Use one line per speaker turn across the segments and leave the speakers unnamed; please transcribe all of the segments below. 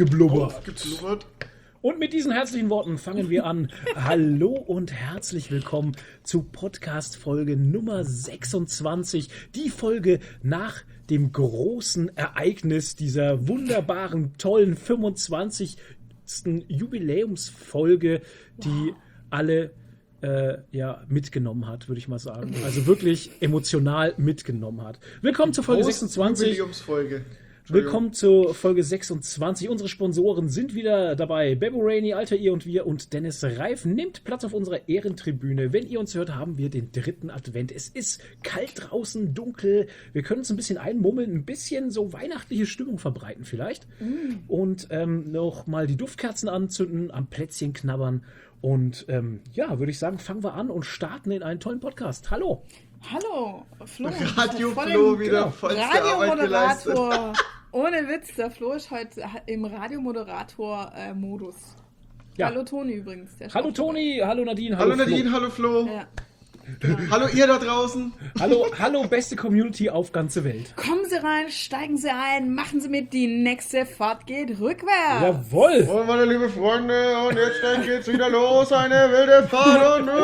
Aufgeblubbert.
Und mit diesen herzlichen Worten fangen wir an. Hallo und herzlich willkommen zu Podcast-Folge Nummer 26. Die Folge nach dem großen Ereignis dieser wunderbaren, tollen 25. Jubiläumsfolge, die alle mitgenommen hat, würde ich mal sagen. Also wirklich emotional mitgenommen hat. Willkommen zur Folge 26.
Jubiläumsfolge.
Willkommen zur Folge 26. Unsere Sponsoren sind wieder dabei. Bebo Rainey, Alter ihr und wir und Dennis Reif. Nehmt Platz auf unserer Ehrentribüne. Wenn ihr uns hört, haben wir den 3. Advent. Es ist kalt draußen, dunkel. Wir können uns ein bisschen einmummeln, ein bisschen so weihnachtliche Stimmung verbreiten vielleicht. Und noch mal die Duftkerzen anzünden, am Plätzchen knabbern. Und würde ich sagen, fangen wir an und starten in einen tollen Podcast. Hallo!
Hallo, Flo.
Radio Flo wieder vollste Arbeit geleistet.
Radiomoderator. Ohne Witz, der Flo ist heute im Radiomoderator-Modus.
Ja.
Hallo Toni übrigens.
Hallo Toni, hallo Nadine,
Hallo Nadine, hallo Flo.
Ja.
Hallo ihr da draußen.
Hallo beste Community auf ganze Welt.
Kommen Sie rein, steigen Sie ein, machen Sie mit, die nächste Fahrt geht rückwärts.
Jawohl!
Oh, meine liebe Freunde, und jetzt dann geht's wieder los, eine wilde Fahrt und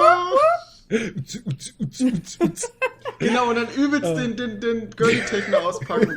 genau, und dann übelst den Girly-Techno auspacken.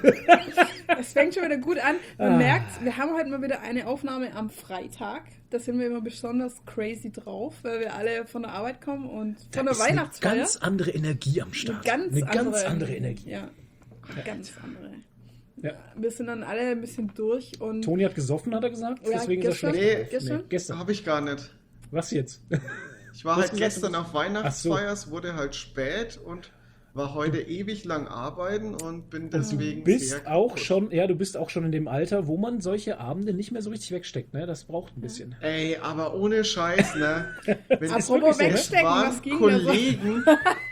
Es fängt schon wieder gut an. Man merkt, wir haben heute mal wieder eine Aufnahme am Freitag. Da sind wir immer besonders crazy drauf, weil wir alle von der Arbeit kommen und von der Weihnachtsfeier.
Eine ganz andere Energie am Start.
Eine
ganz andere Energie.
Ja, ganz andere.
Ja.
Wir sind dann alle ein bisschen durch und...
Toni hat gesoffen, hat er gesagt?
Ja,
deswegen
gestern.
ist er schlecht.
Gestern?
Gestern.
Habe ich gar nicht.
Was jetzt?
Ich war
Du hast
halt
gesagt,
gestern auf Weihnachtsfeier,
Ach
es wurde halt spät und war heute ewig lang arbeiten und bin deswegen
Du bist
sehr
auch
kaputt.
schon, du bist auch schon in dem Alter, wo man solche Abende nicht mehr so richtig wegsteckt, ne? Das braucht ein bisschen.
Ey, aber ohne Scheiß, ne? Wenn
ist
Apropos
wirklich so, ne?
wegstecken, was
waren
ging
Kollegen,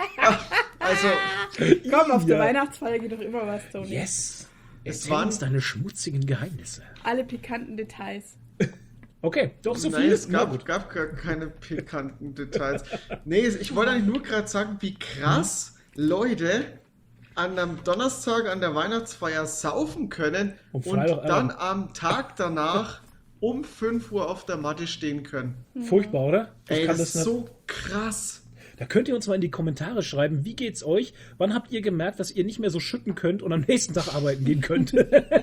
also
Komm, auf der
Ja.
Weihnachtsfeier geht doch immer was, Toni.
Yes!
Es
Erzähl
waren-
uns deine schmutzigen Geheimnisse.
Alle pikanten Details.
Okay, doch so
nein,
viel.
es gab gar keine pikanten Details. Nee, ich wollte eigentlich nur gerade sagen, wie krass Leute an einem Donnerstag an der Weihnachtsfeier saufen können
Und
und
Freitag
dann am Tag danach um 5 Uhr auf der Matte stehen können.
Furchtbar, oder? Ich
Ey,
kann
das ist
nicht.
so krass.
Da könnt ihr uns mal in die Kommentare schreiben, wie geht's euch? Wann habt ihr gemerkt, dass ihr nicht mehr so schütten könnt und am nächsten Tag arbeiten gehen könnt?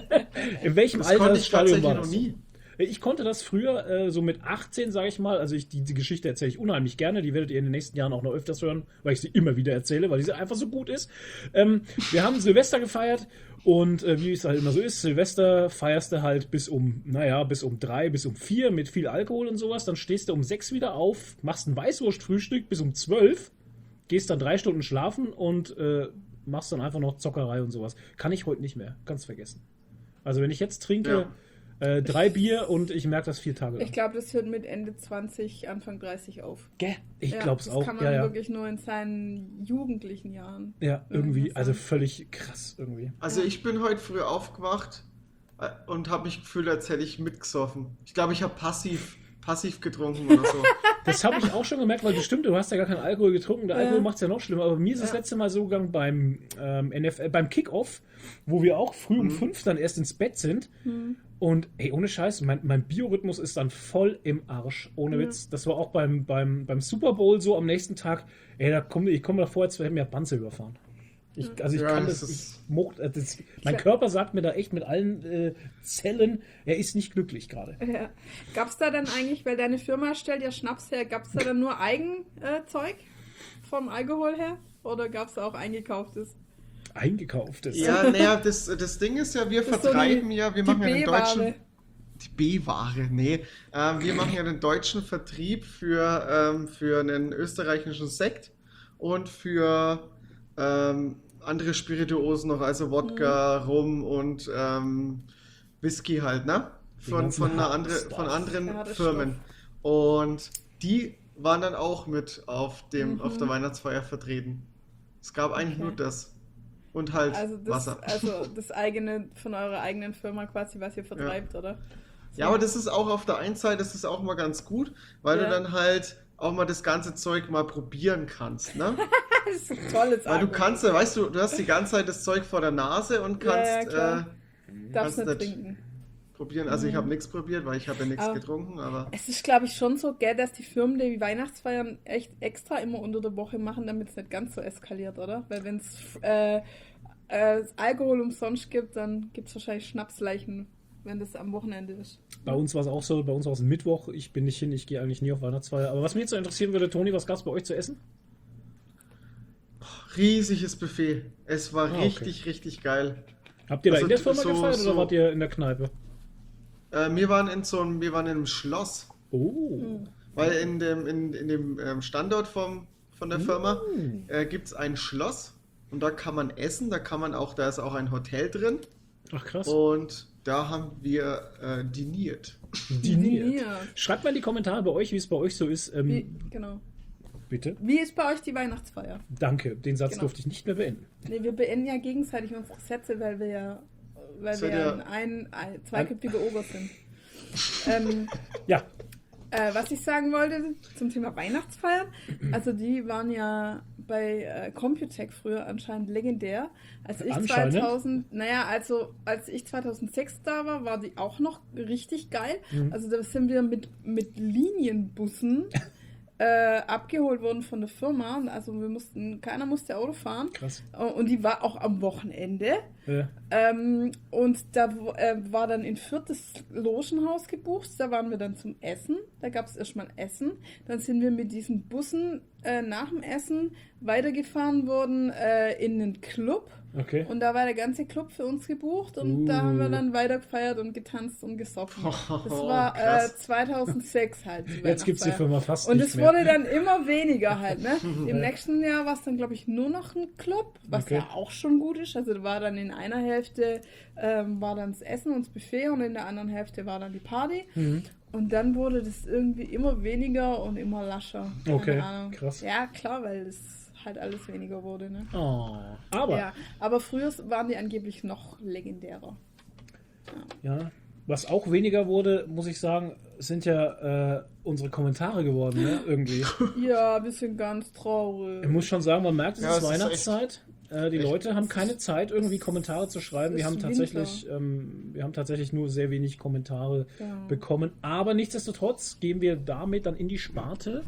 In welchem
Das konnte ich
Altersstadium
tatsächlich
war
noch
das?
nie.
Ich konnte das früher, so mit 18, sage ich mal, also die Geschichte erzähle ich unheimlich gerne, die werdet ihr in den nächsten Jahren auch noch öfters hören, weil ich sie immer wieder erzähle, weil sie einfach so gut ist. Wir haben Silvester gefeiert und wie es halt immer so ist, Silvester feierst du halt bis um 3, bis um 4 mit viel Alkohol und sowas, dann stehst du um 6 wieder auf, machst ein Weißwurstfrühstück bis um 12, gehst dann 3 Stunden schlafen und machst dann einfach noch Zockerei und sowas. Kann ich heute nicht mehr, ganz vergessen. Also wenn ich jetzt trinke...
Ja.
3 Bier und ich merke das 4 Tage lang.
Ich glaube, das hört mit Ende 20, Anfang 30 auf.
Gell? Ich
Ja,
glaub's
das
auch.
kann man wirklich nur in seinen jugendlichen Jahren.
Ja, irgendwie,
was
also
sagen.
völlig krass irgendwie.
Also ich bin heute früh aufgewacht und habe mich gefühlt, als hätte ich mitgesoffen. Ich glaube, ich habe passiv getrunken oder so.
Das habe ich auch schon gemerkt, weil bestimmt, du hast ja gar keinen Alkohol getrunken. Der Alkohol macht's ja noch schlimmer. Aber mir ist das letzte Mal so gegangen beim beim Kickoff, wo wir auch früh um 5 dann erst ins Bett sind. Und ey, ohne Scheiß, mein Biorhythmus ist dann voll im Arsch. Ohne Witz. Das war auch beim Super Bowl so am nächsten Tag. Ey, ich komme davor, als hätten wir Panzer überfahren. Ich
Ja,
kann
das
das,
ist-
mein Körper sagt mir da echt mit allen Zellen, er ist nicht glücklich gerade.
Ja. Gab es da dann eigentlich, weil deine Firma stellt ja Schnaps her, gab es da dann nur Eigenzeug vom Alkohol her? Oder gab es auch eingekauftes?
Eingekauftes.
Ja, naja, das Ding ist ja, wir
Das ist so
vertreiben wir
die
machen ja den
B-Ware.
deutschen... Die B-Ware, nee. Wir machen ja den deutschen Vertrieb für einen österreichischen Sekt und für andere Spirituosen noch, also Wodka, Rum und Whisky halt, ne? Von
ganzen harten
anderen
Harter
Firmen. Und die waren dann auch mit auf der Weihnachtsfeier vertreten. Es gab eigentlich nur das. Und halt Wasser.
Das eigene, von eurer eigenen Firma quasi, was ihr vertreibt, oder?
Ja, aber das ist auch auf der einen Seite, das ist auch mal ganz gut, weil du dann halt auch mal das ganze Zeug mal probieren kannst, ne?
Das ist ein tolles
Weil du kannst ja, weißt du, du hast die ganze Zeit das Zeug vor der Nase und kannst,
klar. Darfst
kannst
nicht trinken.
probieren. Also ich habe nichts probiert, weil ich habe ja nichts
Aber
getrunken, aber
es ist, glaube ich, schon so, gell, dass die Firmen die Weihnachtsfeiern echt extra immer unter der Woche machen, damit es nicht ganz so eskaliert, oder? Weil wenn es Alkohol umsonst gibt, dann gibt es wahrscheinlich Schnapsleichen, wenn das am Wochenende ist.
Bei uns war es auch so, bei uns war es Mittwoch. Ich bin nicht hin, ich gehe eigentlich nie auf Weihnachtsfeier. Aber was mich jetzt so interessieren würde, Toni, was gab es bei euch zu essen?
riesiges Buffet. Es war
okay.
richtig geil.
Habt ihr da
Also
in der Firma
so-
gefeiert
so-
oder wart ihr in der Kneipe?
Wir waren in einem Schloss,
Oh.
weil in dem Standort von der Firma gibt es ein Schloss und da kann man essen, da ist auch ein Hotel drin
Ach krass.
und da haben wir diniert.
Diniert. Schreibt mal in die Kommentare bei euch, wie es bei euch so ist.
Genau.
Bitte?
Wie ist bei euch die Weihnachtsfeier?
Danke, den Satz
Genau.
durfte ich nicht mehr beenden.
Nee, wir beenden ja gegenseitig unsere Sätze, weil wir ja ein zweiköpfiger Oger sind.
Ja,
Was ich sagen wollte zum Thema Weihnachtsfeiern, also die waren ja bei Computec früher anscheinend legendär. Als ich
Anscheinend?
als ich 2006 da war, war die auch noch richtig geil. Also da sind wir mit Linienbussen abgeholt worden von der Firma. Also keiner musste Auto fahren.
krass.
Und die war auch am Wochenende.
Ja.
Und da war dann in Fürth das Logenhaus gebucht. Da waren wir dann zum Essen. Da gab es erstmal Essen. Dann sind wir mit diesen Bussen nach dem Essen weitergefahren worden in einen Club.
Okay.
Und da war der ganze Club für uns gebucht. Und da haben wir dann weiter gefeiert und getanzt und gesoffen. Das war
krass.
2006 halt. die
Jetzt gibt es die
Weihnachtsfeier.
Firma fast
Und
nicht
es
mehr.
wurde dann immer weniger halt, ne? Im nächsten Jahr war es dann, glaube ich, nur noch ein Club, was
Okay.
ja auch schon gut ist. Also war dann in einer Hälfte war dann das Essen und das Buffet und in der anderen Hälfte war dann die Party. Und dann wurde das irgendwie immer weniger und immer lascher. Keine
Okay,
Ahnung.
krass.
Ja, klar, weil es halt alles weniger wurde, ne?
Oh. Aber,
Ja, aber früher waren die angeblich noch legendärer.
ja, was auch weniger wurde, muss ich sagen, sind ja unsere Kommentare geworden, ne? Irgendwie.
Ja, wir sind ganz traurig.
Ich muss schon sagen, man merkt, es
Ja,
ist
es ist
Weihnachtszeit. Die Leute haben keine Zeit, irgendwie Kommentare zu schreiben.
es
Wir haben
ist
tatsächlich nur sehr wenig Kommentare
Ja.
bekommen. Aber nichtsdestotrotz gehen wir damit dann in die Sparte.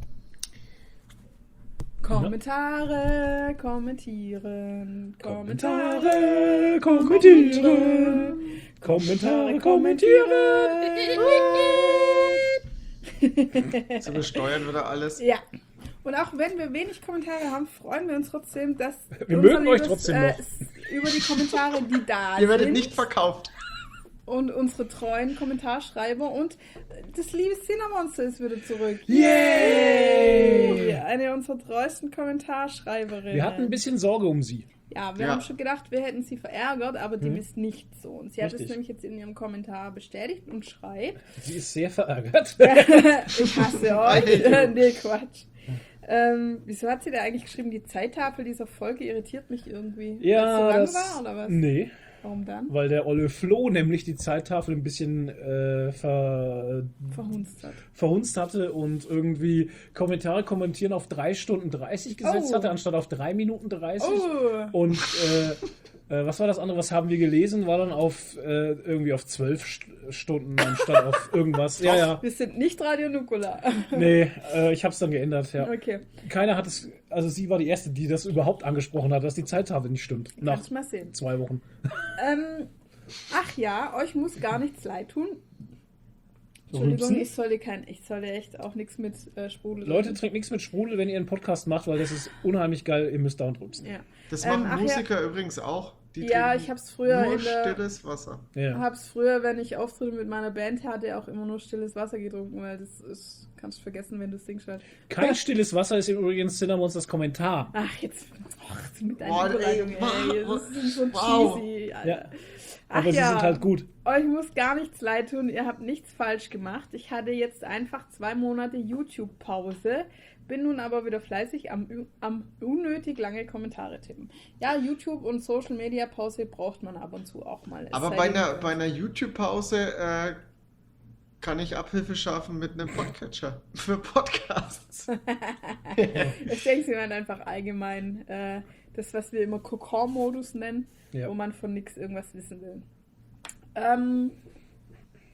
Kommentare, kommentieren,
Kommentare, kommentieren. Kommentare, kommentieren.
So besteuern wir da alles.
Ja. Und auch wenn wir wenig Kommentare haben, freuen wir uns trotzdem, dass
Wir
unser
mögen euch trotzdem noch.
über die Kommentare, die da
Ihr werdet
sind,
nicht verkauft.
und unsere treuen Kommentarschreiber und das liebe Cinnamonster ist wieder zurück.
Yay!
Eine unserer treuesten Kommentarschreiberinnen.
Wir hatten ein bisschen Sorge um sie.
Ja, wir
Ja.
haben schon gedacht, wir hätten sie verärgert, aber dem ist nicht so. Und sie hat es
Richtig.
nämlich jetzt in ihrem Kommentar bestätigt und schreibt:
Sie ist sehr verärgert.
Ich hasse euch.
Nein.
Nee, Quatsch. Wieso hat sie da eigentlich geschrieben, die Zeittafel dieser Folge irritiert mich irgendwie?
Ja,
Weil
das,
es so lang war, oder was?
Nee,
Warum dann?
weil der Olle Flo nämlich die Zeittafel ein bisschen
Verhunzt hat.
verhunzt hatte und irgendwie Kommentare kommentieren auf 3 Stunden 30 gesetzt
Oh.
hatte, anstatt auf 3 Minuten 30.
Oh,
Und was war das andere, was haben wir gelesen? War dann auf irgendwie auf 12 Stunden anstatt auf irgendwas. Ja, ja.
wir sind nicht Radio Nukular.
Nee, ich hab's dann geändert, ja.
Okay,
Keiner hat es, also sie war die Erste, die das überhaupt angesprochen hat, dass die Zeittafel nicht stimmt. Nach
kannst mal sehen.
2 Wochen.
Ach ja, euch muss gar nichts leid tun. Entschuldigung,
Rülpsen?
ich sollte echt auch nichts mit Sprudel.
Leute, trinkt nichts mit Sprudel, wenn ihr einen Podcast macht, weil das ist unheimlich geil, ihr müsst dauernd rülpsen.
Ja.
Das machen
ach ja.
Musiker übrigens auch. Die
Ja,
trinken
ich hab's früher
nur
in der-
stilles Wasser.
Ja.
Hab's früher, wenn ich Auftritte mit meiner Band hatte, auch immer nur stilles Wasser getrunken, weil das ist, kannst du vergessen, wenn du singst halt.
Kein stilles Wasser ist übrigens Cinnamonsters Kommentar.
Ach, jetzt mit
Boah,
deiner Überleitung,
ey,
ey. Das ist so
wow.
cheesy, Alter.
Ja.
Ach
Aber sie
ja,
sind halt gut.
euch muss gar nichts leid tun, ihr habt nichts falsch gemacht. Ich hatte jetzt einfach 2 Monate YouTube-Pause, bin nun aber wieder fleißig am unnötig lange Kommentare tippen. Ja, YouTube und Social-Media-Pause braucht man ab und zu auch mal. Es
Aber
sei
bei einer YouTube-Pause kann ich Abhilfe schaffen mit einem Podcatcher für Podcasts.
Ich denke, sie meint einfach allgemein das, was wir immer Kokon-Modus nennen,
Ja.
wo man von nichts irgendwas wissen will.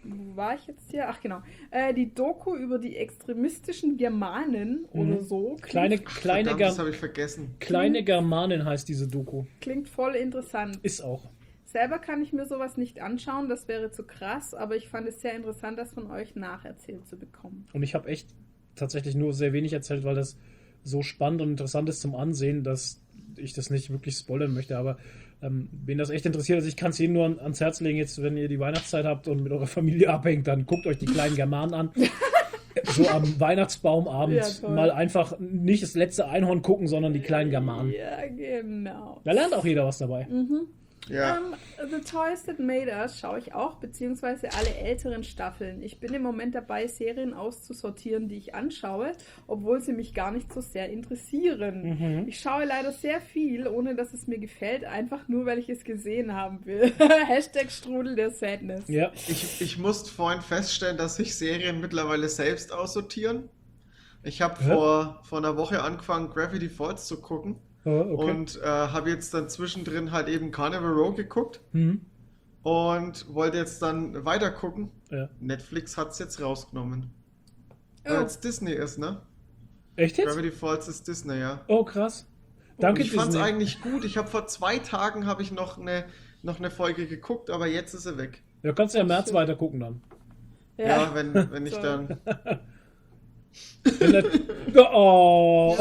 wo war ich jetzt hier? Ach genau. Die Doku über die extremistischen Germanen oder so.
Verdammt, das habe ich vergessen.
Kleine Germanen heißt diese Doku.
Klingt voll interessant.
Ist auch.
Selber kann ich mir sowas nicht anschauen, das wäre zu krass, aber ich fand es sehr interessant, das von euch nacherzählt zu bekommen.
Und ich habe echt tatsächlich nur sehr wenig erzählt, weil das so spannend und interessant ist zum Ansehen, dass ich das nicht wirklich spoilern möchte. Aber wen das echt interessiert, also ich kann es jedem nur ans Herz legen, jetzt wenn ihr die Weihnachtszeit habt und mit eurer Familie abhängt, dann guckt euch die kleinen Germanen an. So am Weihnachtsbaumabend
Ja,
mal einfach nicht das letzte Einhorn gucken, sondern die kleinen Germanen.
Ja, genau.
Da lernt auch jeder was dabei.
Ja.
The Toys That Made Us schaue ich auch, beziehungsweise alle älteren Staffeln. Ich bin im Moment dabei, Serien auszusortieren, die ich anschaue, obwohl sie mich gar nicht so sehr interessieren. Ich schaue leider sehr viel, ohne dass es mir gefällt, einfach nur, weil ich es gesehen haben will. Hashtag Strudel der Sadness.
Ja.
Ich musste vorhin feststellen, dass sich Serien mittlerweile selbst aussortieren. Ich habe vor einer Woche angefangen, Gravity Falls zu gucken.
Okay.
Und habe jetzt dann zwischendrin halt eben Carnival Row geguckt und wollte jetzt dann weiter gucken.
Ja.
Netflix hat es jetzt rausgenommen.
Oh.
Weil es Disney ist, ne?
Echt jetzt?
Gravity Falls ist Disney, ja.
Oh, krass. Danke,
Ich fand es
Disney.
eigentlich gut. Ich habe vor 2 Tagen habe ich noch eine Folge geguckt, aber jetzt ist sie weg.
Ja, kannst du ja im März weiter gucken dann.
Ja, wenn ich
So.
dann...
Oh.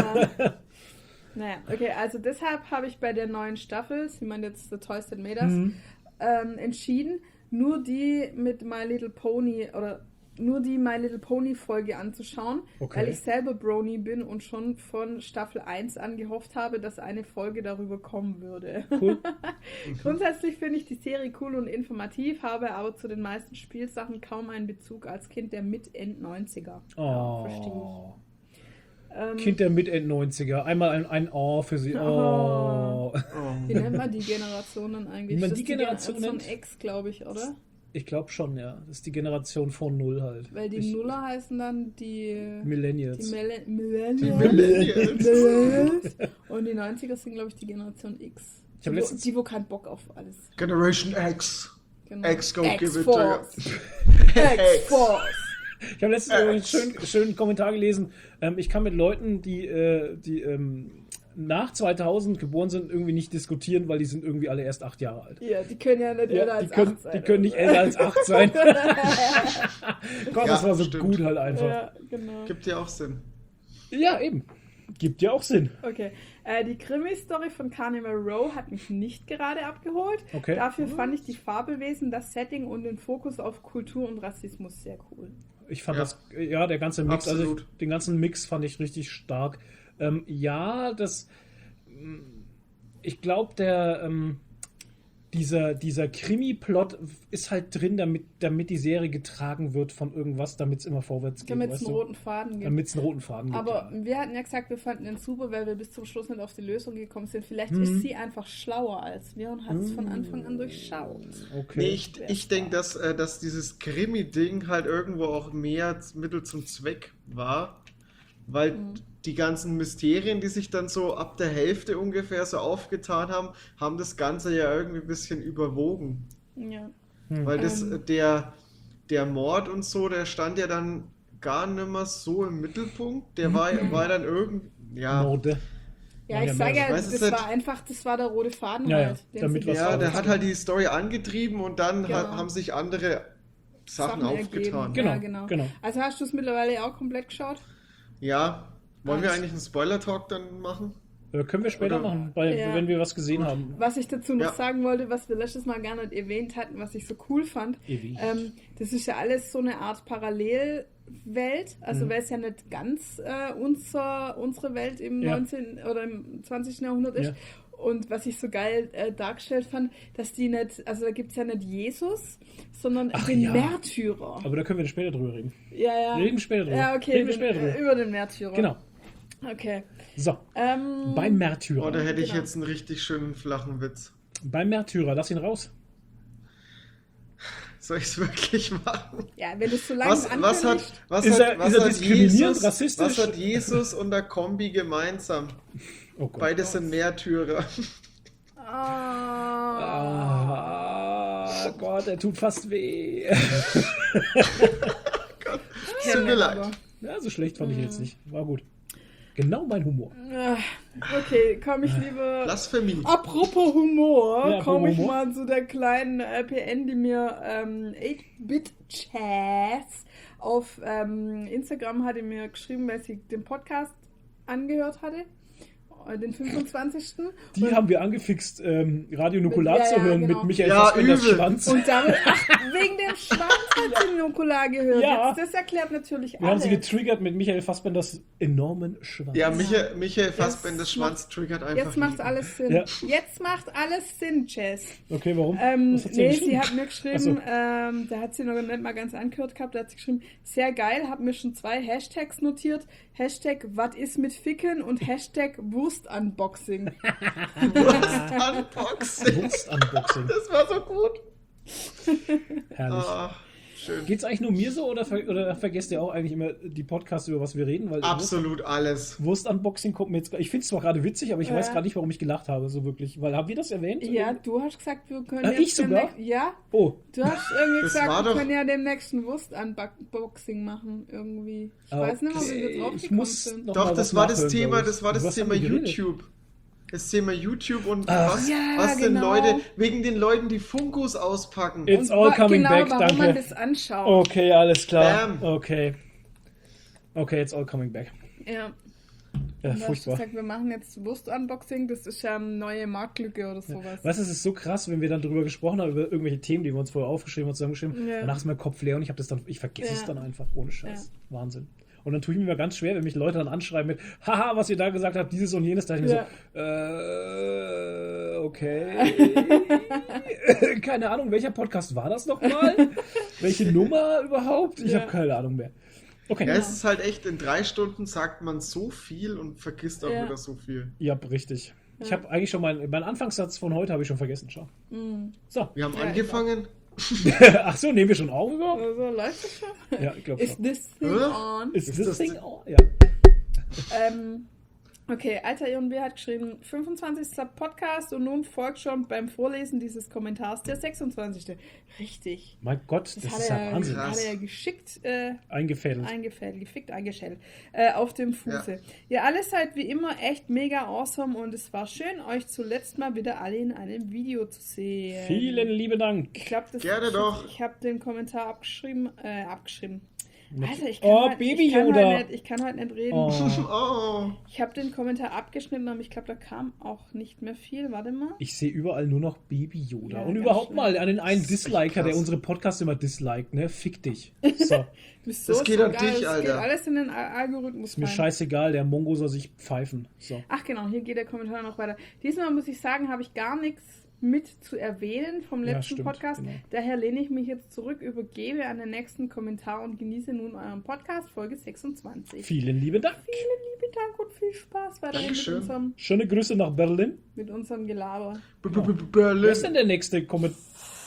Naja, okay, also deshalb habe ich bei der neuen Staffel, sie meint jetzt The Toys That Made Us, entschieden, nur die mit My Little Pony oder nur die My Little Pony Folge anzuschauen,
Okay.
weil ich selber Brony bin und schon von Staffel 1 an gehofft habe, dass eine Folge darüber kommen würde.
Cool.
Grundsätzlich finde ich die Serie cool und informativ, habe aber zu den meisten Spielsachen kaum einen Bezug als Kind der Mit-End-90er. Ja, verstehe
Oh.
ich.
Kind der Mit-End-90er. Einmal ein Oh für sie. Oh.
Wie nennt man die Generationen eigentlich?
Wie man
Das
die
ist
Generation
Generation
nennt?
X, glaube ich, oder?
Ich glaube schon, ja. Das ist die Generation von Null halt.
Weil die Nuller heißen dann die
Millennials.
Millennials. Und die 90er sind, glaube ich, die Generation X.
Ich hab letztens-
Die, wo keinen Bock auf alles.
Generation X.
Genau.
X, go give it
X-Force. X-Force.
Ich habe letztens übrigens einen schönen Kommentar gelesen. Ich kann mit Leuten, die nach 2000 geboren sind, irgendwie nicht diskutieren, weil die sind irgendwie alle erst 8 Jahre alt.
Ja, die können ja nicht älter
Ja,
als
die können,
8 sein.
die können nicht älter als 8 sein. Gott, das
Ja,
war so
stimmt.
gut halt einfach.
Ja, genau.
Gibt ja auch Sinn.
Ja, eben. Gibt ja auch Sinn.
Okay. Die Krimi-Story von Carnival Row hat mich nicht gerade abgeholt.
Okay.
Dafür fand ich die Fabelwesen, das Setting und den Fokus auf Kultur und Rassismus sehr cool.
Ich fand
Ja.
der ganze Mix,
Absolut.
also den ganzen Mix fand ich richtig stark. Ich glaube, dieser Krimi-Plot ist halt drin, damit die Serie getragen wird von irgendwas, damit es immer vorwärts geht.
Damit es
weißt
einen
du?
roten Faden gibt.
Damit es einen roten Faden gibt.
Aber
ja.
wir hatten ja gesagt, wir fanden den super, weil wir bis zum Schluss nicht auf die Lösung gekommen sind. Vielleicht ist sie einfach schlauer als wir und hat es von Anfang an durchschaut.
Okay.
Nee, ich denke, dass dieses Krimi-Ding halt irgendwo auch mehr Mittel zum Zweck war, weil die ganzen Mysterien, die sich dann so ab der Hälfte ungefähr so aufgetan haben, haben das Ganze ja irgendwie ein bisschen überwogen.
Ja.
Weil der Mord und so, der stand ja dann gar nicht mehr so im Mittelpunkt. Der war dann
Morde.
Ja, ich sage ja,
weiß es
das war der rote Faden
Ja, ja,
halt. den
damit
sie
was
Ja,
gebraucht
der
haben.
hat halt die Story angetrieben und dann
Genau.
haben sich andere Sachen aufgetan.
ergeben.
Genau,
Ja,
genau.
Also hast du es mittlerweile auch komplett geschaut?
Ja, wollen wir
Alles.
eigentlich einen Spoiler-Talk dann machen?
Können wir später
Oder-
machen,
Ja.
wenn wir was gesehen haben.
Was ich dazu noch
Ja.
sagen wollte, was wir letztes Mal gar nicht erwähnt hatten, was ich so cool fand,
Ewig.
das ist ja alles so eine Art Parallelwelt, also weil es ja nicht ganz unsere Welt im
Ja.
19. oder im 20. Jahrhundert ist.
Ja.
Und was ich so geil dargestellt fand, dass die nicht, also da gibt es ja nicht Jesus, sondern den
ja.
Märtyrer.
Aber da können wir später drüber reden.
Ja.
Reden wir später drüber.
Ja, okay,
Reden wir später drüber.
über den Märtyrer.
Genau.
Okay.
So, beim Märtyrer.
Oh, da hätte ich
Genau.
jetzt einen richtig schönen flachen Witz.
Beim Märtyrer, lass ihn raus.
Soll ich es wirklich machen?
Ja, wenn es so lange
Was hat
Ist er diskriminierend,
Jesus,
rassistisch?
was hat Jesus und der Kombi gemeinsam?
Oh Gott.
Beide sind Märtyrer.
Ah.
Oh Gott, er tut fast weh.
Es tut mir leid.
Ja, so schlecht fand ich jetzt nicht. War gut. Genau mein Humor.
Okay, komme ich lieber...
Blasphemie.
Apropos Humor,
Ja,
komme ich
Humor.
mal zu der kleinen PN, die mir 8-Bit-Chaz auf Instagram hatte mir geschrieben, weil sie den Podcast angehört hatte, den 25.
Die haben wir angefixt, Radio Nukular
Ja,
zu
ja,
hören
genau.
mit Michael
Ja,
Fassbenders
übel.
Schwanz.
Und damit, wegen dem Schwanz hat sie Nukular gehört.
Ja.
Das erklärt natürlich
Wir haben sie
alles.
getriggert mit Michael Fassbenders enormen Schwanz.
Ja, Michael Fassbenders
Jetzt
Schwanz triggert einfach.
Jetzt macht
jeden.
alles Sinn.
Ja.
Jetzt macht alles Sinn, Jess.
Okay, warum? Was hat sie
Nee,
geschrieben?
sie hat mir geschrieben,
Ach
da hat sie noch nicht mal ganz angehört gehabt, da hat sie geschrieben, sehr geil, hab mir schon 2 Hashtags notiert. Hashtag was ist mit Ficken und Hashtag Wurst-Unboxing.
Unboxing.
Wurst-Unboxing.
Das war so gut.
Herrlich.
Ah, schön.
Geht's eigentlich nur mir so oder vergesst ihr auch eigentlich immer die Podcasts, über was wir reden? Weil
Absolut alles.
Wurst-Unboxing kommt mir jetzt... Ich finde es zwar gerade witzig, aber ich weiß gerade nicht, warum ich gelacht habe, so wirklich. Weil, haben wir das erwähnt?
Ja, du hast gesagt, wir können
Ich sogar?
Ja,
Oh,
du hast irgendwie
Das
gesagt,
war
wir
doch-
können ja demnächst ein Wurst-Unboxing machen, irgendwie. Ich weiß nicht mehr, wie wir drauf
ich
gekommen
muss
sind.
noch
Doch,
mal
das
was
war das
nachhören,
Thema,
glaub ich.
das war das
Was
Thema
haben wir geredet?
YouTube. Das Thema YouTube und
Ach.
was,
Ja,
was denn
genau.
Leute, wegen den Leuten, die Funkos auspacken.
It's all coming
genau,
back,
warum man
danke.
das anschaut.
Okay, alles klar.
Bam.
Okay, it's all coming back.
Ja.
Ja,
Du hast
furchtbar.
gesagt, wir machen jetzt Wurst-Unboxing, das ist ja eine neue Marktlücke oder sowas.
Was ist es so krass, wenn wir dann drüber gesprochen haben, über irgendwelche Themen, die wir uns vorher aufgeschrieben und zusammengeschrieben,
Ja.
danach ist mein Kopf leer und ich vergesse es
Ja.
dann einfach, ohne Scheiß. Wahnsinn. Und dann tue ich mir ganz schwer, wenn mich Leute dann anschreiben mit, haha, was ihr da gesagt habt, dieses und jenes, da ich mir so, okay. Keine Ahnung, welcher Podcast war das nochmal? Welche Nummer überhaupt? Ich
Ja.
habe keine Ahnung mehr. Okay.
Ja, es ist halt echt, in 3 Stunden sagt man so viel und vergisst auch
Ja.
wieder so viel.
Ja, richtig. Ich habe eigentlich schon meinen Anfangssatz von heute habe ich schon vergessen, schau. So.
Wir haben
Ja,
angefangen.
Ach so, nehmen wir schon auf überhaupt?
Also, läuft das schon?
Ja, ich glaube
Is
schon.
this thing
Hä?
on?
Ist
Ist
das
das
Ding
die-
auch? Ja.
Okay, Alter J&B hat geschrieben, 25. Podcast und nun folgt schon beim Vorlesen dieses Kommentars der 26. Richtig.
Mein Gott, das
hat
ist
er,
ja Wahnsinn.
Krass.
hat er geschickt
Eingefädelt.
eingeschält auf dem Fuße. Ihr alle seid wie immer echt mega awesome und es war schön, euch zuletzt mal wieder alle in einem Video zu sehen.
Vielen lieben Dank.
Ich glaube, das
Gerne doch.
Ich habe den Kommentar abgeschrieben. Alter, ich
Oh,
kann,
Baby
ich kann
Yoda.
heute nicht, ich kann heute nicht reden.
Oh.
Oh.
Ich habe den Kommentar abgeschnitten, aber ich glaube, da kam auch nicht mehr viel. Warte mal.
Ich sehe überall nur noch Baby Yoda.
Ja,
Und
ganz
überhaupt
schlimm.
mal an den einen
Das ist echt
Disliker, der
krass.
unsere Podcasts immer disliked, ne? Fick dich. So.
Du bist
Das geht an
geil,
dich,
das
Alter.
geht alles in den Algorithmus
Ist mir
rein.
scheißegal, der Mongo soll sich pfeifen. So.
Ach genau, hier geht der Kommentar noch weiter. Diesmal muss ich sagen, habe ich gar nichts mit zu erwähnen vom
Ja,
letzten
stimmt,
Podcast.
genau.
Daher lehne ich mich jetzt zurück, übergebe an den nächsten Kommentar und genieße nun euren Podcast, Folge 26.
Vielen lieben Dank.
Vielen lieben Dank und viel Spaß weiterhin
Dankeschön.
Schöne Grüße nach Berlin.
mit unserem Gelaber.
Wer ist
Berlin.
denn der nächste Kommentar?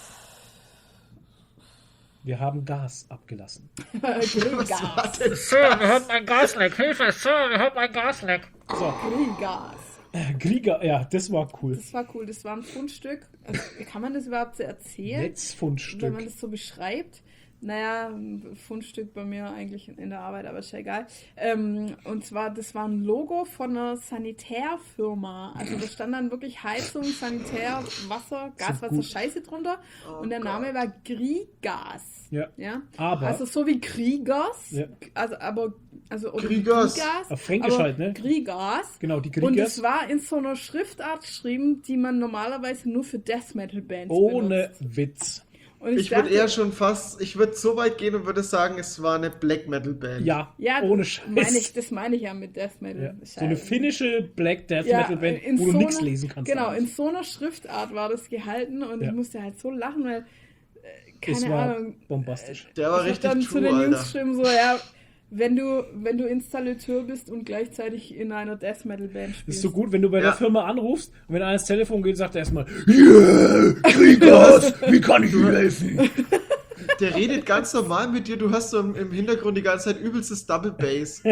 Wir haben Gas abgelassen.
Was war
Grillgas.
denn?
Sir, wir haben ein Gasleck. Hilfe, Sir, wir haben ein Gasleck. So,
Grillgas.
Krieger, ja, das war cool.
Das war cool, das war ein Fundstück. Also, kann man das überhaupt so erzählen? Wenn man
Netzfundstück.
das so beschreibt. Naja, ein Fundstück bei mir eigentlich in der Arbeit, aber ist ja egal. Und zwar, das war ein Logo von einer Sanitärfirma. Also da stand dann wirklich Heizung, Sanitär, Wasser, Gas, Wasser,
gut.
Scheiße drunter.
Oh
und der Name war Griegas.
Ja.
Ja?
Aber-
Also so wie Kriegers.
Ja.
Oder
Kriegers.
Griegas,
Auf Fränkisch
aber
halt, ne?
Griegas.
Genau, die
Und
Kriegers.
es war in so einer Schriftart geschrieben, die man normalerweise nur für Death Metal Bands
Ohne
benutzt.
Witz.
Und
Ich würde
dachte,
eher schon fast, ich würde so weit gehen und würde sagen, es war eine Black Metal Band.
Ja,
ja,
ohne Scheiß.
das meine ich ja mit Death Metal.
Ja.
Ist
So eine
ja-
finnische Black Death
ja,
Metal Band,
in
wo du
so
nichts
einer-
lesen kannst.
Genau, in
eigentlich.
so einer Schriftart war das gehalten und
Ja.
ich musste halt so lachen, weil,
Es
keine
war
Ahnung,
bombastisch.
Der war
ich hab
richtig
dann zu
true,
den Jungs
Alter.
geschrieben, so, ja, wenn du Installateur bist und gleichzeitig in einer Death Metal Band
Das
spielst.
ist so gut, wenn du bei
Ja.
der Firma anrufst und wenn einer ans Telefon geht, sagt er erstmal, yeah, Kriegers, wie kann ich Ihnen helfen?
Der redet ganz normal mit dir, du hast so im Hintergrund die ganze Zeit übelstes Double Bass.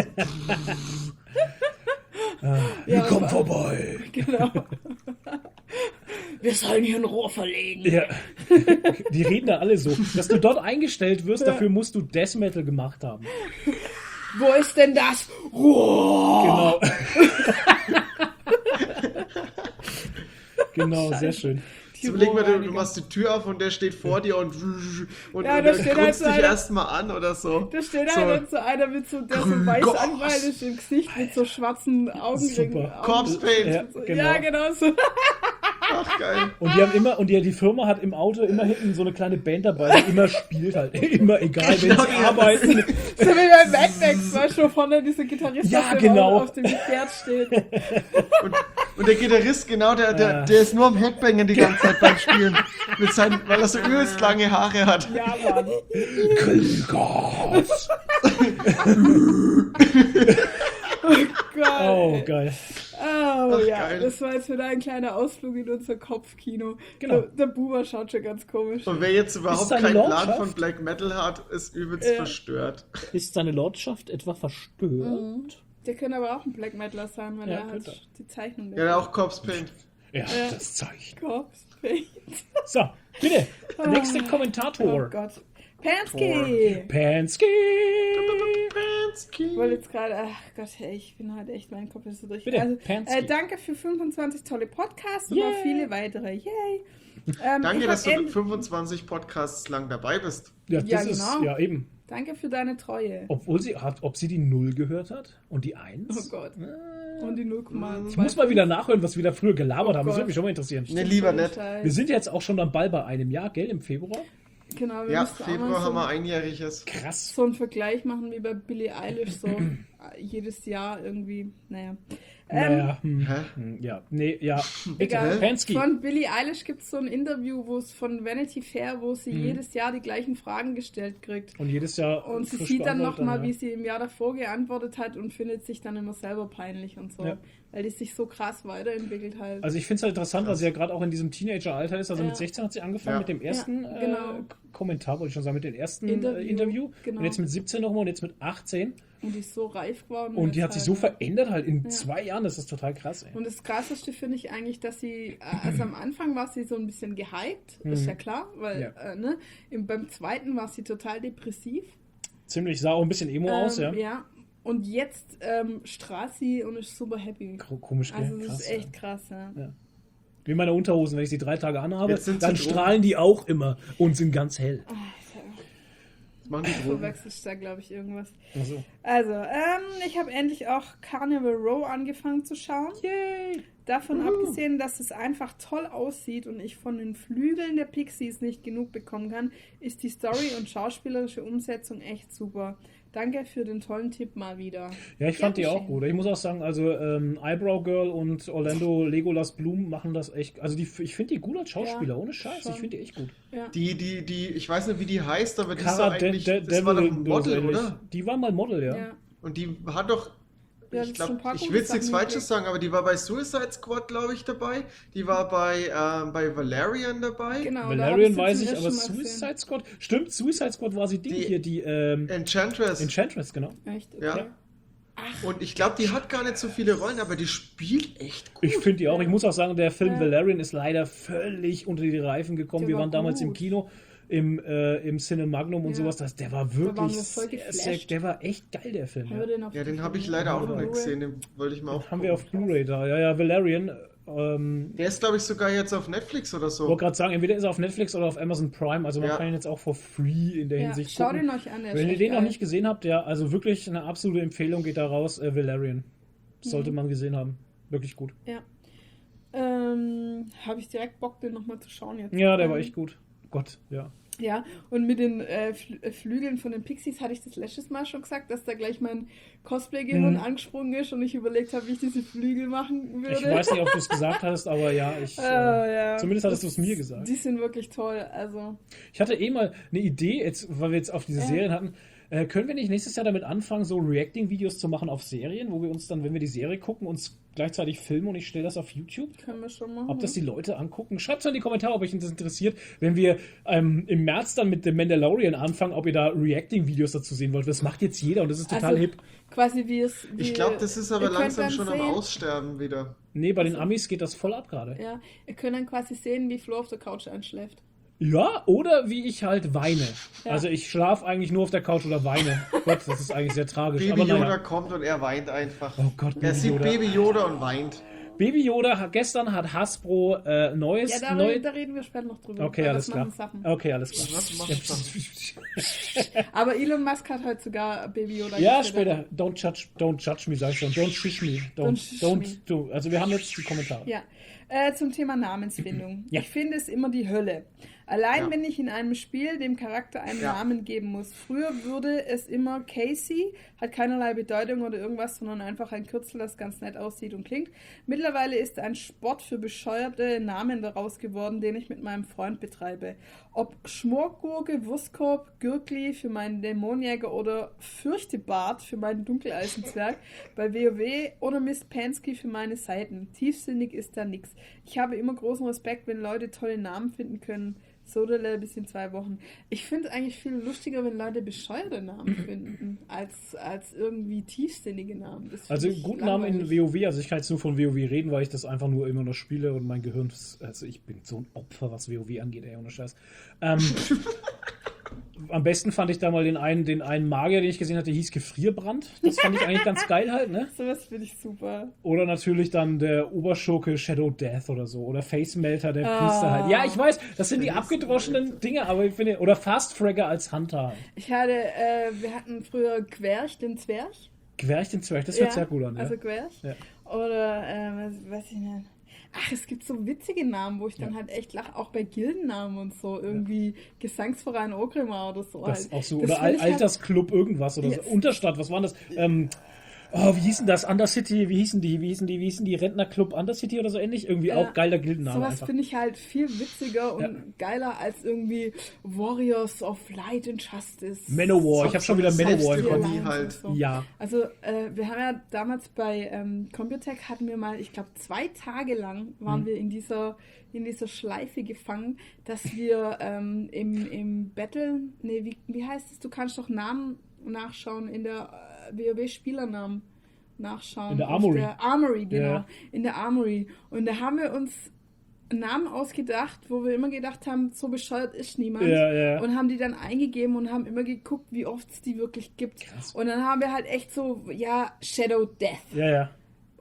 Komm vorbei.
Genau. wir sollen hier ein Rohr verlegen.
Ja. Die reden da alle so. Dass du dort eingestellt wirst, dafür musst du Death Metal gemacht haben.
Wo ist denn das Rohr?
Genau. Genau, sehr schön.
Jetzt überleg mal, du machst die Tür auf und der steht vor dir und
Ja, da
der
steht halt
grunzt
so
dich
einer-
erstmal an oder so.
Da steht
So.
halt so einer mit so, der so weiß
Gott.
angemalt ist im Gesicht mit so schwarzen Augenringen.
Super.
Corpse Paint.
Ja, genau.
Ja, genau so.
Ach, geil.
Und die haben immer, die Firma hat im Auto immer hinten so eine kleine Band dabei, die immer spielt halt. Immer egal, wenn
Genau,
sie
die-
arbeiten.
So wie bei Mad Max, weißt du, vorne dieser Gitarrist
Ja,
auf dem
genau.
Auto, auf dem Pferd steht.
Und der Gitarrist, genau,
Ja.
der ist nur am Headbangen die ganze Zeit beim Spielen. Weil er so übelst lange Haare hat.
Ja, Mann.
Kriegsgott.
Geil.
Oh, geil.
Oh
Ach,
ja,
geil.
das war jetzt wieder ein kleiner Ausflug in unser Kopfkino.
Genau.
Der Buber schaut schon ganz komisch.
Und wer jetzt überhaupt
seine
keinen Plan
Lordschaft?
von Black Metal hat, ist übelst
Ja.
verstört.
Ist seine Lordschaft etwa verstört?
Der könnte aber auch ein Black Metaler sein, weil
Ja,
er hat
könnte.
die Zeichnung.
Ja, auch Corpse Paint.
Ja,
Ja.
das Zeichen.
Kopf.
So, bitte. Nächster
Oh
Kommentator.
Gott. Pansky!
Pansky.
Ich wollte jetzt gerade, ach Gott, hey, ich bin halt echt, mein Kopf ist so durch.
Bitte,
Also,
Pansky.
danke für 25 tolle Podcasts und
Yay.
noch viele weitere. Yay!
Danke,
ich
dass
hab
du 25 Podcasts lang dabei bist.
Ja, das
Ja,
ist,
genau.
ja eben.
Danke für deine Treue.
Ob sie die 0 gehört hat und die 1?
Oh Gott. Und die 0,2.
Ich muss mal wieder nachhören, was wir da früher gelabert
Oh
haben. Das
Gott.
würde mich schon mal interessieren.
Nee, lieber nicht.
Wir sind jetzt auch schon am Ball bei einem Jahr, gell, im Februar?
Genau, wir
Ja,
müssen auch
Februar
mal
haben wir
so,
einjähriges.
Krass.
so einen Vergleich machen wie bei Billie Eilish, so jedes Jahr irgendwie, naja.
Naja,
Hä?
ja, nee, ja. Bitte,
Egal.
Pansky.
Von Billie Eilish gibt es so ein Interview, wo es von Vanity Fair, wo sie jedes Jahr die gleichen Fragen gestellt kriegt.
Und jedes Jahr.
Und sie
frisch
sieht dann
beantwortet
nochmal,
ja.
wie sie im Jahr davor geantwortet hat und findet sich dann immer selber peinlich und so.
Ja.
Weil die sich so krass weiterentwickelt halt.
Also ich finde es halt interessant, weil sie ja gerade auch in diesem Teenager-Alter ist. Also
Ja.
mit 16 hat sie angefangen
Ja.
mit dem ersten
Ja, genau.
Kommentar, wollte ich schon sagen, mit dem ersten
Interview,
Interview.
genau.
Und jetzt mit 17 nochmal und jetzt mit 18.
Und die ist so reif geworden.
Und die
jetzt
hat sich
halt,
so
ne?
verändert halt in
Ja.
2 Jahren. Das ist total krass, ey.
Und das Krasseste finde ich eigentlich, dass sie, also am Anfang war sie so ein bisschen gehypt, ist ja klar, weil
Ja.
ne, beim zweiten war sie total depressiv.
Ziemlich, sah auch ein bisschen emo aus, ja.
Ja. Und jetzt strahlt sie und ist super happy.
Komisch, gell?
Also das
Krass,
ist echt krass, ja.
Ja. Wie meine Unterhosen, wenn ich sie 3 Tage anhabe,
Jetzt sind sie
dann
Drogen.
strahlen die auch immer und sind ganz hell.
Das machen die Drogen.
Verwechselst da, glaube ich, irgendwas.
Also,
Also, ich habe endlich auch Carnival Row angefangen zu schauen.
yay!
Davon abgesehen, dass es einfach toll aussieht und ich von den Flügeln der Pixies nicht genug bekommen kann, ist die Story und schauspielerische Umsetzung echt super. Danke für den tollen Tipp mal wieder.
Ja, ich fand die
Gern
auch
geschehen.
gut. Ich muss auch sagen, also Eyebrow Girl und Orlando Legolas Bloom machen das echt. Also ich finde die gut als Schauspieler,
Ja,
ohne Scheiß.
schon.
Ich finde die echt gut.
Ja.
Ich weiß nicht, wie die heißt, aber die ist doch
Cara
eigentlich, das war doch ein Model,
ähnlich.
oder?
Die war mal Model, ja.
Ja.
Und die hat doch,
Ja,
ich
das sind ein
glaube,
paar
ich
gute
will jetzt
Sachen
nichts Falsches
dabei.
sagen, aber die war bei Suicide Squad, glaube ich, dabei. Die war bei Valerian dabei.
Genau,
Valerian
da hab
weiß
ich
ich,
sie
aber
zum ersten Mal gesehen.
Suicide Squad. Stimmt, Suicide Squad war sie die
Enchantress.
Enchantress, genau.
Echt? Okay.
Ja. Und ich glaube, die hat gar nicht so viele Rollen, aber die spielt echt gut.
Ich finde die auch. Ich muss auch sagen, der Film
Ja.
Valerian ist leider völlig unter die Reifen gekommen.
Der
Wir
war
waren damals im
gut.
Kino, im Cinemagnum und
Ja.
sowas. Der war
Da
wirklich
waren wir voll
sehr,
geflasht.
der war echt geil, der Film.
Haben wir den auf
Ja, den
DVD?
habe ich leider auch noch
Blu-ray?
nicht gesehen. Den wollte ich mal auch
Haben wir auf
gucken.
Blu-ray da. Ja, Valerian.
Der ist, glaube ich, sogar jetzt auf Netflix oder
Ich
so.
wollte gerade sagen, entweder ist er auf Netflix oder auf Amazon Prime. Also man
Ja.
kann ihn jetzt auch for free in der
Ja,
Hinsicht
schau
gucken.
den euch an. Der ist
Wenn ihr
echt
den noch
geil.
nicht gesehen habt, ja, also wirklich eine absolute Empfehlung geht da raus. Valerian. Sollte man gesehen haben. Wirklich gut.
Ja. Habe ich direkt Bock, den nochmal zu schauen jetzt.
Ja, der war echt gut. Gott, ja.
Ja, und mit den Flügeln von den Pixies hatte ich das letztes Mal schon gesagt, dass da gleich mein Cosplay-Gehirn angesprungen ist und ich überlegt habe, wie ich diese Flügel machen würde.
Ich weiß nicht, ob du es gesagt hast, aber ja,
Ja.
zumindest hattest du es mir gesagt.
Die sind wirklich toll, also.
Ich hatte mal eine Idee, jetzt, weil wir jetzt auf diese
Ja.
Serien hatten. Können wir nicht nächstes Jahr damit anfangen, so Reacting-Videos zu machen auf Serien, wo wir uns dann, wenn wir die Serie gucken, uns gleichzeitig filmen und ich stelle das auf YouTube?
Können wir schon machen.
Ob das die Leute angucken? Schreibt es in die Kommentare, ob euch das interessiert. Wenn wir im März dann mit dem Mandalorian anfangen, ob ihr da Reacting-Videos dazu sehen wollt. Das macht jetzt jeder und das ist total hip.
Quasi wie es...
Ich glaube, das ist aber langsam schon am Aussterben wieder.
Nee, bei den Amis geht das voll ab gerade.
Ja, ihr könnt dann quasi sehen, wie Flo auf der Couch einschläft.
Ja, oder wie ich halt weine.
Ja.
Also ich schlafe eigentlich nur auf der Couch oder weine. Gott, das ist eigentlich sehr tragisch.
Baby
aber
Yoda
naja.
kommt und er weint einfach.
Oh Gott,
Er sieht
Yoda.
Baby Yoda und weint.
Baby Yoda, gestern hat Hasbro neues...
Ja, da reden wir später noch drüber.
Okay,
weil
alles
das
klar.
machen Sachen.
Okay, alles klar.
Was macht
Aber Elon Musk hat heute sogar Baby Yoda
Ja,
getwittert.
später. Don't judge me, sag ich schon. Don't shush me. Don't. Also wir haben jetzt die Kommentare.
Ja, zum Thema Namensfindung.
Ja.
Ich finde es immer die Hölle. Allein
Ja.
wenn ich in einem Spiel dem Charakter einen Namen geben muss. Früher würde es immer Casey, hat keinerlei Bedeutung oder irgendwas, sondern einfach ein Kürzel, das ganz nett aussieht und klingt. Mittlerweile ist ein Sport für bescheuerte Namen daraus geworden, den ich mit meinem Freund betreibe. Ob Schmorgurke, Wurstkorb, Gürkli für meinen Dämonjäger oder Fürchtebart für meinen Dunkeleisenzwerg bei WoW oder Miss Pansky für meine Seiten. Tiefsinnig ist da nix. Ich habe immer großen Respekt, wenn Leute tolle Namen finden können. Sodele bis in 2 Wochen. Ich finde es eigentlich viel lustiger, wenn Leute bescheuerte Namen finden, als irgendwie tiefsinnige Namen. Das
Also
find ich
guten Namen in
langweilig.
WoW, also ich kann jetzt nur von WoW reden, weil ich das einfach nur immer noch spiele und mein Gehirn, also ich bin so ein Opfer, was WoW angeht, ey, ohne Scheiß. Am besten fand ich da mal den einen Magier, den ich gesehen hatte, der hieß Gefrierbrand. Das fand ich eigentlich ganz geil halt, ne?
Sowas finde ich super.
Oder natürlich dann der Oberschurke Shadow Death oder so. Oder Face Melter, der
Ah.
Priester halt. Ja, ich weiß, das sind die abgedroschenen Dinge, aber ich finde, oder Fast Fragger als Hunter halt.
Wir hatten früher Querch, den Zwerg.
Querch den Zwerg, das hört sehr gut an, ja.
Also Querch.
Ja.
Oder, weiß ich nicht. Ach, es gibt so witzige Namen, wo ich dann halt echt lache, auch bei Gildennamen und so. Irgendwie Gesangsverein Ogrimmar oder so.
Das
halt.
auch so.
Das
Oder
find ich halt-
Altersclub irgendwas oder so.
Yes.
Unterstadt, was war das? Wie hießen das? Undercity, wie hießen die? Rentnerclub Undercity oder so ähnlich? Irgendwie auch geiler Gildenname
Sowas
einfach.
finde ich halt viel witziger und geiler als irgendwie Warriors of Light and Justice.
Manowar, ich habe schon wieder Manowar im Kopf.
Selbstironie halt.
Und so.
Ja.
Also, wir haben ja damals bei Computech hatten wir mal, ich glaube, 2 Tage lang waren wir in dieser Schleife gefangen, dass wir im Battle, nee, wie heißt es? Du kannst doch Namen nachschauen in der WoW-Spielernamen nachschauen.
In der
Auf
Armory.
Der Armory, genau.
Ja.
In der Armory. Und da haben wir uns Namen ausgedacht, wo wir immer gedacht haben, so bescheuert ist niemand.
Ja.
Und haben die dann eingegeben und haben immer geguckt, wie oft es die wirklich gibt.
Krass.
Und dann haben wir halt echt so, Shadow Death.
Ja.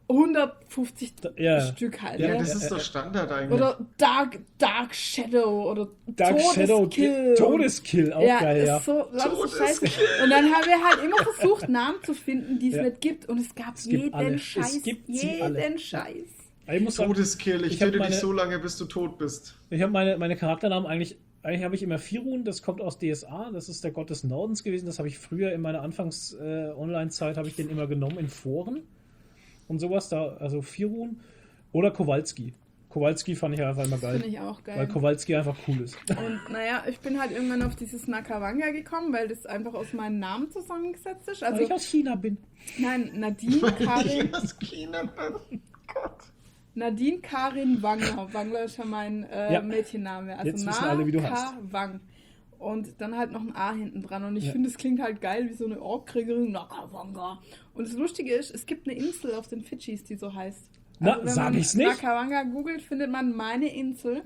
150
Ja.
Stück halt.
Ja,
ne?
das ist doch Standard eigentlich.
Oder Dark Shadow oder
Dark Shadow Todeskill, auch geil, ja.
ist so Scheiße. Und dann haben wir halt immer versucht, Namen zu finden, die es nicht gibt. Und es gab
gibt
jeden
alle.
Scheiß.
Es gibt sie alle.
Jeden Scheiß.
Ich muss sagen,
Todeskill, ich
hab
töte dich so lange, bis du tot bist.
ich habe meine Charakternamen eigentlich habe ich immer Firun, das kommt aus DSA, das ist der Gott des Nordens gewesen, das habe ich früher in meiner Anfangs-Online-Zeit habe ich den immer genommen in Foren und sowas da, also Firun oder Kowalski. Kowalski fand ich einfach immer geil.
Finde ich auch geil.
Weil Kowalski einfach cool ist.
Und naja, ich bin halt irgendwann auf dieses Nakawanga gekommen, weil das einfach aus meinen Namen zusammengesetzt ist.
Weil
Also,
ich aus China bin.
nein, Nadine Karin.
Das China bin. Gott.
Nadine Karin Wangler. Wangler ist ja mein Mädchenname. Also
Jetzt wissen alle, wie du heißt.
Wang. Und dann halt noch ein A hinten dran. Und ich finde, es klingt halt geil wie so eine Orkkriegerin. Nakawanga. Und das Lustige ist, es gibt eine Insel auf den Fidschis, die so heißt.
Na,
wenn
sag
man
ich's nicht.
Nakawanga googelt, findet man meine Insel.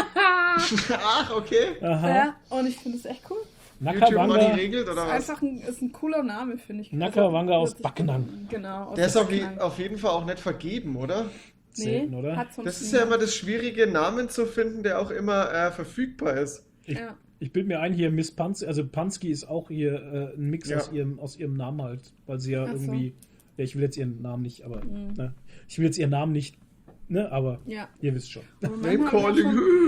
Ach, okay.
Aha.
Ja, und ich finde es echt cool.
YouTube
Nakawanga,
Money regelt,
Es
oder
ist
was?
einfach ein cooler Name, finde ich.
Nakawanga aus
hört sich-
Backnang.
Genau. aus
Der ist
Backnang.
auf jeden Fall auch nicht vergeben, oder?
Selten, oder?
hat sonst
Das ist
niemand.
ja immer das Schwierige, Namen zu finden, der auch immer verfügbar ist.
Ja.
Ich bilde mir ein, hier Miss Pansky, also Pansky ist auch hier ein Mix
Ja.
aus ihrem Namen halt, weil sie ja
Ach so.
irgendwie, ja, ich will jetzt ihren Namen nicht, aber, ne, ich will jetzt ihren Namen nicht, ne, aber
Ja.
ihr wisst schon.
Aber
Name
manchmal habe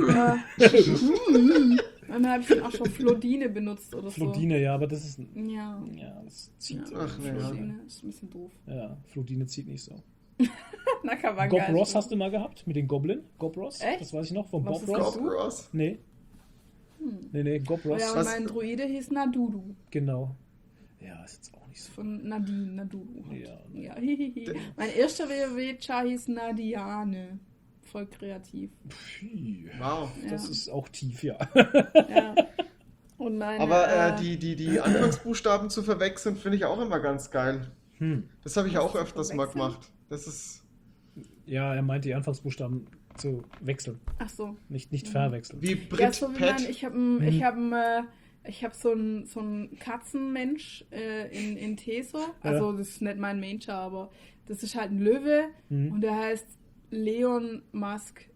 ich dann auch schon Flodine benutzt oder so.
Flodine, ja, aber das ist,
Ja.
ja, das zieht,
Ach, ne, ja.
Flodine ist ein bisschen doof.
ja, Flodine zieht nicht so.
Nakawanga.
Gob Ross
ist-
hast du mal gehabt, mit den Goblin, Gob Ross,
Echt?
das weiß ich noch, von
Was
Bob
ist
Ross.
das?
Bob Ross.
Nee. Nee, Gob
Oh
Ross,
ja, und
Was-
mein Druide hieß Nadudu.
genau. Ja, ist jetzt auch nicht so.
Von Nadine Nadulu.
Ja.
Ja, hihihi. Mein erster WoW-Char hieß Nadiane. Voll kreativ.
Wow.
Das ist auch tief, ja.
Ja. Und meine,
Aber die Anfangsbuchstaben zu verwechseln, finde ich auch immer ganz geil. Das habe ich auch öfters mal
verwechseln?
gemacht. Das ist
Ja, er meinte die Anfangsbuchstaben zu wechseln,
ach so.
nicht verwechseln.
wie
Ja,
Brit
so wie
Pet.
ich hab so einen Katzenmensch in Teso. Also das ist nicht mein Main-Char, aber das ist halt ein Löwe und der heißt Leon Musk.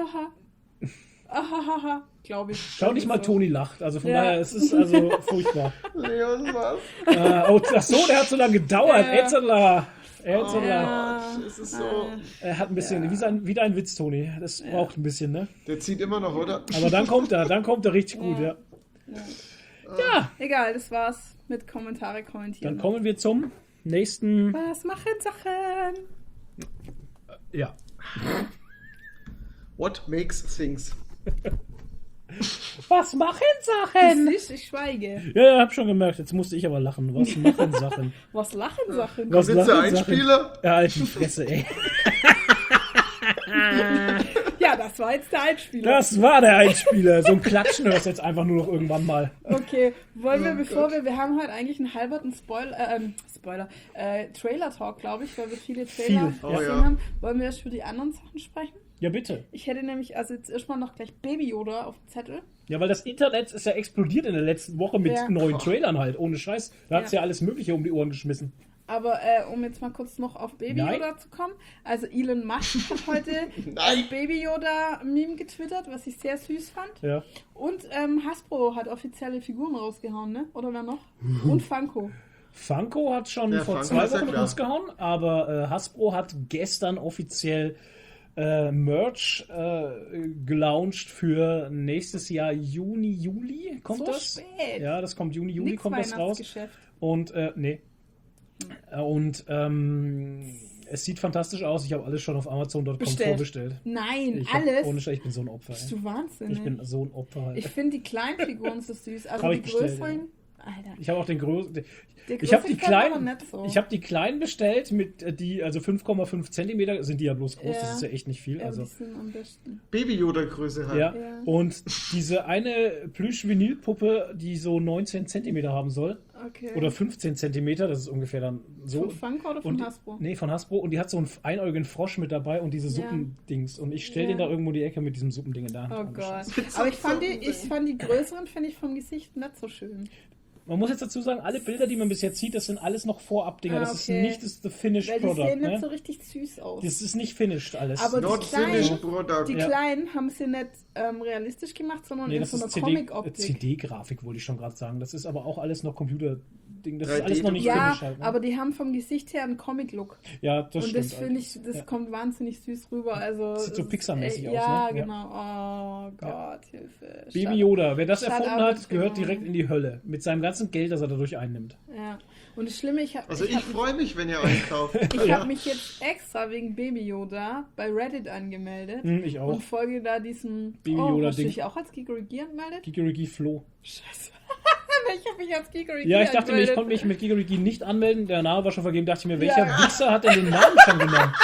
Glaube ich.
Schau nicht mal,
so.
Toni lacht. Also von
Ja.
daher, es ist also furchtbar.
Leon was?
Ach so, der hat so lange gedauert.
Ja.
Etzela.
Ja.
Es ist so.
Er hat ein bisschen, wie dein Witz, Toni. Das braucht ein bisschen, ne?
Der zieht immer noch, oder?
Aber dann kommt er richtig gut, ja. Ja,
Egal, das war's mit Kommentare kommentieren.
dann kommen wir zum nächsten.
Was machen Sachen?
Ja.
What makes things?
Was machen Sachen?
Ich schweige.
Ja, hab schon gemerkt. Jetzt musste ich aber lachen. Was machen Sachen?
Was lachen Sachen?
Was
Kommt jetzt der
lachen Sachen?
Einspieler?
Ja, halt die Fresse, ey.
Ja, das war jetzt der Einspieler.
Das war der Einspieler. So ein Klatschen hörst du jetzt einfach nur noch irgendwann mal.
Okay, wollen wir,
Oh
bevor
Gott.
wir haben heute eigentlich einen halberten Trailer-Talk, glaube ich, weil wir viele Trailer
Viel,
ja.
gesehen
Oh ja.
haben. Wollen wir erst für die anderen Sachen sprechen?
Ja, bitte.
Ich hätte nämlich also jetzt erstmal noch gleich Baby Yoda auf dem Zettel.
Ja, weil das Internet ist ja explodiert in der letzten Woche mit
Ja.
neuen Trailern halt. Ohne Scheiß. Da hat's
Ja.
ja alles Mögliche um die Ohren geschmissen.
Aber um jetzt mal kurz noch auf Baby
Nein.
Yoda zu kommen. Also Elon Musk hat heute
Nein.
ein Baby Yoda-Meme getwittert, was ich sehr süß fand.
Ja.
Und Hasbro hat offizielle Figuren rausgehauen, ne? Oder wer noch? Und Funko.
Funko hat schon
Ja,
vor
Funko
2
ist ja
Wochen
klar.
rausgehauen, aber Hasbro hat gestern offiziell Merch gelauncht für nächstes Jahr Juni, Juli kommt
So
das?
spät.
Ja, das kommt Juni, Juli
Nix
kommt das raus.
Weihnachtsgeschäft.
Und nee. Und es sieht fantastisch aus. Ich habe alles schon auf Amazon.com
Bestellt.
vorbestellt.
Nein,
Ich hab-
alles.
Ohne Scheiß, ich bin so ein Opfer.
Bist
Ey.
du wahnsinnig?
Ich bin so ein Opfer halt.
Ich finde die kleinen Figuren so süß. Also
Hab
die
ich bestellt,
größeren. Alter.
Ich habe auch den größten.
Der
Ich habe
größte
die
gefällt mir aber
kleinen.
nicht so.
Ich habe die kleinen bestellt mit die also 5,5 Zentimeter sind die ja bloß groß.
Ja.
Das ist ja echt nicht viel.
Ja,
Also
die sind am besten.
Baby-Yoda-Größe halt.
ja.
Ja.
Und diese eine Plüsch-Vinylpuppe, die so 19 Zentimeter haben soll
Okay.
oder 15 Zentimeter, das ist ungefähr dann so.
Von Funko oder von
Und
Hasbro?
Nee, von Hasbro. Und die hat so einen einäugigen Frosch mit dabei und diese
Ja.
Suppendings. Und ich stelle
Ja.
den da irgendwo in die Ecke mit diesem Suppending in der Hand.
Oh
Ohne
Gott.
Scheiß.
Aber ich fand die größeren, finde ich vom Gesicht nicht so schön.
Man muss jetzt dazu sagen, alle Bilder, die man bis jetzt sieht, das sind alles noch Vorab-Dinger.
Ah,
Das ist
okay.
nicht das the finished
Weil die
product.
sehen nicht
Ne?
so richtig süß aus.
Das ist nicht finished alles.
Aber die
Not
kleinen,
finished product.
die
Ja.
kleinen haben sie nicht realistisch gemacht, sondern
Nee,
in
das
so einer
ist
Comic-Optik.
CD-Grafik, wollte ich schon gerade sagen. Das ist aber auch alles noch Computer-Ding. Das ist
3D
alles noch nicht
Ja,
finished halt. Ne?
aber die haben vom Gesicht her einen Comic-Look.
Ja, das
Und
stimmt.
das finde ich, das
Ja.
kommt wahnsinnig süß rüber. Also,
Sieht so
es-
Pixar-mäßig aus,
Ja,
ne? Ja.
genau. Oh Gott, Hilfe.
Baby Yoda, wer das
Shut
erfunden
up,
hat, gehört
Simon.
direkt in die Hölle. Mit seinem ganzen Geld, das er dadurch einnimmt.
Ja. Und das Schlimme, ich
Also ich freue mich, wenn ihr einkauft.
Ja.
habe mich jetzt extra wegen Baby Yoda bei Reddit angemeldet.
Ich auch.
Und folge da diesem
Baby
hast du
Yoda-Ding.
dich auch als Gigerigi angemeldet?
Gigerigi Flo.
Scheiße. Ich habe mich als Gigerigi
Ja, ich dachte mir, ich
angemeldet.
konnte mich mit Gigerigi nicht anmelden. Der Name war schon vergeben. Dachte ich mir, welcher
Ja.
Wichser hat denn den Namen schon genommen?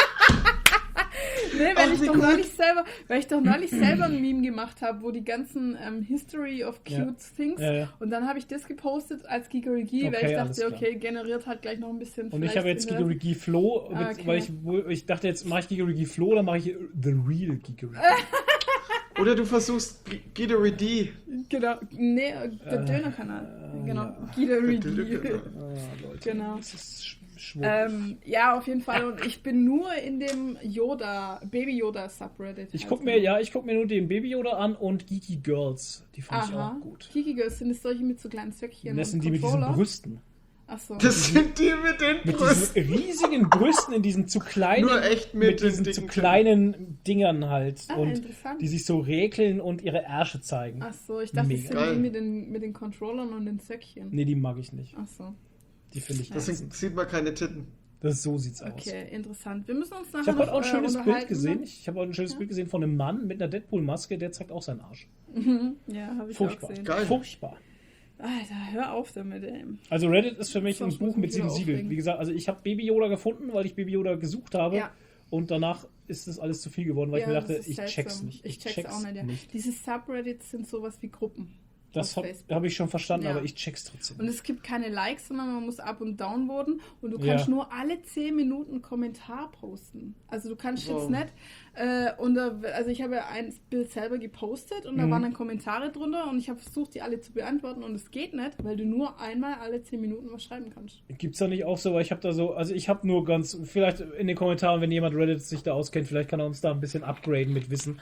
Nee,
Ach,
weil ich
wie
doch
gut.
neulich selber ein Meme gemacht habe, wo die ganzen History of Cute
Ja.
Things
Ja, ja.
und dann habe ich das gepostet als Gigerigi, weil
Okay,
ich
alles
dachte,
klar.
okay, generiert halt gleich noch ein bisschen.
Und ich
vielleicht
habe jetzt
in der-
Gigerigi Flo,
Ah, okay.
weil ich dachte, jetzt mache ich Gigerigi Flo, dann mache ich The Real Gigerigi.
Oder du versuchst Gidary D.
Genau, nee, der Dönerkanal. Genau,
ja.
Gigerigi.
Dönerkanal.
Leute,
Genau.
das ist schwurbelig.
Ja, auf jeden Fall. Und ich bin nur in dem Baby Yoda Subreddit.
Ich
halt.
guck mir nur den Baby Yoda an und Geeky Girls. Die fand ich
Aha.
auch gut.
Kiki Girls, sind es solche mit so kleinen Zöckchen?
Das
und
sind die mit diesen
Controller?
Brüsten.
Achso.
Das sind die mit den
Mit
Brüsten.
diesen riesigen Brüsten in diesen zu kleinen,
Nur echt mit
diesen
den
zu
dicken
kleinen Dingern halt.
Ah,
und
interessant.
die sich so räkeln und ihre Ärsche zeigen.
Achso, ich dachte, das
Mega.
sind
Geil.
die mit den Controllern und den Zöckchen.
Nee, die mag ich nicht.
Achso.
Die finde ich
Das
ätzend.
sieht man keine Titten.
So sieht's aus.
Okay, interessant. Wir müssen uns nachher
Ich habe heute
noch,
auch ein schönes Bild
unterhalten,
gesehen.
ne?
Ich habe heute ein schönes Bild gesehen von einem Mann mit einer Deadpool-Maske, der zeigt auch seinen Arsch.
Ja, habe ich
Furchtbar.
auch gesehen.
Geil.
Furchtbar.
Alter, hör auf damit, ey.
Also Reddit ist für mich ein
Sonst muss
Buch
ich
mit
mich
7
wieder
Siegeln.
aufregen.
Wie gesagt, also ich habe Baby Yoda gefunden, weil ich Baby Yoda gesucht habe.
Ja.
Und danach ist das alles zu viel geworden, weil ich mir
das
dachte,
ist
ich
seltsam.
check's nicht.
Ich check's auch nicht, ja.
nicht.
Diese Subreddits sind sowas wie Gruppen.
Das
auf Facebook.
habe ich schon verstanden,
Ja.
aber ich check's trotzdem.
Und es gibt keine Likes, sondern man muss up und down voten und du
Ja.
kannst nur alle 10 Minuten einen Kommentar posten. Also du kannst jetzt
Wow.
nicht, also ich habe ja ein Bild selber gepostet und da waren dann Kommentare drunter und ich habe versucht, die alle zu beantworten und es geht nicht, weil du nur einmal alle 10 Minuten was schreiben kannst.
Gibt's da nicht auch so, weil ich habe da so, also ich habe nur vielleicht in den Kommentaren, wenn jemand Reddit sich da auskennt, vielleicht kann er uns da ein bisschen upgraden mit Wissen.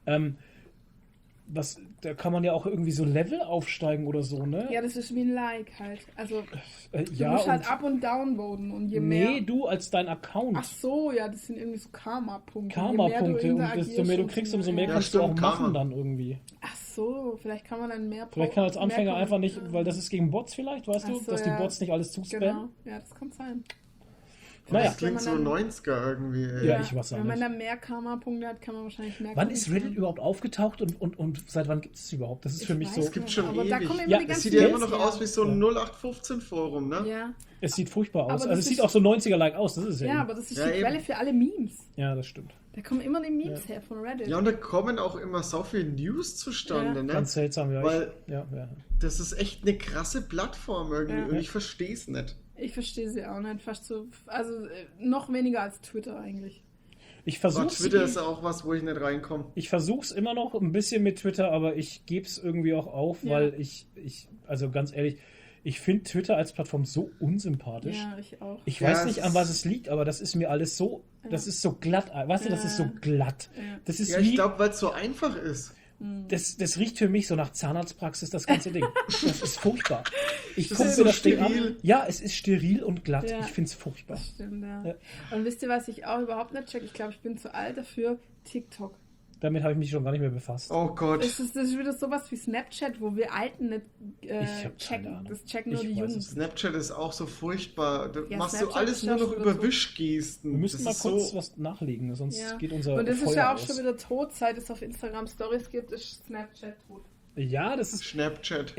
Da kann man ja auch irgendwie so Level aufsteigen oder so, ne?
Ja, das ist wie ein Like halt. Also du
ja,
musst halt
und
up und down voten und je mehr...
nee, du als dein Account.
Ach so, ja, das sind irgendwie so Karma-Punkte. Je mehr
Karma-Punkte und desto mehr du
interagierst,
kriegst, umso mehr
Ja,
kannst du auch
stimmt,
machen
Karma.
dann irgendwie.
Ach so, vielleicht kann man dann mehr...
Vielleicht kann als Anfänger
mehr
einfach nicht, weil das ist gegen Bots vielleicht, weißt du,
Ach so,
dass die
ja.
Bots nicht alles zuspammen.
Genau, ja, das kann sein.
Naja.
Das klingt so
Wenn man
90er irgendwie, ey.
Ja, ich weiß auch
Wenn man
nicht.
dann mehr Karma-Punkte hat, kann man wahrscheinlich mehr...
Wann ist Reddit
kommentieren.
überhaupt aufgetaucht und seit wann gibt es überhaupt? Das ist für
Ich
mich
weiß
so.
nicht,
gibt schon
aber da
ewig.
kommen immer
Ja,
die
es
ganzen
Es sieht ja immer
Mails
noch
her.
aus wie so ein 0815-Forum, ne?
Ja.
Es sieht furchtbar aus.
Aber
Also
das
es sieht
ist-
auch so 90er-like aus, das ist ja.
Ja,
eben.
aber das ist
Ja,
die
eben.
Quelle für alle Memes.
Ja, das stimmt.
Da kommen immer die Memes her von Reddit.
Ja, und da kommen auch immer so viele News zustande,
Ja.
ne?
Ganz seltsam, ja.
Weil-
ja.
Das ist echt eine krasse Plattform irgendwie
Ja.
und ich verstehe es nicht.
Ich verstehe sie auch nicht. Fast so, also noch weniger als Twitter eigentlich.
Ich
Aber
versuch's.
Twitter ist auch was, wo ich nicht reinkomme.
Ich versuch's immer noch ein bisschen mit Twitter, aber ich gebe es irgendwie auch auf,
Ja.
weil also ganz ehrlich, ich finde Twitter als Plattform so unsympathisch.
Ja, ich auch.
Ich
Ja,
weiß
es
nicht, an
ist-
was es liegt, aber das ist mir alles so, das ist so glatt. Weißt du, das ist so
Ja.
glatt.
Ja.
Das ist
Ja, ich
wie,
glaube, weil es so einfach ist.
das riecht für mich so nach Zahnarztpraxis, das ganze Ding. Das ist furchtbar. Ich
Das
gucke
ist
mir
so
das Ding an.
steril.
Ja, es ist steril und glatt.
Ja.
Ich finde es furchtbar.
Das stimmt, ja.
Ja.
Und wisst ihr, was ich auch überhaupt nicht check? Ich glaube, ich bin zu alt dafür. TikTok.
Damit habe ich mich schon gar nicht mehr befasst.
Oh Gott.
Das ist wieder sowas wie Snapchat, wo wir Alten nicht
Ich hab keine
checken.
Ahnung.
Das checken nur
Ich
die
weiß
Jungs.
es
Snapchat ist auch so furchtbar. Da
Ja,
machst
Snapchat
du alles
ist ja
nur noch
schon
über
wieder so-
Wischgesten.
Wir müssen mal
Das ist
kurz
so,
was nachlegen, sonst
Ja.
geht unser
Und das
Feuer
ist ja auch
aus.
schon wieder tot, seit es auf Instagram Stories gibt, ist Snapchat tot.
Ja, das ist
Snapchat.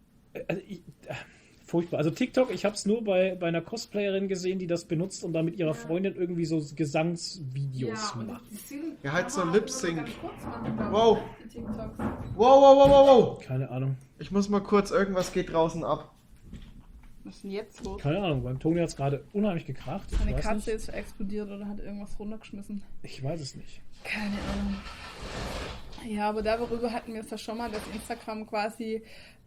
furchtbar. Also TikTok, ich habe es nur bei einer Cosplayerin gesehen, die das benutzt und da mit ihrer Freundin irgendwie so Gesangsvideos
und
macht.
die sind
Ja, halt so
aber
Lip
auch
Sync.
ganz kurz manchmal,
Wow.
die TikToks.
Wow, wow, wow, wow, wow.
Keine Ahnung.
Ich muss mal kurz, irgendwas geht draußen ab.
Was ist denn jetzt los?
Keine Ahnung. Beim Toni hat es gerade unheimlich gekracht. Ich
Meine
weiß
Katze
nicht.
ist explodiert oder hat irgendwas runtergeschmissen.
Ich weiß es nicht.
Keine Ahnung. Ja, aber darüber hatten wir es ja schon mal, dass Instagram quasi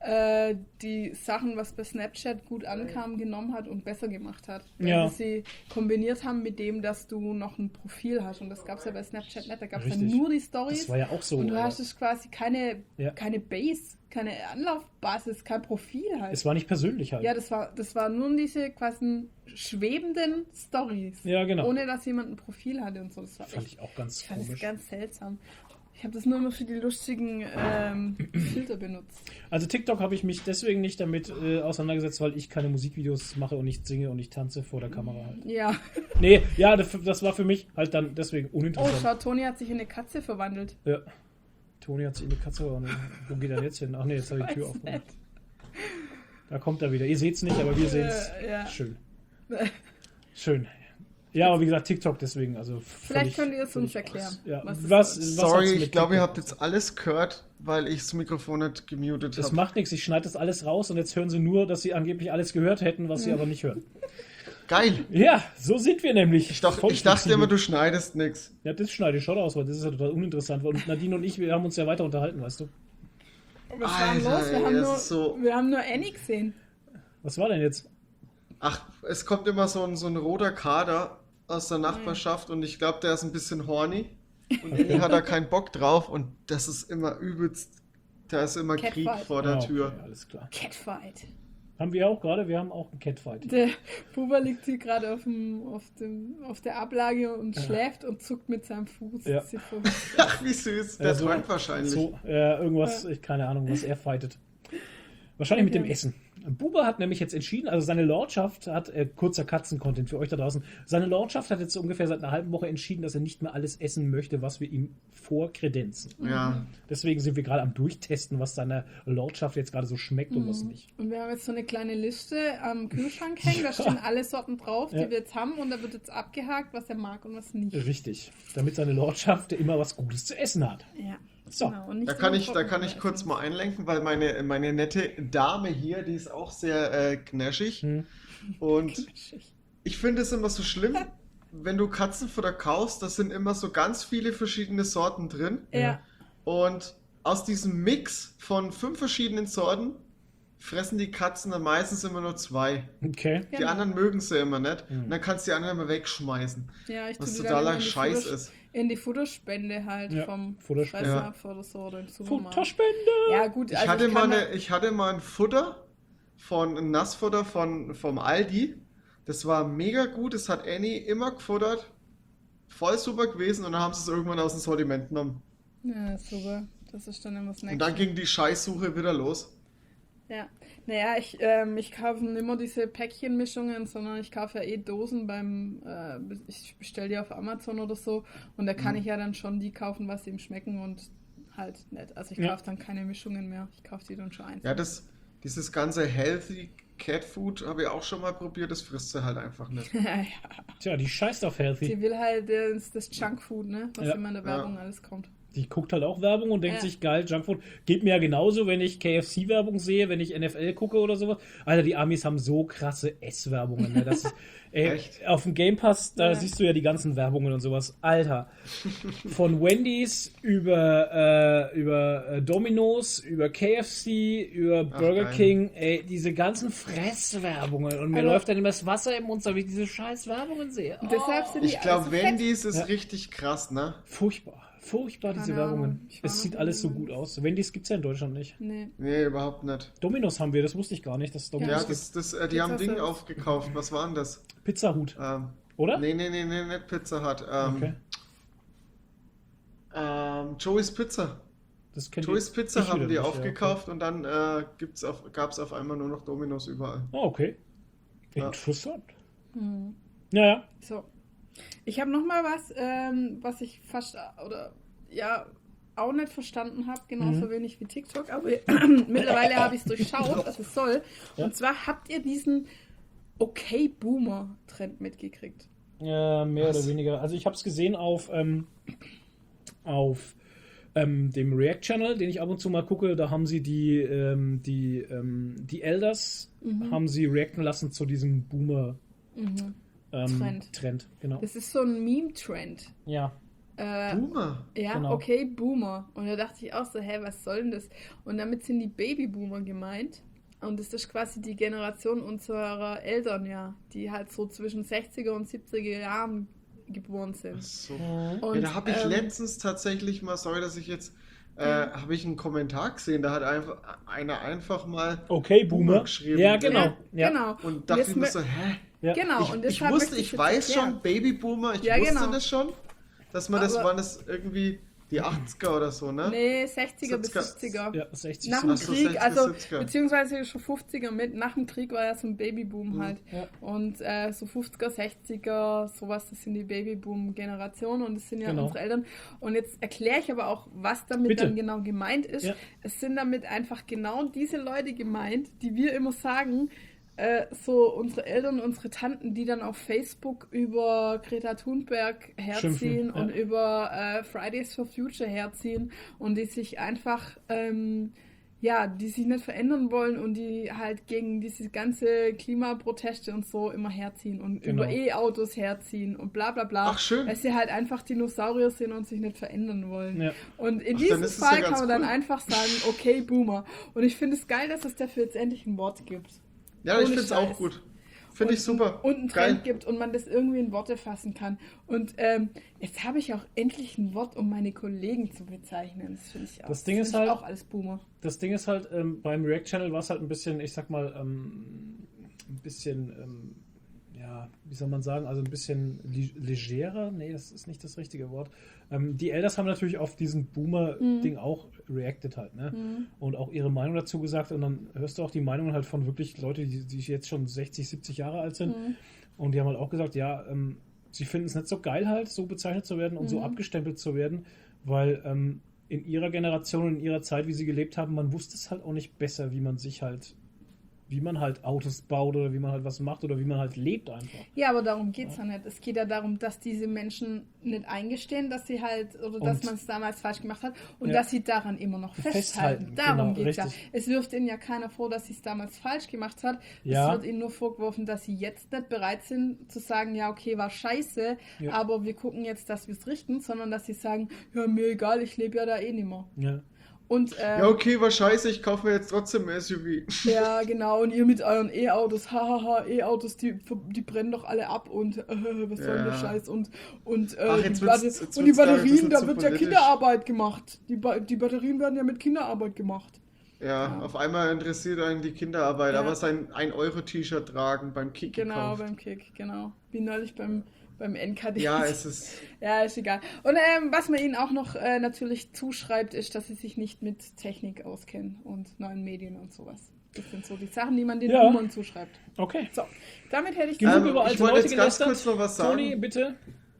die Sachen, was bei Snapchat gut ankam, genommen hat und besser gemacht hat. Weil
Ja.
sie kombiniert haben mit dem, dass du noch ein Profil hast. Und das gab es ja bei Snapchat nicht. Da gab es ja
Richtig.
nur die Stories.
Das war ja auch so.
und du
aber
hast es quasi keine
Ja.
Base, keine Anlaufbasis, kein Profil halt.
es war nicht persönlich halt.
Ja, das war nur diese quasi schwebenden Stories.
Ja, genau.
Ohne dass jemand ein Profil hatte und so. Das war
Fand
echt,
ich auch ganz
ich fand das
komisch.
ganz seltsam. Ich habe das nur immer für die lustigen Filter benutzt.
Also TikTok habe ich mich deswegen nicht damit auseinandergesetzt, weil ich keine Musikvideos mache und nicht singe und nicht tanze vor der Kamera halt.
Ja.
Nee, ja, das war für mich halt dann deswegen
Oh,
uninteressant.
schau, Toni hat sich in eine Katze verwandelt.
Ja. Toni hat sich in die Katze verwandelt. Wo geht er denn jetzt hin? Ach nee, jetzt habe ich die Tür
Weiß
aufgemacht.
nicht.
Da kommt er wieder. Ihr seht es nicht, aber wir sehen es.
Ja.
Schön. Schön. Ja, aber wie gesagt, TikTok deswegen. Also
Vielleicht könnt ihr es uns
völlig
erklären.
aus. Ja.
was das
Was
soll.
Sorry,
hat's mit
ich glaube, ihr
TikTok
habt jetzt alles gehört, weil ich das Mikrofon nicht gemutet
Das
habe.
macht nichts, ich schneide das alles raus und jetzt hören sie nur, dass sie angeblich alles gehört hätten, was sie aber nicht hören.
Geil.
Ja, so sind wir nämlich.
Ich dachte
Voll
immer, du schneidest nichts.
Ja, das schneide ich schon aus, weil das ist ja total uninteressant. Und Nadine und ich, wir haben uns ja weiter unterhalten, weißt du.
Was war denn
Alter,
los?
ey, das ist so-
Wir haben nur Annie gesehen.
Was war denn jetzt?
Ach, es kommt immer so ein roter Kader aus der Nachbarschaft und ich glaube, der ist ein bisschen horny. Und irgendwie hat er keinen Bock drauf und das ist immer übelst. Da ist immer Krieg
Catfight.
vor der
Ah,
Tür.
Okay, alles klar.
Catfight.
Haben wir auch gerade, wir haben auch einen Catfight.
Der Buba liegt hier gerade auf der Ablage und schläft und zuckt mit seinem Fuß.
Ja.
Das sieht voll-
Ach, wie süß. Der
Ja, so-
träumt wahrscheinlich.
So, irgendwas, ich keine Ahnung, was er fightet. Wahrscheinlich mit dem Essen. Bube hat nämlich jetzt entschieden, also seine Lordschaft hat, kurzer Katzen-Content für euch da draußen, seine Lordschaft hat jetzt ungefähr seit einer halben Woche entschieden, dass er nicht mehr alles essen möchte, was wir ihm vorkredenzen.
Ja.
Deswegen sind wir gerade am Durchtesten, was seiner Lordschaft jetzt gerade so schmeckt und was nicht.
Und wir haben jetzt so eine kleine Liste am Kühlschrank hängen, da stehen alle Sorten drauf, die wir jetzt haben, und da wird jetzt abgehakt, was er mag und was nicht.
Richtig. Damit seine Lordschaft immer was Gutes zu essen hat.
Ja.
So.
Genau, und nicht
Da kann
nur
ich
Trockenfleisch.
kurz mal einlenken, weil meine nette Dame hier, die ist auch sehr knäschig. Und ich finde es immer so schlimm, wenn du Katzenfutter kaufst, da sind immer so ganz viele verschiedene Sorten drin.
Ja.
Und aus diesem Mix von 5 verschiedenen Sorten fressen die Katzen dann meistens immer nur 2.
Okay.
Die
Genau.
anderen mögen sie immer nicht. Und dann kannst du die anderen immer wegschmeißen.
Ja, ich tue
Was
die dann
totaler
immer in die
Scheiß
Futter-
ist.
In die Futterspende halt
Ja,
vom
Futterspende.
Fressnapf oder so oder im Supermarkt.
Futterspende!
Ja, gut,
Ich
also
hatte,
ich
mal
kann
eine, ich hatte mal ein Nassfutter vom Aldi. Das war mega gut. Das hat Annie immer gefuttert. Voll super gewesen. Und dann haben sie es irgendwann aus dem Sortiment genommen.
Ja, super. Das ist dann immer das
Und
Nächste.
dann ging die Scheißsuche wieder los.
Ja. Naja, ich kaufe nicht immer diese Päckchenmischungen, sondern ich kaufe ja eh Dosen ich bestelle die auf Amazon oder so, und da kann ich ja dann schon die kaufen, was ihm schmecken, und halt nicht. Also ich
Ja.
kaufe dann keine Mischungen mehr. Ich kaufe die dann schon einzeln.
Ja, dieses ganze Healthy Cat Food habe ich auch schon mal probiert. Das frisst sie halt einfach nicht.
Ja.
Tja, die scheißt auf Healthy.
Sie will halt das Junkfood, ne? Was
Ja.
immer in der Werbung alles kommt.
Die guckt halt auch Werbung und denkt
Ja.
sich, geil, Junkfood. Geht mir ja genauso, wenn ich KFC-Werbung sehe, wenn ich NFL gucke oder sowas. Alter, die Amis haben so krasse Esswerbungen. Ne? Das ist,
Echt?
auf dem Game Pass, da
Ja.
siehst du ja die ganzen Werbungen und sowas. Alter, von Wendy's über Domino's, über KFC, über Burger
geil.
King, ey, diese ganzen Fresswerbungen. Und mir
Aber-
läuft dann immer das Wasser im Mund, wenn ich diese scheiß Werbungen sehe.
Und deshalb sind die
Ich
alle
glaube,
so fett.
Wendy's ist
Ja.
richtig krass, ne?
Furchtbar. Furchtbar, diese
Keine Ahnung.
Werbungen.
Ich war
Es
noch
sieht
nie
alles so
in
gut
Wendy's.
aus. Wendy's gibt's ja in Deutschland nicht.
Nee.
Nee, überhaupt nicht.
Domino's haben wir, das wusste ich gar nicht, dass es Domino's
Ja,
gibt.
die haben Ding
Service.
aufgekauft. Was war denn das?
Pizza Hut,
Ähm,
oder?
nee, nicht Pizza Hut.
Okay.
Joey's Pizza.
Das kennt
Joey's
ihr-
Pizza
ich
haben
wieder
die
nicht, ja,
aufgekauft und dann gab es auf einmal nur noch Domino's überall.
Okay. Okay.
Ja.
Interessant.
Hm.
Naja,
So. Ich habe noch mal was ich fast auch nicht verstanden habe, genauso wenig wie TikTok, aber mittlerweile habe ich es durchschaut, was es soll.
Ja.
Und zwar habt ihr diesen Okay-Boomer-Trend mitgekriegt.
mehr
Was?
oder weniger. Also ich habe es gesehen auf dem React-Channel, den ich ab und zu mal gucke. Da haben sie die Elders haben sie reacten lassen zu diesem Boomer Trend. Genau.
Das ist so ein Meme-Trend.
Ja.
Boomer.
Ja,
Genau.
okay, Boomer. Und da dachte ich auch so, hä, was soll denn das? Und damit sind die Babyboomer gemeint. Und das ist quasi die Generation unserer Eltern, ja, die halt so zwischen 60er und 70er Jahren geboren sind.
So.
Und,
Ja, da habe ich letztens tatsächlich mal, sorry, dass ich jetzt, habe ich einen Kommentar gesehen, da hat einer einfach mal
Okay, Boomer.
geschrieben.
Ja, genau. Ja.
Genau.
Und dachte
jetzt
ich mir
mö-
so, hä?
Ja.
Genau, und deshalb möchte
Ich
jetzt
weiß
erklären.
schon, Babyboomer, ich
Ja,
wusste
genau.
das schon, dass man
Aber-
waren das irgendwie die 80er oder so, ne?
Nee, 60er bis
70er.
70er.
Ja, 60
Nach
so.
dem
Ach so,
Krieg,
60er,
also
70er.
beziehungsweise schon 50er mit, nach dem Krieg war ja so ein Babyboom halt.
Ja.
Und so 50er, 60er, sowas, das sind die Babyboom-Generationen und das sind ja
Genau.
unsere Eltern. Und jetzt erkläre ich aber auch, was damit
Bitte.
dann genau gemeint ist.
Ja.
Es sind damit einfach genau diese Leute gemeint, die wir immer sagen, so unsere Eltern, unsere Tanten, die dann auf Facebook über Greta Thunberg herziehen
Schimpfen, ja.
und über Fridays for Future herziehen und die sich einfach, die sich nicht verändern wollen und die halt gegen diese ganze Klimaproteste und so immer herziehen und
Genau.
über E-Autos herziehen und bla bla bla.
Ach, schön.
Weil sie halt einfach Dinosaurier sind und sich nicht verändern wollen.
Ja.
Und in
Ach,
diesem
dann ist es ja
Fall
ganz
kann man dann
cool.
einfach sagen, okay, Boomer. Und ich finde es geil, dass es dafür jetzt endlich ein Wort gibt.
Ja, ich
Ohne
finde es auch
Scheiß.
gut. Finde ich super.
Und einen
Geil.
Trend gibt und man das irgendwie in Worte fassen kann. Und jetzt habe ich auch endlich ein Wort, um meine Kollegen zu bezeichnen. Das finde ich auch.
Das Ding
find
ist
ich
halt-
auch als Boomer.
Das Ding ist halt, beim React-Channel war es halt ein bisschen, ich sag mal, ein bisschen, ja, wie soll man sagen, also ein bisschen legerer. Nee, das ist nicht das richtige Wort. Die Elders haben natürlich auf diesen Boomer-Ding auch reacted halt, ne? Und auch ihre Meinung dazu gesagt. Und dann hörst du auch die Meinung halt von wirklich Leuten, die jetzt schon 60, 70 Jahre alt sind. Und die haben halt auch gesagt, ja, sie finden es nicht so geil halt, so bezeichnet zu werden und so abgestempelt zu werden, weil in ihrer Generation und in ihrer Zeit, wie sie gelebt haben, man wusste es halt auch nicht besser, wie man halt Autos baut oder wie man halt was macht oder wie man halt lebt einfach.
Ja, aber darum geht es ja nicht. Es geht ja darum, dass diese Menschen nicht eingestehen, dass sie halt, oder dass man es damals falsch gemacht hat und dass sie daran immer noch festhalten. Darum geht es ja. Es wirft ihnen ja keiner vor, dass sie es damals falsch gemacht hat. Es wird ihnen nur vorgeworfen, dass sie jetzt nicht bereit sind zu sagen, ja, okay, war scheiße, aber wir gucken jetzt, dass wir es richten, sondern dass sie sagen, ja, mir egal, ich lebe ja da eh nicht mehr.
Ja.
Und,
ja, okay, war scheiße, ich kaufe mir jetzt trotzdem ein SUV.
Ja, genau, und ihr mit euren E-Autos, hahaha, E-Autos, die brennen doch alle ab und was soll denn der Scheiß und die Batterien, da wird ja Kinderarbeit gemacht. Die Batterien werden ja mit Kinderarbeit gemacht.
Ja, auf einmal interessiert einen die Kinderarbeit, aber sein 1-Euro-T-Shirt tragen beim Kick
Genau,
gekauft.
beim Kick, genau. Wie neulich beim NKD.
Ja, es ist...
Ja, ist egal. Und was man ihnen auch noch natürlich zuschreibt, ist, dass sie sich nicht mit Technik auskennen und neuen Medien und sowas. Das sind so die Sachen, die man den Boomern zuschreibt.
Okay.
So, damit hätte ich
genug über alte
ich wollte
Leute
jetzt ganz
gelästert.
kurz noch was sagen.
Toni, bitte.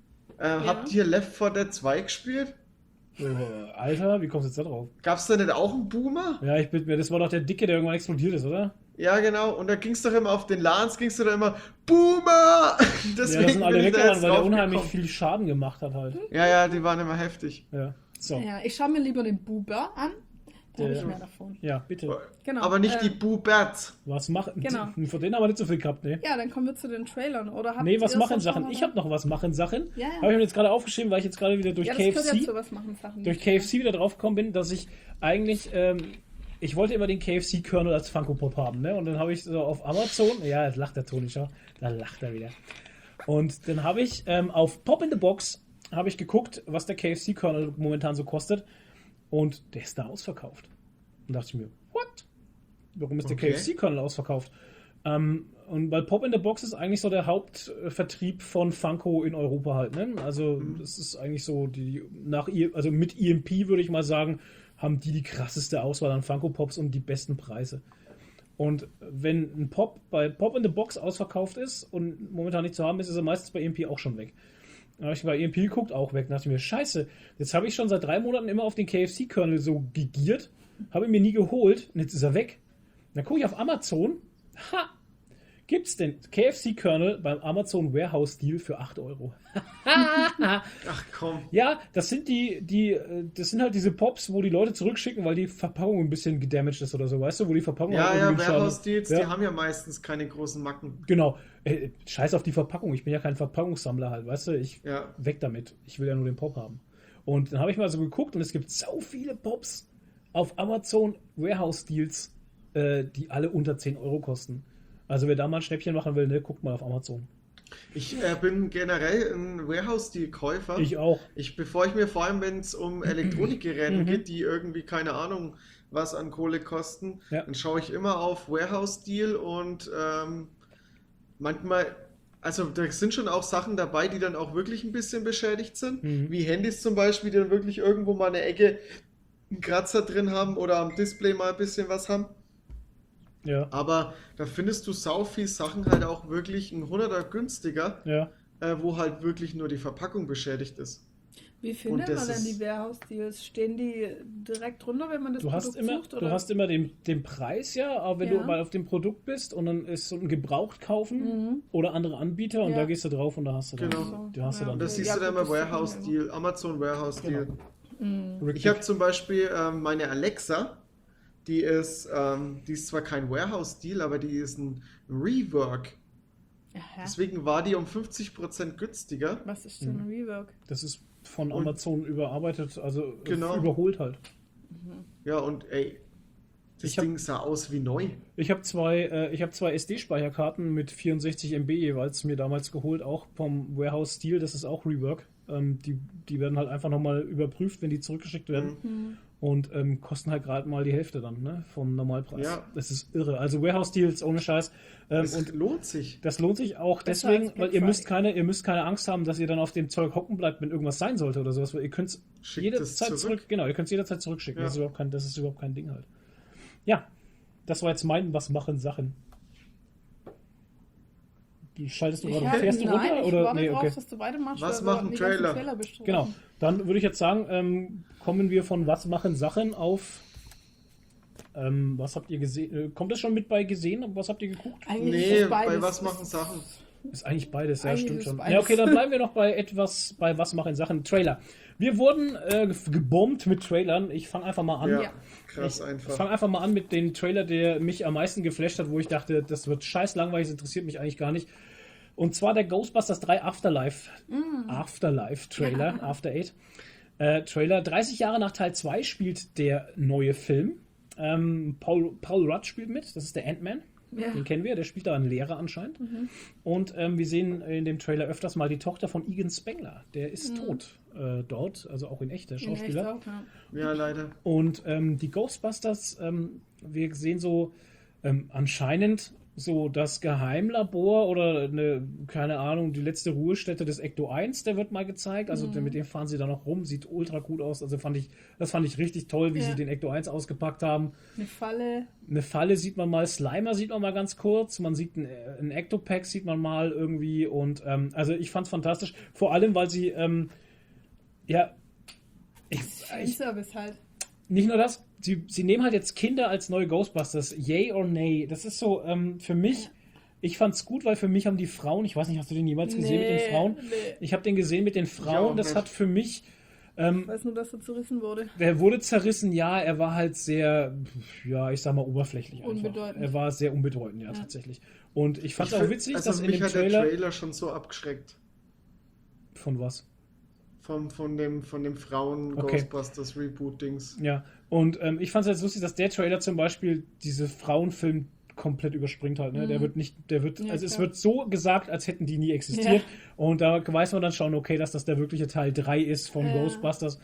Habt ihr Left 4 Dead 2 gespielt?
Alter, wie kommst du jetzt da drauf?
Gab's da nicht auch einen Boomer?
Ja, ich bin mir, das war doch der Dicke, der irgendwann explodiert ist, oder?
Ja, genau. Und da ging's doch immer auf den LANs, ging's doch immer Boomer! Deswegen
Ja, das sind alle
bin ich da
weggerannt,
jetzt
weil der
drauf
unheimlich
gekommen.
viel Schaden gemacht hat halt.
Ja, die waren immer heftig.
Ja, so.
Ja, ich schaue mir lieber den Buber an. Da habe ich mehr davon.
Ja, bitte.
Genau.
Aber nicht die Booberts.
Was machen?
Genau.
Von denen haben wir nicht so viel gehabt, ne?
Ja, dann kommen wir zu den Trailern. Oder habt
Nee, was
ihr
machen
schon
Sachen?
mal-
Ich habe noch was machen Sachen.
Ja, ja.
Habe ich mir jetzt gerade aufgeschrieben, weil ich jetzt gerade wieder durch
Ja, das gehört ja
KFC
zu was machen Sachen.
durch KFC wieder drauf gekommen bin, dass ich eigentlich ich wollte immer den KFC-Kernel als Funko Pop haben, ne? Und dann habe ich so auf Amazon, ja, jetzt lacht der Toni schon, da lacht er wieder. Und dann habe ich auf Pop in the Box habe ich geguckt, was der KFC-Kernel momentan so kostet und der ist da ausverkauft. Und dachte ich mir, what? Warum ist der
Okay.
KFC-Kernel ausverkauft? Und weil Pop in the Box ist eigentlich so der Hauptvertrieb von Funko in Europa halt, ne? Also das ist eigentlich so also mit EMP würde ich mal sagen, haben die krasseste Auswahl an Funko Pops und die besten Preise. Und wenn ein Pop bei Pop in the Box ausverkauft ist und momentan nicht zu haben ist, ist er meistens bei EMP auch schon weg. Dann habe ich bei EMP geguckt, auch weg. Dann dachte ich mir, scheiße, jetzt habe ich schon seit 3 Monaten immer auf den KFC-Kernel so gegiert, habe ihn mir nie geholt und jetzt ist er weg. Dann gucke ich auf Amazon, gibt's den KFC-Kernel beim Amazon Warehouse Deal für 8 Euro.
Ach komm.
Ja, das sind das sind halt diese Pops, wo die Leute zurückschicken, weil die Verpackung ein bisschen gedamaged ist oder so, weißt du, wo die Verpackung
Ja,
halt irgendwie
Warehouse Deals, die
Ja.
haben ja meistens keine großen Macken.
Genau. Scheiß auf die Verpackung, ich bin ja kein Verpackungssammler halt, weißt du, weg damit. Ich will ja nur den Pop haben. Und dann habe ich mal so geguckt und es gibt so viele Pops auf Amazon Warehouse Deals, die alle unter 10 Euro kosten. Also wer da mal ein Schnäppchen machen will, ne, guckt mal auf Amazon.
Ich bin generell ein Warehouse-Deal-Käufer.
Ich auch.
Bevor ich mir vor allem, wenn es um Elektronikgeräte geht, die irgendwie keine Ahnung was an Kohle kosten, dann schaue ich immer auf Warehouse-Deal und manchmal, also da sind schon auch Sachen dabei, die dann auch wirklich ein bisschen beschädigt sind, wie Handys zum Beispiel, die dann wirklich irgendwo mal eine Ecke einen Kratzer drin haben oder am Display mal ein bisschen was haben.
Ja.
Aber da findest du sau viel Sachen halt auch wirklich ein 100er günstiger,
Ja.
wo halt wirklich nur die Verpackung beschädigt ist.
Wie findet
Und das
man denn
ist-
die Warehouse-Deals? Stehen die direkt drunter, wenn man das
Du hast
Produkt
immer,
sucht? Oder?
du hast immer den Preis, ja, aber wenn
Ja.
du mal auf dem Produkt bist und dann ist so ein Gebraucht kaufen oder andere Anbieter und
Ja.
da gehst du drauf und da hast du dann.
Genau.
Da hast du
Ja,
dann.
Und das
Okay,
siehst du
ja,
dann
gut,
immer
das sieht man
Warehouse-Deal, Amazon Warehouse-Deal.
Genau.
Ich habe zum Beispiel meine Alexa, die ist zwar kein Warehouse-Deal, aber die ist ein Rework.
Aha.
Deswegen war die um 50% günstiger.
Was ist denn ein Rework?
Das ist von
Und-
Amazon überarbeitet, also
Genau.
überholt halt.
Ja, und ey, das
Ich hab-
Ding sah aus wie neu.
Ich habe zwei SD-Speicherkarten mit 64 MB jeweils mir damals geholt, auch vom Warehouse Steel, das ist auch Rework. Die werden halt einfach nochmal überprüft, wenn die zurückgeschickt werden. Und kosten halt gerade mal die Hälfte dann, ne, vom Normalpreis.
Ja.
Das ist irre. Also Warehouse-Deals ohne Scheiß.
Es lohnt sich.
Das lohnt sich auch
Besser
deswegen,
als
weil
Black
ihr müsst keine Angst haben, dass ihr dann auf dem Zeug hocken bleibt, wenn irgendwas sein sollte oder sowas. Weil ihr könnt es
Schickt
jederzeit
es zurück.
Genau, ihr könnt es jederzeit zurückschicken.
Ja.
Das ist überhaupt kein Ding halt. Ja, das war jetzt mein Was machen Sachen. Schaltest du gerade, fährst du runter?
Ich
Oder?
warte
Nee,
drauf,
okay.
dass du weitermachst.
Was
weil wir
machen
die ganzen
Trailer?
besprechen.
Genau, dann würde ich jetzt sagen, kommen wir von Was machen Sachen auf was habt ihr gesehen? Kommt das schon mit bei gesehen? Was habt ihr geguckt?
Eigentlich
Nee,
ist es beides.
bei was machen Sachen?
Ist eigentlich beides, ja,
Eigentlich
stimmt
ist
schon.
beides.
Ja, okay, dann bleiben wir noch bei was machen Sachen Trailer. Wir wurden gebombt mit Trailern. Ich fange einfach mal an.
Ja,
Ja.
krass
Ich
einfach.
fange einfach mal an mit dem Trailer, der mich am meisten geflasht hat, wo ich dachte, das wird scheiß langweilig, das interessiert mich eigentlich gar nicht. Und zwar der Ghostbusters 3 Afterlife Trailer, After Eight Trailer. 30 Jahre nach Teil 2 spielt der neue Film. Paul Rudd spielt mit, das ist der Ant-Man.
Ja.
Den kennen wir, der spielt da einen Lehrer anscheinend. Und wir sehen in dem Trailer öfters mal die Tochter von Egan Spengler. Der ist tot dort, also auch in echt, der Schauspieler.
Ja, echt auch, ja.
Ja, leider.
Und die Ghostbusters, wir sehen so anscheinend so das Geheimlabor oder keine Ahnung, die letzte Ruhestätte des Ecto 1, der wird mal gezeigt. Also mit dem fahren sie da noch rum, sieht ultra gut aus. Also das fand ich richtig toll, wie
Ja.
sie den Ecto 1 ausgepackt haben.
Eine Falle.
Eine Falle sieht man mal, Slimer sieht man mal ganz kurz, man sieht ein Ectopack sieht man mal irgendwie und also ich fand's fantastisch, vor allem, weil sie
Fanservice halt.
nicht nur das, sie nehmen halt jetzt Kinder als neue Ghostbusters, yay or nay, das ist so für mich, ich fand's gut, weil für mich haben die Frauen, ich weiß nicht, hast du den jemals gesehen mit den Frauen?
Nee.
Ich habe den gesehen mit den
Ich
Frauen,
auch
das
nicht.
hat für mich
Ich weiß nur, dass er zerrissen wurde.
der wurde zerrissen, ja, er war halt sehr, ja, ich sag mal oberflächlich einfach.
Unbedeutend.
Er war sehr unbedeutend, ja, tatsächlich. Und ich fand's auch witzig,
also
dass in
mich
dem
hat der
Trailer...
Trailer schon so abgeschreckt.
Von was?
Von dem Frauen
Okay.
Ghostbusters Reboot-Dings.
Ja, und ich fand es jetzt lustig, dass der Trailer zum Beispiel diese Frauenfilm komplett überspringt halt, ne?
Ja,
Also es
klar.
wird so gesagt, als hätten die nie existiert. Und da weiß man dann schon, okay, dass das der wirkliche Teil 3 ist von
Ja.
Ghostbusters.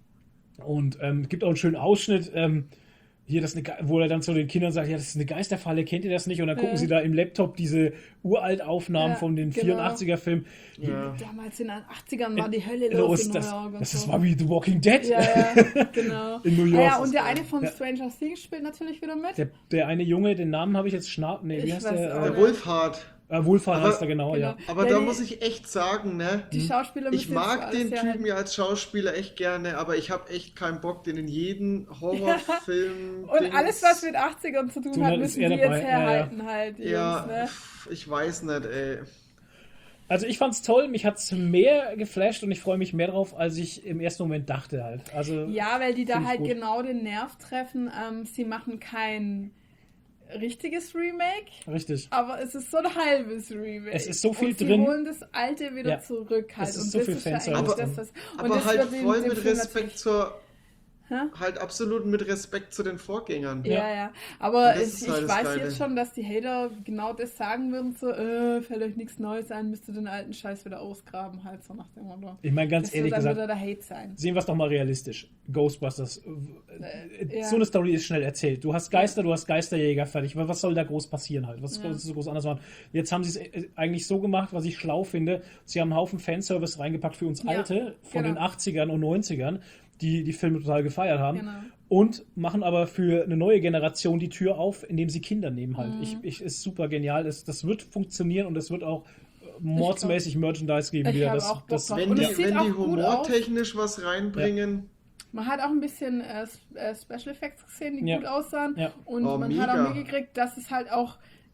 Und gibt auch einen schönen Ausschnitt, hier, wo er dann zu den Kindern sagt, ja, das ist eine Geisterfalle, kennt ihr das nicht? Und dann gucken sie da im Laptop diese Uraltaufnahmen von den
genau.
84er-Filmen.
Ja.
Damals in den 80ern war die Hölle
Los,
los in New
das
York und
ist
so.
war wie The Walking Dead.
Ja, ja, genau.
In New York.
Ja, und der eine von
Ja.
Stranger Things spielt natürlich wieder mit.
Der eine Junge, den Namen habe ich jetzt wie
Ich
heißt
weiß
der?
auch
Der
nicht.
Wolfhard.
Wohlfahrt
Aber-
heißt er genau, ja.
Aber
Ja,
da
die-
muss ich echt sagen, ne?
Die Schauspieler
Ich
müssen jetzt
mag
alles
den
herhalten.
Typen ja als Schauspieler echt gerne, aber ich habe echt keinen Bock, den in jeden Horrorfilm.
Und alles, was mit 80ern zu tun
Tun
hat,
hat, ist
müssen
er
die
dabei.
jetzt
Ja, ja.
herhalten halt, die
Ja,
Jungs, ne?
ich weiß nicht, ey.
Also ich fand's toll, mich hat's mehr geflasht und ich freue mich mehr drauf, als ich im ersten Moment dachte halt. Also
Ja, weil die da
Find ich
halt
gut.
genau den Nerv treffen. Sie machen kein richtiges Remake,
richtig.
aber es ist so ein halbes Remake.
Es ist so viel
und sie
drin.
holen das Alte wieder
Ja.
zurück halt.
Es ist
und
so
das
viel
ist ja
Fanservice
eigentlich
drin.
das, was... Und
Aber
das
halt
wird
voll
dem
mit
Film
Respekt
natürlich-
zur.
Hä?
Halt absolut mit Respekt zu den Vorgängern.
Ja, ja. Aber
Das
ich
ist halt das
weiß
Geile.
jetzt schon, dass die Hater genau das sagen würden, so, fällt euch nichts Neues ein, müsst ihr den alten Scheiß wieder ausgraben, halt so nach dem Motto.
Ich meine ganz
Das
ehrlich
wird dann
gesagt,
wieder der Hate sein.
sehen wir es doch mal realistisch. Ghostbusters.
Ja.
So eine Story ist schnell erzählt. Du hast Geister, du hast Geisterjäger, fertig. Was soll da groß passieren halt? Was soll so groß anders machen? Jetzt haben sie es eigentlich so gemacht, was ich schlau finde. Sie haben einen Haufen Fanservice reingepackt für uns
Ja,
Alte von
genau.
den 80ern und 90ern, die Filme total gefeiert haben.
Genau.
Und machen aber für eine neue Generation die Tür auf, indem sie Kinder nehmen halt.
Mhm.
Ist super genial. Das wird funktionieren und es wird auch mordsmäßig Merchandise geben
Ich
wieder.
hab
Das,
auch Bock
das,
drauf.
Wenn
Und
die,
es sieht
wenn
auch
die
gut
humortechnisch was reinbringen.
Man hat auch ein bisschen Special Effects gesehen, die
Ja.
gut aussahen.
Ja.
Und
Oh,
man hat
mega.
auch mitgekriegt, dass es halt auch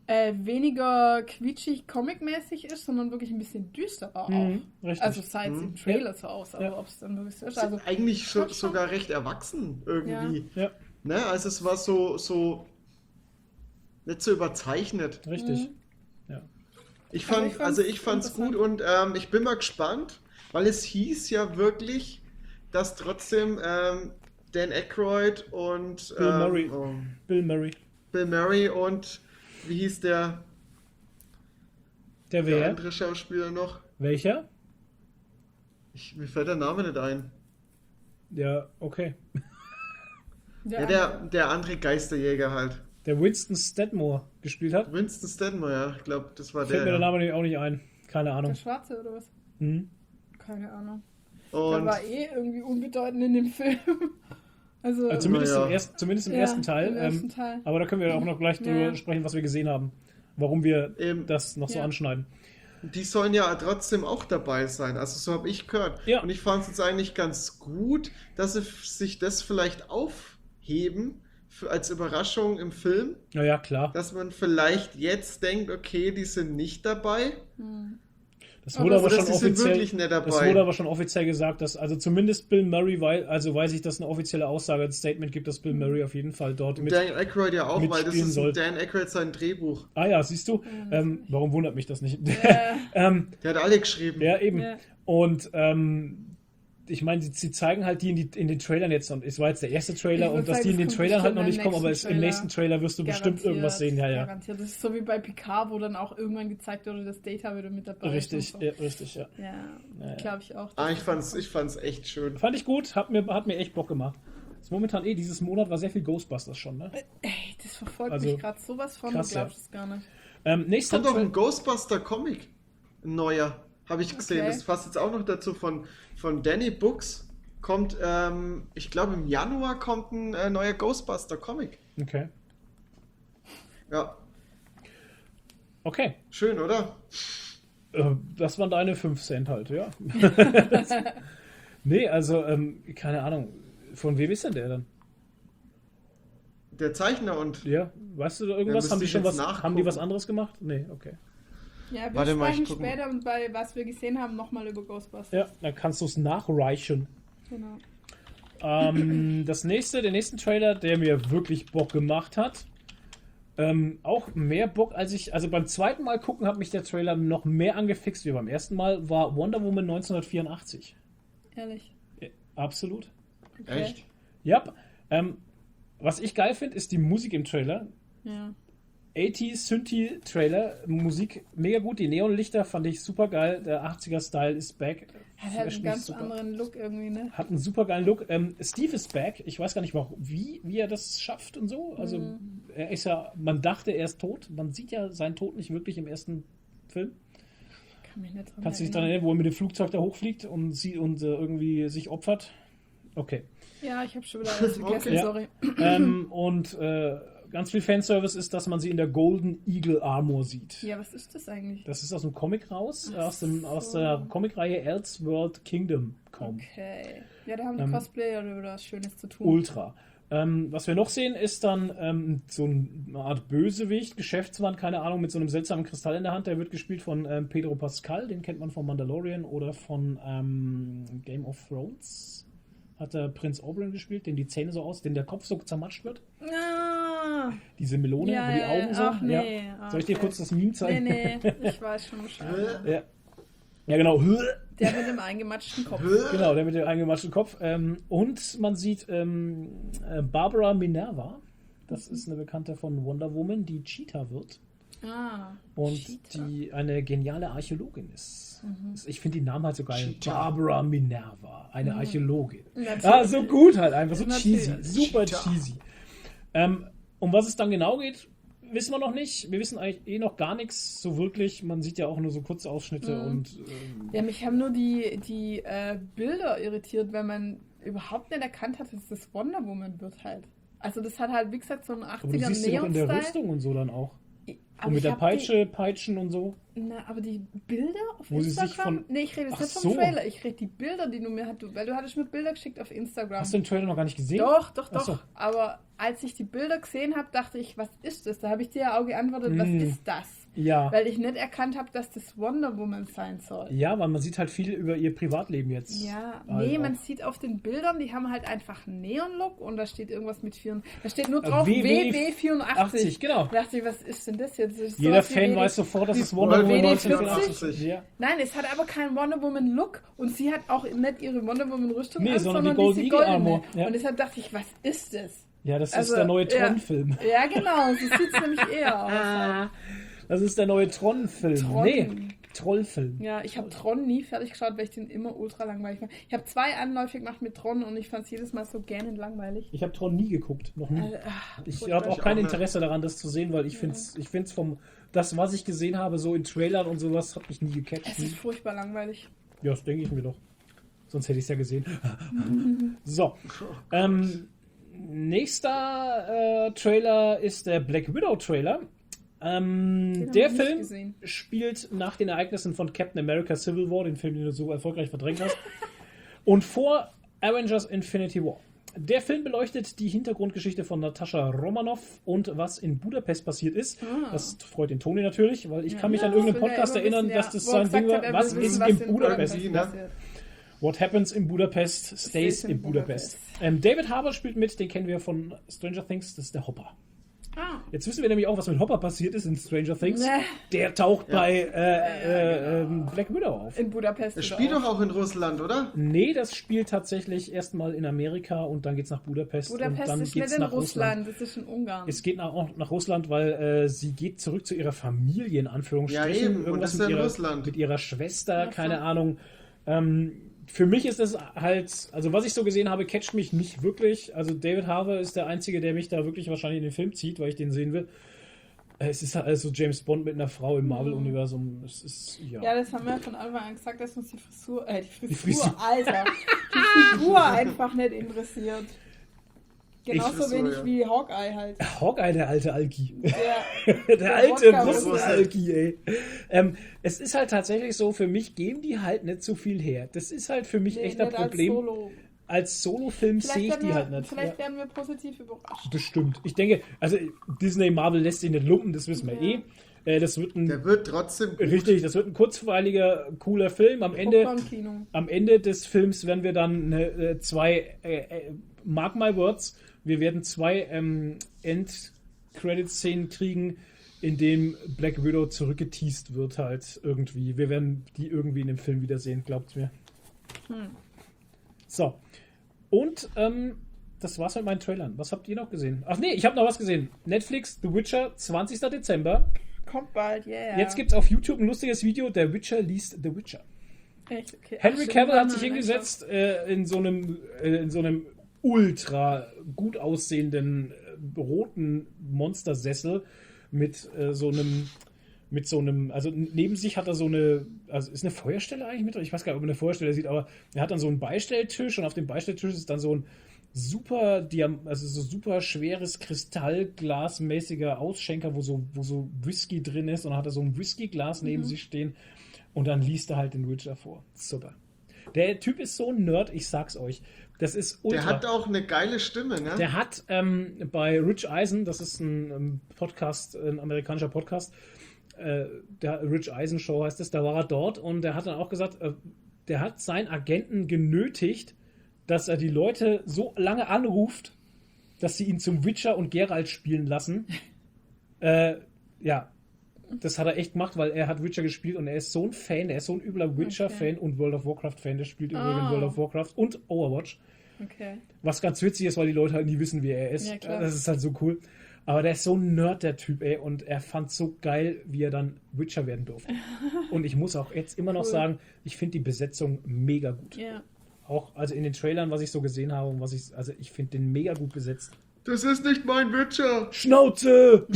weniger quietschig, comic-mäßig ist, sondern wirklich ein bisschen düsterer auch.
richtig.
Also sah jetzt im Trailer so aus, aber
Ja.
ob es dann wirklich so ist. Also,
Eigentlich
schon.
sogar recht erwachsen irgendwie.
ja,
Ne? Also es war so nicht so überzeichnet.
richtig.
Mhm.
Ja.
Ich
Also
fand,
ich fand's
fand's gut und ich bin mal gespannt, weil es hieß ja wirklich, dass trotzdem Dan Aykroyd und
Bill Murray. Bill Murray.
Und wie hieß der
Der wer?
andere Schauspieler noch?
Welcher?
Mir fällt der Name nicht ein.
Ja, okay.
Ja, der andere Geisterjäger halt.
Der Winston Statmore gespielt hat.
Winston Statmore, ja. Ich glaube, das war
Fällt mir der
der.
Name auch nicht ein. Keine Ahnung.
Der Schwarze oder was?
Mhm.
Keine Ahnung. Der
Und
war irgendwie unbedeutend in dem Film. Also,
Zumindest
Naja.
Im
ja,
ersten Teil.
im ersten Teil.
Aber da können wir auch noch gleich drüber
Ja.
sprechen, was wir gesehen haben. Warum wir
Eben.
das noch so
Ja.
anschneiden.
die sollen ja trotzdem auch dabei sein. Also so habe ich gehört.
Ja.
Und ich fand es jetzt eigentlich ganz gut, dass sie sich das vielleicht aufheben als Überraschung im Film.
Naja, klar.
Dass man vielleicht jetzt denkt, okay, die sind nicht dabei.
Das wurde aber
Oder
schon
sie sind
offiziell.
wirklich nicht dabei.
Das wurde aber schon offiziell gesagt, dass also zumindest Bill Murray, weiß ich, dass eine offizielle Aussage, ein Statement gibt, dass Bill Murray auf jeden Fall dort mit.
Dan Aykroyd ja auch, weil das
mitspielen
ist
soll.
Dan Aykroyd sein Drehbuch.
Ah ja, siehst du. Warum wundert mich das nicht?
Ja.
Der hat alle geschrieben.
Ja, eben.
Ja.
Und ich meine, sie zeigen halt die in den Trailern jetzt, und es war jetzt der erste Trailer,
Ich würd
und dass
sagen,
die in den
das kommt
Trailern halt noch
bestimmt
nicht kommen, aber
im
im nächsten Trailer wirst du bestimmt irgendwas sehen, ja.
Garantiert. Das ist so wie bei Picard, wo dann auch irgendwann gezeigt wurde, dass Data wieder mit dabei
Richtig,
ist. und
ja, richtig, ja.
so. Ja,
Ja.
glaube ich auch.
Ich fand's echt schön.
Fand ich gut, hat mir echt Bock gemacht. Ist momentan dieses Monat war sehr viel Ghostbusters schon, ne?
Ey, das verfolgt
Also,
mich gerade sowas von,
krass,
du glaubst es gar nicht.
Nächster
Kommt auch ein
Trailer.
Ghostbuster-Comic. Ein neuer. Habe ich gesehen.
Okay.
Das passt jetzt auch noch dazu von Danny Books. Kommt, ich glaube im Januar kommt ein neuer Ghostbuster-Comic.
Okay.
Ja,
Okay.
schön, oder?
Das waren deine 5 Cent halt, ja. Nee, also, keine Ahnung. Von wem ist denn der dann?
Der Zeichner und
Ja, weißt du da irgendwas?
Ja,
Haben die
müsste
schon
ich jetzt
was? Haben die was
nachgucken.
anderes gemacht? Nee, okay.
Ja, wir
Warte mal, ich
sprechen
guck
später und bei was wir gesehen haben nochmal über Ghostbusters.
Ja, dann kannst du es nachreichen.
Genau.
Der nächste Trailer, der mir wirklich Bock gemacht hat, auch mehr Bock also beim zweiten Mal gucken hat mich der Trailer noch mehr angefixt wie beim ersten Mal, war Wonder Woman 1984.
Ehrlich.
Ja, absolut.
Okay.
echt.
Ja, was ich geil finde, ist die Musik im Trailer.
Ja.
80s Synthie-Trailer, Musik mega gut, die Neonlichter fand ich super geil, der 80er-Style ist back.
Hat halt
Flasht
einen
mich
ganz
super.
anderen Look irgendwie, ne?
Hat einen super geilen Look. Steve ist back. Ich weiß gar nicht, wie er das schafft und so. Also, er ist ja, man dachte, er ist tot. Man sieht ja seinen Tod nicht wirklich im ersten Film.
Kann mich nicht dran
Kannst du dich daran erinnern, wo er mit dem Flugzeug da hochfliegt und irgendwie sich opfert? Okay.
Ja, ich habe schon wieder alles vergessen,
Okay.
sorry.
Und ganz viel Fanservice ist, dass man sie in der Golden Eagle Armor sieht.
Ja, was ist das eigentlich?
Das ist aus dem Comic raus,
Ach
aus
so.
der Comicreihe Elseworld Kingdom kommt.
Okay. Ja, da haben die Cosplayer oder was Schönes zu tun.
Ultra. Was wir noch sehen, ist dann so eine Art Bösewicht, Geschäftsmann, keine Ahnung, mit so einem seltsamen Kristall in der Hand. Der wird gespielt von Pedro Pascal, den kennt man von Mandalorian oder von Game of Thrones. Hat der Prinz Oberyn gespielt, dem die Zähne so den der Kopf so zermatscht wird.
Ah,
Diese Melone,
ja,
wo die Augen so.
ach, nee.
Ja. Soll ich dir
Okay.
kurz das Meme zeigen?
nee, ich weiß schon Bescheid.
Ja. Ja, genau.
Der mit dem eingematschten Kopf.
Genau, der mit dem eingematschten Kopf. Und man sieht Barbara Minerva. Das ist eine Bekannte von Wonder Woman, die Cheetah wird.
Ah,
Und
Cheetah.
die eine geniale Archäologin ist. Ich finde die Namen halt so geil.
Cheetah.
Barbara Minerva, eine Archäologin.
Natürlich.
Ah, so gut halt einfach, so
Natürlich.
cheesy, super
Cheetah.
cheesy. Um was es dann genau geht, wissen wir noch nicht. Wir wissen eigentlich noch gar nichts so wirklich. Man sieht ja auch nur so kurze Ausschnitte und
Ja, mich haben nur die Bilder irritiert, weil man überhaupt nicht erkannt hat, dass das Wonder Woman wird halt. Also das hat halt, wie gesagt, so einen
aber du
80er
siehst sie doch in der
Neon-Style.
Rüstung und so dann auch.
Aber
Und mit
ich
der
hab
Peitsche, Peitschen und so.
Aber die Bilder auf
Wo sie sich
Instagram?
von-
Nee, ich rede jetzt
Ach
nicht vom
so.
Trailer. Ich rede die Bilder, die du mir hattest, weil du hattest mir Bilder geschickt auf Instagram.
Hast du den Trailer noch gar nicht gesehen?
Doch.
Ach so.
Aber als ich die Bilder gesehen habe, dachte ich, was ist das? Da habe ich dir ja auch geantwortet, was ist das?
Ja.
Weil ich nicht erkannt habe, dass das Wonder Woman sein soll.
Ja, weil man sieht halt viel über ihr Privatleben jetzt.
Ja,
Halt
nee,
auch.
man sieht auf den Bildern, die haben halt einfach einen Neon-Look und da steht irgendwas mit 4. Da steht nur drauf WW84.
80, genau.
Da dachte ich, was ist denn das jetzt? Das ist
Jeder
sowas wie
Fan
WD
weiß sofort, dass es
wie
Wonder Woman
WD40.
1984 Ja.
Nein, es hat aber keinen Wonder Woman Look und sie hat auch nicht ihre Wonder Woman Rüstung
Nee,
an,
sondern
sondern
die Golden
diese
Eagle
goldene.
Armor, ja.
Und deshalb dachte ich, was ist das?
Ja, das
Also,
ist der neue
ja.
Tron-Film.
Ja, genau, so sieht es nämlich eher aus.
Das ist der neue Tron-Film.
Tron.
Nee, Trollfilm.
Ja, ich habe Tron nie fertig geschaut, weil ich den immer ultra langweilig fand. Ich habe 2 Anläufe gemacht mit Tron und ich fand es jedes Mal so gähnend langweilig.
Ich habe Tron nie geguckt, noch nie. Ich
furchtbar.
habe auch
Ich
kein
auch nicht.
Interesse daran, das zu sehen, weil ich find's vom, das, was ich gesehen habe, so in Trailern und sowas, hat mich nie gecatcht.
Es ist furchtbar langweilig.
Ja, das denke ich mir doch. Sonst hätte ich es ja gesehen. So. Nächster Trailer ist der Black Widow Trailer. Der
haben wir nicht
Film
gesehen.
spielt nach den Ereignissen von Captain America Civil War, den Film, den du so erfolgreich verdrängt hast, und vor Avengers Infinity War. Der Film beleuchtet die Hintergrundgeschichte von Natascha Romanoff und was in Budapest passiert ist. Das freut den Toni natürlich, weil ich kann mich an irgendeinen
will er
Podcast
immer
erinnern,
wissen,
dass das sein Ding war. Was ist in Budapest?
passiert.
What happens in Budapest stays in Budapest. David Harbour spielt mit, den kennen wir von Stranger Things, das ist der Hopper.
Ah.
Jetzt wissen wir nämlich auch, was mit Hopper passiert ist in Stranger Things.
Nee.
Der taucht bei
genau.
Black Widow auf.
In Budapest.
Es
oder
spielt
auch.
doch auch in Russland, oder?
Nee, das spielt tatsächlich erstmal in Amerika und dann geht's nach Budapest. und
Budapest
dann
ist nicht
geht's
in
nach
Russland, das ist in Ungarn.
Es geht auch nach Russland, weil sie geht zurück zu ihrer Familie, in Anführungsstrichen.
Ja, eben. Und
Irgendwas
das ist ja in
mit
Russland.
ihrer Schwester,
Ach so.
keine Ahnung. Für mich ist das halt, also was ich so gesehen habe, catcht mich nicht wirklich. Also David Harbour ist der Einzige, der mich da wirklich wahrscheinlich in den Film zieht, weil ich den sehen will. Es ist halt also James Bond mit einer Frau im Marvel-Universum. Es ist,
Ja, das haben wir von Anfang an gesagt, dass uns die Frisur,
Frisur.
Alter, die Figur einfach nicht interessiert. Genauso
Frisur,
wenig
ja.
wie Hawkeye halt.
Hawkeye, der alte Alki.
Der
Der alte
Wodka
Russen-Alki, ey. Es ist halt tatsächlich so, für mich geben die halt nicht so viel her. Das ist halt für mich echt ein
nicht als
Problem.
Solo.
Als Solo-Film sehe ich die halt nicht.
Vielleicht werden wir positiv überrascht.
Das stimmt. Ich denke, also Disney Marvel lässt sich nicht lumpen, das wissen wir eh. Das wird
Der wird trotzdem gut.
richtig, das wird ein kurzweiliger, cooler Film. Am Ende des Films werden wir dann mark my words, wir werden 2 End-Credit-Szenen kriegen, in dem Black Widow zurückgeteased wird halt irgendwie. Wir werden die irgendwie in dem Film wiedersehen, glaubt's mir. So. Und das war's mit meinen Trailern. Was habt ihr noch gesehen? Ach nee, ich habe noch was gesehen. Netflix, The Witcher, 20. Dezember.
Kommt bald, yeah.
Jetzt gibt's auf YouTube ein lustiges Video, der Witcher liest The Witcher.
Echt? Okay.
Henry
Ach,
Cavill hat sich
stimmt,
hingesetzt in so einem ultra gut aussehenden roten Monstersessel mit so einem, also neben sich hat er so eine, also ist eine Feuerstelle eigentlich mit drin? Ich weiß gar nicht, ob man eine Feuerstelle sieht, aber er hat dann so einen Beistelltisch und auf dem Beistelltisch ist dann so ein super schweres Kristallglasmäßiger Ausschenker, wo so Whisky drin ist, und dann hat er so ein Whiskyglas neben sich stehen und dann liest er halt den Witcher vor. Super. Der Typ ist so ein Nerd, ich sag's euch. Das ist ultra.
Der hat auch eine geile Stimme, ne?
Der hat bei Rich Eisen, das ist ein Podcast, ein amerikanischer Podcast, der Rich Eisen Show heißt es, da war er dort und der hat dann auch gesagt, der hat seinen Agenten genötigt, dass er die Leute so lange anruft, dass sie ihn zum Witcher und Geralt spielen lassen. Ja, das hat er echt gemacht, weil er hat Witcher gespielt und er ist so ein Fan, er ist so ein übler Witcher-Fan und World of Warcraft-Fan, der spielt übrigens World of Warcraft und Overwatch.
Okay.
Was ganz witzig ist, weil die Leute halt nie wissen, wie er ist.
Ja, klar.
Das ist halt so cool. Aber der ist so ein Nerd, der Typ, ey. Und er fand so geil, wie er dann Witcher werden durfte. Und ich muss auch jetzt immer noch sagen, ich finde die Besetzung mega gut.
Ja.
Auch also in den Trailern, was ich so gesehen habe und also ich finde den mega gut besetzt.
Das ist nicht mein Witcher.
Schnauze!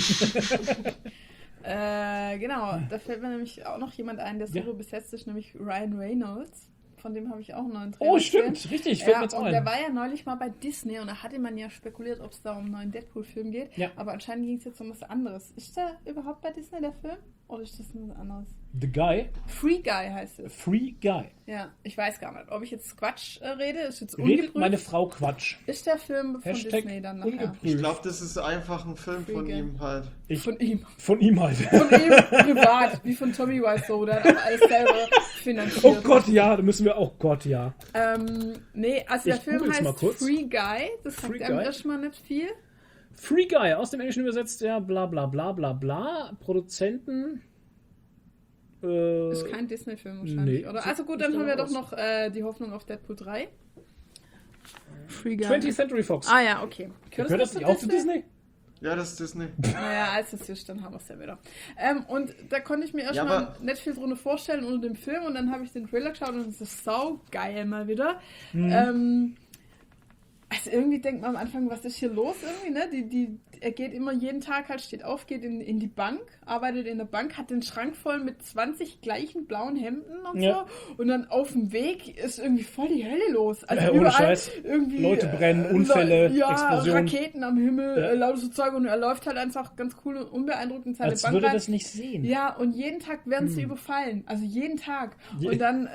Genau, da fällt mir nämlich auch noch jemand ein, der so besetzt ist, nämlich Ryan Reynolds. Von dem habe ich auch einen neuen Trailer
Oh, stimmt, richtig, fällt mir jetzt auch ein.
Der war ja neulich mal bei Disney und da hatte man ja spekuliert, ob es da um einen neuen Deadpool-Film geht.
Ja.
Aber anscheinend ging es jetzt um was anderes. Ist der überhaupt bei Disney, der Film? Oder ist das was anderes?
The Guy,
Free Guy heißt es.
Free Guy.
Ja, ich weiß gar nicht, ob ich jetzt Quatsch rede. Ist jetzt
Redet
ungeprüft.
meine Frau Quatsch.
Ist der Film von
Hashtag
Disney dann nachher?
Ich
ungeprüft.
glaube, das ist einfach ein Film von
Freaky.
ihm halt.
Von ihm.
Von ihm halt.
Von ihm privat, wie von Tommy Wiseau, der hat auch alles selber finanziert.
Oh Gott, ja, da müssen wir, oh Gott, ja.
Nee, also der
Ich
Film
google's mal
heißt
kurz.
Free Guy. Das sagt
Free
einem
Guy?
erstmal nicht viel.
Free Guy, aus dem Englischen übersetzt, ja, bla bla bla bla bla. Produzenten.
Ist kein Disney-Film wahrscheinlich,
nee.
oder? Also gut, dann haben wir doch noch die Hoffnung auf Deadpool 3. Free Guy.
20th Century Fox.
Ah ja, okay.
Gehört das nicht auch zu Disney?
Ja, das ist Disney.
Naja, als es ist, dann haben wir es ja wieder. Und da konnte ich mir
Ja,
erstmal
aber-
nicht viel drunter vorstellen unter dem Film und dann habe ich den Trailer geschaut und es ist sau geil mal wieder. Also irgendwie denkt man am Anfang, was ist hier los irgendwie, ne? Er geht immer jeden Tag halt, steht auf, geht in die Bank, arbeitet in der Bank, hat den Schrank voll mit 20 gleichen blauen Hemden und
Ja.
so. Und dann auf dem Weg ist irgendwie voll die Hölle los. Also
Ohne
überall
Scheiß.
irgendwie
Leute brennen, Unfälle,
ja,
Explosionen.
Raketen am Himmel,
Ja.
lauter so Zeug und er läuft halt einfach ganz cool und unbeeindruckt in seine
Als
Bank
würde
rein.
das nicht sehen.
Ja, und jeden Tag werden sie überfallen. Also jeden Tag.
Je-
Und dann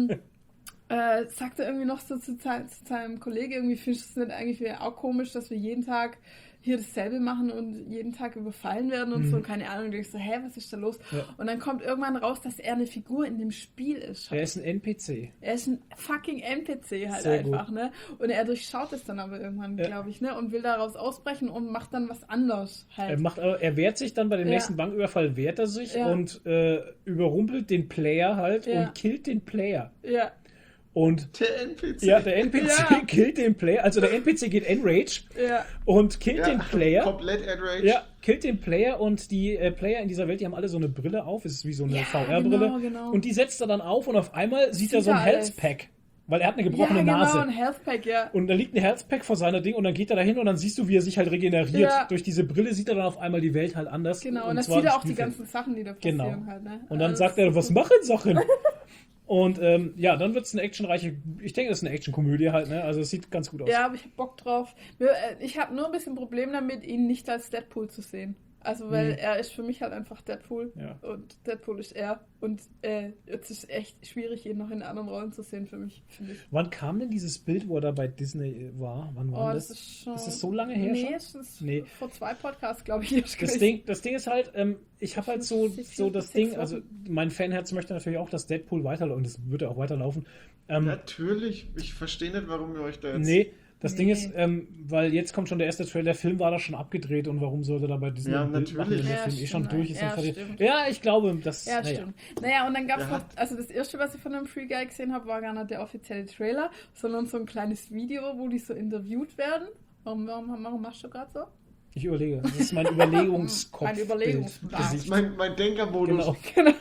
sagt er irgendwie noch so zu seinem Kollegen, irgendwie findest du es nicht eigentlich auch komisch, dass wir jeden Tag hier dasselbe machen und jeden Tag überfallen werden und so, keine Ahnung. Und ich so, hä, was ist da los?
Ja.
Und dann kommt irgendwann raus, dass er eine Figur in dem Spiel ist.
Er ist ein NPC.
Er ist ein fucking NPC halt
Sehr
einfach,
gut.
ne? Und er durchschaut es dann aber irgendwann,
Ja.
glaube ich, ne? Und will daraus ausbrechen und macht dann was anderes halt.
Er wehrt sich dann bei dem
Ja.
nächsten Banküberfall, wehrt er sich
Ja.
und überrumpelt den Player halt
Ja.
und killt den Player.
Ja,
Und
Der NPC.
ja, der NPC
Ja.
killt den Player, also der NPC geht Enrage
ja,
und killt den Player.
Komplett enraged.
Ja, killt den Player und die Player in dieser Welt, die haben alle so eine Brille auf, es ist wie so eine
Ja,
VR-Brille.
genau.
Und die setzt er dann auf und auf einmal sieht er
Sieht
so ein
er alles.
Health Pack, weil er hat eine
ja,
gebrochene
genau,
Nase.
ein Health Pack, ja.
Und da liegt ein Health Pack vor seiner Ding und dann geht er dahin und dann siehst du, wie er sich halt regeneriert.
Ja.
Durch diese Brille sieht er dann auf einmal die Welt halt anders.
Genau, und dann
zwar
sieht er
im
auch die
Spielfeld.
ganzen Sachen, die da passieren
Genau.
halt, ne?
Und dann
Also,
sagt er, was machen Sachen? Und ja, dann wird es eine actionreiche, ich denke, das ist eine Actionkomödie halt, ne? Also es sieht ganz gut aus.
Ja, aber ich hab Bock drauf. Ich habe nur ein bisschen Problem damit, ihn nicht als Deadpool zu sehen. Also, weil er ist für mich halt einfach Deadpool.
Ja.
Und Deadpool ist er. Und es ist echt schwierig, ihn noch in anderen Rollen zu sehen für mich, finde ich.
Wann kam denn dieses Bild, wo er da bei Disney war? Wann war
Oh,
das?
das ist schon...
Ist das so lange her
Nee,
schon?
es ist
Nee.
vor 2 Podcasts, glaube ich, erst
Das
gewesen.
Ding ist halt, ich habe halt so
4
das
bis 6
Ding,
Wochen.
also mein Fanherz möchte natürlich auch, dass Deadpool weiterläuft und das wird ja auch weiterlaufen.
Natürlich. Ich verstehe nicht, warum ihr euch da jetzt...
Nee, das Ding
Nee.
ist, weil jetzt kommt schon der erste Trailer, der Film war da schon abgedreht und warum sollte da bei Disney
Ja,
ein Bild machen,
natürlich.
wenn der
Ja,
Film eh schon
stimmt,
durch ist?
ja,
und fertig?
stimmt.
Ja, ich glaube, das...
Ja,
naja.
stimmt. Naja, und dann gab es
Der
noch,
hat-
also das erste, was ich von dem Free Guy gesehen habe, war gar nicht der offizielle Trailer, sondern so ein kleines Video, wo die so interviewt werden. Warum machst du gerade so?
Ich überlege. Das ist mein Überlegungskopf.
Mein Überlegungsbart.
Das ist mein Denkermodus.
Genau.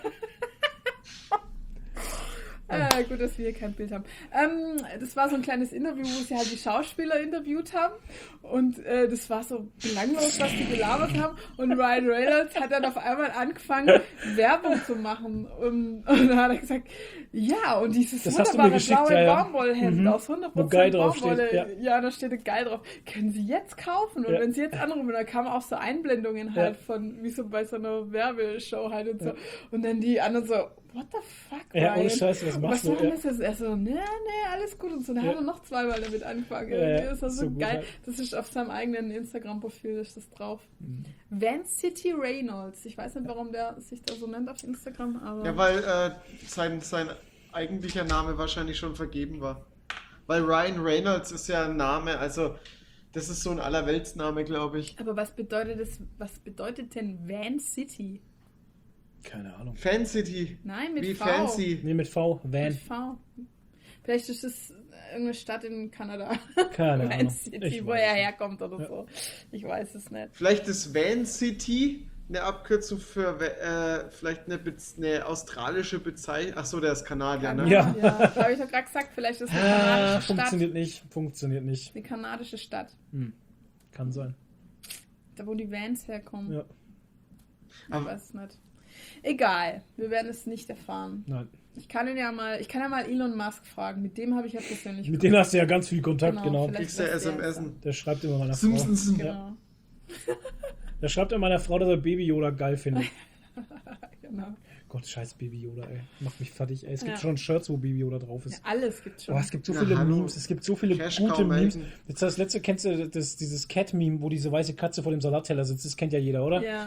Gut, dass wir hier kein Bild haben. Das war so ein kleines Interview, wo sie halt die Schauspieler interviewt haben. Und das war so belanglos, was die gelabert haben. Und Ryan Reynolds hat dann auf einmal angefangen, Werbung zu machen. Und dann hat er gesagt, ja, und dieses
Das hast du mir
wunderbare
geschickt,
blaue
ja, ja.
Baumwollhemd
Mhm.
aus 100%
Wo Guy draufsteht,
Baumwolle.
ja.
Ja, da steht ein Guy drauf. Können Sie jetzt kaufen? Und
Ja.
wenn Sie jetzt anrufen, da kamen auch so Einblendungen halt
Ja.
von, wie so bei so einer Werbeshow halt und so. Und dann die anderen so, what the fuck,
Ja, ohne
Ryan?
Scheiße, was machst du?
machen
Ja.
wir jetzt? Er so, nee, alles gut. Und so, dann
Ja.
hat er noch zweimal damit angefangen.
Ja,
Irgendwie
ja,
ist das so,
so gut
geil.
halt.
Das ist auf seinem eigenen Instagram-Profil, ist das drauf.
Mhm.
Van City Reynolds. Ich weiß nicht, warum der sich da so nennt auf Instagram, aber...
Ja, weil sein eigentlicher Name wahrscheinlich schon vergeben war. Weil Ryan Reynolds ist ja ein Name, also das ist so ein Allerweltsname, glaube ich.
Aber was bedeutet denn Van City?
Keine Ahnung.
Fan City.
Nein, mit
Wie
V.
fancy.
Nee, mit V. Van.
Mit V. Vielleicht ist es irgendeine Stadt in Kanada.
Keine
Van
Ahnung.
City,
Ich
wo
weiß
er
nicht.
herkommt oder
Ja.
so. Ich weiß es nicht.
Vielleicht ist Van City eine Abkürzung für vielleicht eine australische Bezeichnung. Achso, der ist Kanadier, ne?
Ja.
Ja, habe ich doch gerade gesagt, vielleicht ist es eine kanadische Stadt.
Funktioniert nicht.
Eine kanadische Stadt.
Kann sein.
Da, wo die Vans herkommen.
Ja.
Ich
Aber-
weiß es nicht. Egal, wir werden es nicht erfahren.
Nein.
Ich kann ja mal Elon Musk fragen. Mit dem habe ich ja persönlich
Mit denen hast du ja ganz viel Kontakt, genau.
vielleicht
Kriegst du
weiß der
SMS.
es
Der schreibt immer meiner Frau.
Simpsons.
dann. Genau.
Der schreibt immer meiner Frau, dass er Baby Yoda geil findet.
Genau.
Gott, scheiß Baby Yoda, ey. Macht mich fertig, ey. Es gibt
Ja.
schon Shirts, wo Baby Yoda drauf
Ja,
ist.
alles gibt schon.
Oh, es gibt so
Na,
viele
hallo.
Memes, es gibt so viele
Cash
gute
Cow
Memes.
melden.
Jetzt das letzte, kennst du dieses Cat-Meme, wo diese weiße Katze vor dem Salatteller sitzt? Das kennt ja jeder, oder?
Ja.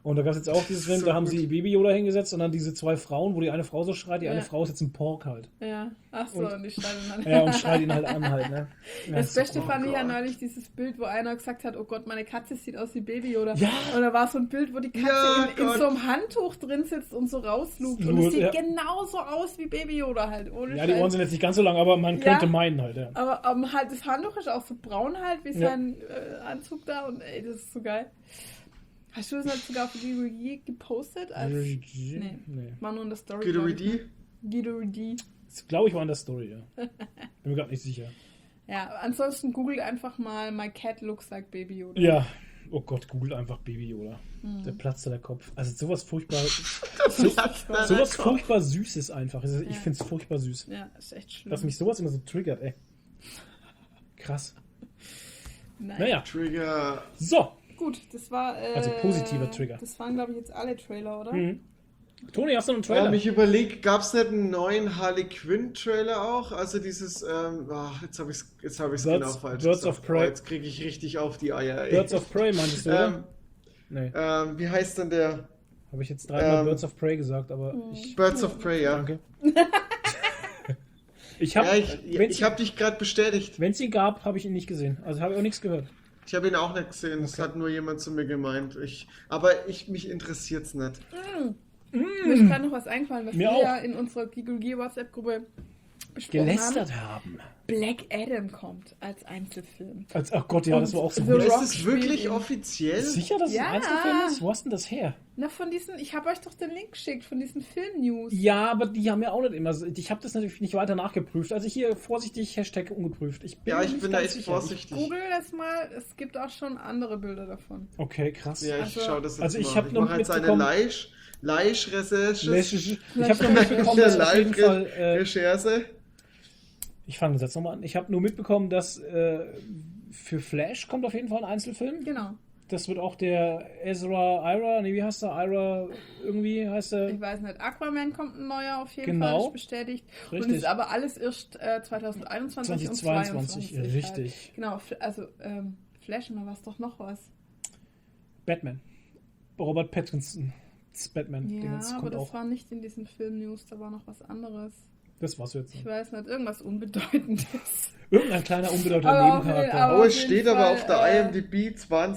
Und da gab es jetzt auch dieses Film,
So
da haben
gut.
sie Baby Yoda hingesetzt und dann diese zwei Frauen, wo die eine Frau so schreit, die eine
Ja.
Frau ist jetzt ein Pork halt.
Ja, ach so, und die schreiben dann.
Ja, und schreit ihn halt an halt, ne? Ja,
Das Beste
Oh
fand ich ja
Gott.
neulich dieses Bild, wo einer gesagt hat, oh Gott, meine Katze sieht aus wie Baby Yoda.
Ja.
Und da war so ein Bild, wo die Katze
Ja,
in
Gott.
so einem Handtuch drin sitzt und so rauslugt. Und
Lurt,
es sieht
ja.
genauso aus wie Baby Yoda halt, ohne
Ja, die
Scheiß.
Ohren sind jetzt nicht ganz so lang, aber man
Ja.
könnte meinen halt, ja.
Aber halt das Handtuch ist auch so braun halt, wie
Ja.
sein Anzug da. Und ey, das ist so geil. Hast du das nicht sogar auf die gepostet? Nee,
Nee.
war nur in der Story.
Guido
glaub ich,
D?
ne? Guido D.
Das glaube ich war in der Story, ja. Bin mir gerade nicht sicher.
Ja, ansonsten googelt einfach mal My Cat Looks Like Baby Yoda.
Ja. Oh Gott, googelt einfach Baby Yoda. Der platzte der Kopf. Also sowas furchtbar. Sowas furchtbar Süßes einfach. Also ich
Ja.
finde es furchtbar süß.
Ja, ist echt schlimm.
Dass mich sowas immer so triggert, ey. Krass.
Nein.
Naja.
Trigger.
So.
Gut, das war.
Also positiver Trigger.
Das waren, glaube ich, jetzt alle Trailer, oder?
Mhm. Toni, hast du noch einen Trailer?
Ich überlege, gab es nicht einen neuen Harley Quinn Trailer auch? Also dieses, jetzt habe ich es genau falsch
Birds
gesagt.
of Prey.
Jetzt kriege ich richtig auf die Eier. Ey.
Birds of Prey meintest du, oder? Nee.
Wie heißt denn der?
Habe ich jetzt dreimal
ähm,
Birds of Prey gesagt, aber
Hm.
ich.
Birds of Prey, ja.
Danke. Ich habe,
Ja, ich habe dich gerade bestätigt.
wenn es ihn gab, habe ich ihn nicht gesehen. Also habe ich auch nichts gehört.
Ich habe ihn auch nicht gesehen. Das hat nur jemand zu mir gemeint. Mich interessiert es nicht.
Mir ist gerade noch was eingefallen, was
Mir
wir
auch.
ja in unserer Gigologie WhatsApp-Gruppe besprochen
Gelästert
haben.
haben.
Black Adam kommt als Einzelfilm.
Ach Gott, ja, das war auch so
The
gut.
Rock
Ist es wirklich
spielt ihn.
offiziell?
Sicher, dass es
Ja.
ein Einzelfilm ist? Wo hast denn das her?
Na, von diesen, ich habe euch doch den Link geschickt, von diesen Film-News.
Ja, aber die haben ja auch nicht immer. Ich habe das natürlich nicht weiter nachgeprüft. Also hier vorsichtig Hashtag ungeprüft. Ich bin
Ja,
mir
ich
nicht
bin da
ganz
echt
sicher.
vorsichtig.
Google das mal, es gibt auch schon andere Bilder davon.
Okay, krass.
Ja, ich
Also-
schaue das jetzt
Also ich
mal.
hab noch
mache jetzt eine
mitbekommen-
Leisch-Recherche.
Ich habe nur mitbekommen, dass auf jeden Fall.
Recherche.
Ich fange jetzt nochmal an. Ich habe nur mitbekommen, dass für Flash kommt auf jeden Fall ein Einzelfilm.
Genau.
Das wird auch der Ira, wie heißt der? Ira, irgendwie heißt
Ich
er.
weiß nicht, Aquaman kommt ein neuer auf jeden
Genau.
Fall, ist bestätigt. Und
Richtig.
es ist aber alles erst 2021 und
2022,
2022.
richtig.
Halt. Genau, also Flash, und da war es doch noch was.
Batman. Robert Pattinson. Das Batman.
Ja,
Dingens
aber
kommt
das
auch.
war nicht in diesen Film-News, da war noch was anderes.
Das war's jetzt.
Ich weiß nicht, irgendwas Unbedeutendes.
Irgendein kleiner unbedeutender
Aber auf
Nebencharakter.
jeden- aber-
Oh,
auf
es
jeden
steht aber
Fall,
auf der IMDb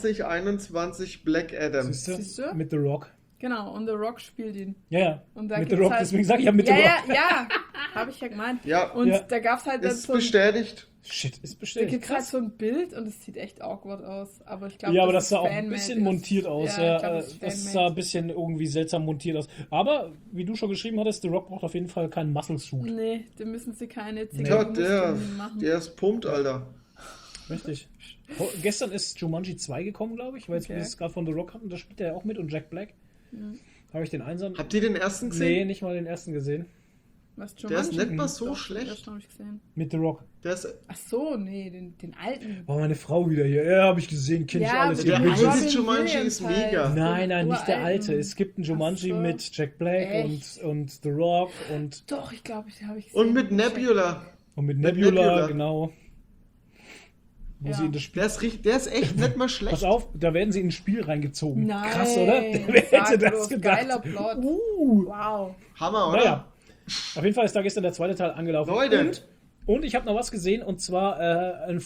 2021 Black Adam.
Siehst
du?
Mit The Rock.
Genau, und The Rock spielt ihn.
Ja, ja.
Und da
Mit The
gibt's
Rock,
halt-
deswegen sage ich ja mit The
Ja,
Rock.
ja, ja, habe ich ja gemeint.
Ja,
Und
Ja.
da gab es halt dann
ist
so ein,
bestätigt.
Shit, ist
da
bestätigt.
gibt's halt
Krass.
so ein Bild und es sieht echt awkward aus. Aber ich glaube,
Ja, aber das
ist
sah auch ein
Fan-made
bisschen
ist.
montiert aus.
Ja,
Ja,
ich glaub, das ist
das
Fan-made.
sah ein bisschen irgendwie seltsam montiert aus. Aber, wie du schon geschrieben hattest, The Rock braucht auf jeden Fall keinen Muscle-Suit.
Nee, dem müssen sie keine
Ja,
Zigarrenmuskeln machen.
der ist pumpt, Alter.
Richtig. Gestern ist Jumanji 2 gekommen, glaube ich, weil jetzt wir
Okay.
es gerade von The Rock hatten. Da spielt er ja auch mit und Jack Black. Habe ich den Einsam?
Habt ihr den ersten
Nee,
gesehen?
nicht mal den ersten gesehen.
Was,
Der ist
Jumanji?
nicht mal so
Doch,
schlecht.
Den ersten habe ich gesehen.
Mit The Rock.
Der ist,
Ach so, nee, den alten.
War meine Frau wieder hier. Ja, habe ich gesehen. Kenne ich
Ja,
alles.
mit
der
Ihr
dem
Blödsinn.
alte
Robin
Jumanji
Williams
ist
halt.
mega.
Nein, nicht der
Uralten.
alte. Es gibt einen Jumanji
Ach so.
mit Jack Black
Echt?
und The Rock und
Doch, ich glaube, den habe ich gesehen.
und mit Nebula.
mit
Mit
Nebula,
Nebula.
genau. Wo
Ja.
sie in das Spiel.
Der ist echt nicht mal schlecht.
Pass auf, da werden sie in ein Spiel reingezogen.
Nein,
Krass, oder? Wer hätte
sag
das
bloß,
gedacht?
geiler Plot. Wow.
Hammer, oder?
Naja, auf jeden Fall ist da gestern der zweite Teil angelaufen.
Leute.
Und ich habe noch was gesehen, und zwar ein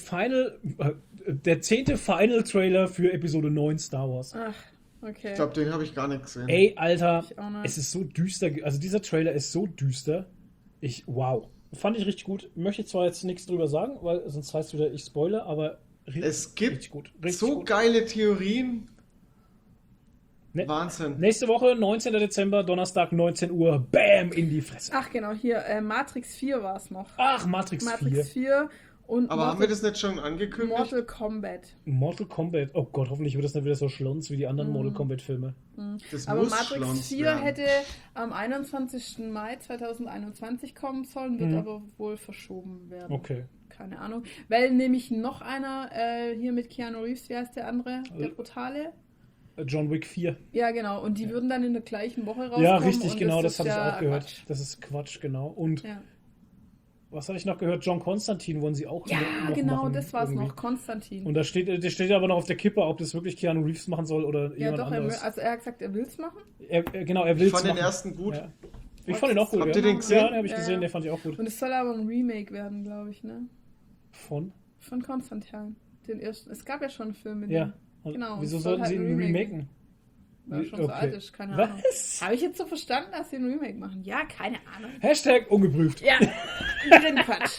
der 10. Final-Trailer für Episode 9 Star Wars.
Ach, okay.
Ich glaube, den habe ich gar nicht gesehen.
Ey, Alter,
Ich auch nicht.
es ist so düster. Also dieser Trailer ist so düster. Wow. Fand ich richtig gut. Möchte zwar jetzt nichts drüber sagen, weil sonst heißt es wieder, ich spoilere, aber
Es gibt
richtig gut. Richtig
so
gut.
geile Theorien.
Ne-
Wahnsinn.
Nächste Woche, 19. Dezember, Donnerstag, 19 Uhr. Bam, in die Fresse.
Ach, genau, hier, Matrix 4 war es noch.
Ach, Matrix 4.
Matrix 4 und
Aber haben wir das nicht schon angekündigt?
Mortal Kombat.
Mortal Kombat. Oh Gott, hoffentlich wird das nicht wieder so schlons wie die anderen Mortal Kombat-Filme.
Das
Aber
muss
Matrix
Schlons
4
werden.
hätte am 21. Mai 2021 kommen sollen, wird aber wohl verschoben werden.
Okay.
Keine Ahnung. Weil nämlich noch einer hier mit Keanu Reeves, wie heißt der andere? Der Brutale?
John Wick 4.
Ja, genau. Und die würden dann in der gleichen Woche rauskommen.
Ja, richtig,
und
genau, das
ist
habe ich
ja
auch gehört.
Quatsch.
Das ist Quatsch, genau. Und
Ja.
was hatte ich noch gehört? John Constantine wollen sie auch
Ja,
noch
genau,
machen,
das war es
irgendwie.
noch, Konstantin.
Und da steht aber noch auf der Kippe, ob das wirklich Keanu Reeves machen soll oder
Ja,
jemand
doch,
anderes.
also er hat gesagt, er will es machen.
Er will
Ich
es
fand
machen.
den ersten gut.
Ja. Ich fand ihn auch gut.
Habt
ja.
ihr den gesehen?
Ja, den habe ich
Ja,
gesehen,
ja.
der fand ich auch gut.
Und es soll aber ein Remake werden, glaube ich, ne?
Von?
Von Konstantin, den ersten. Es gab ja schon einen Film mit
Ja.
dem.
Und
Genau,
wieso
es soll
sollten sie
halt
ihn
ein Remake
remaken?
Weil er schon so alt ist, keine Ahnung.
Was?
Habe ich jetzt so verstanden, dass sie ein Remake machen? Ja, keine Ahnung.
Hashtag ungeprüft.
Ja, den Quatsch.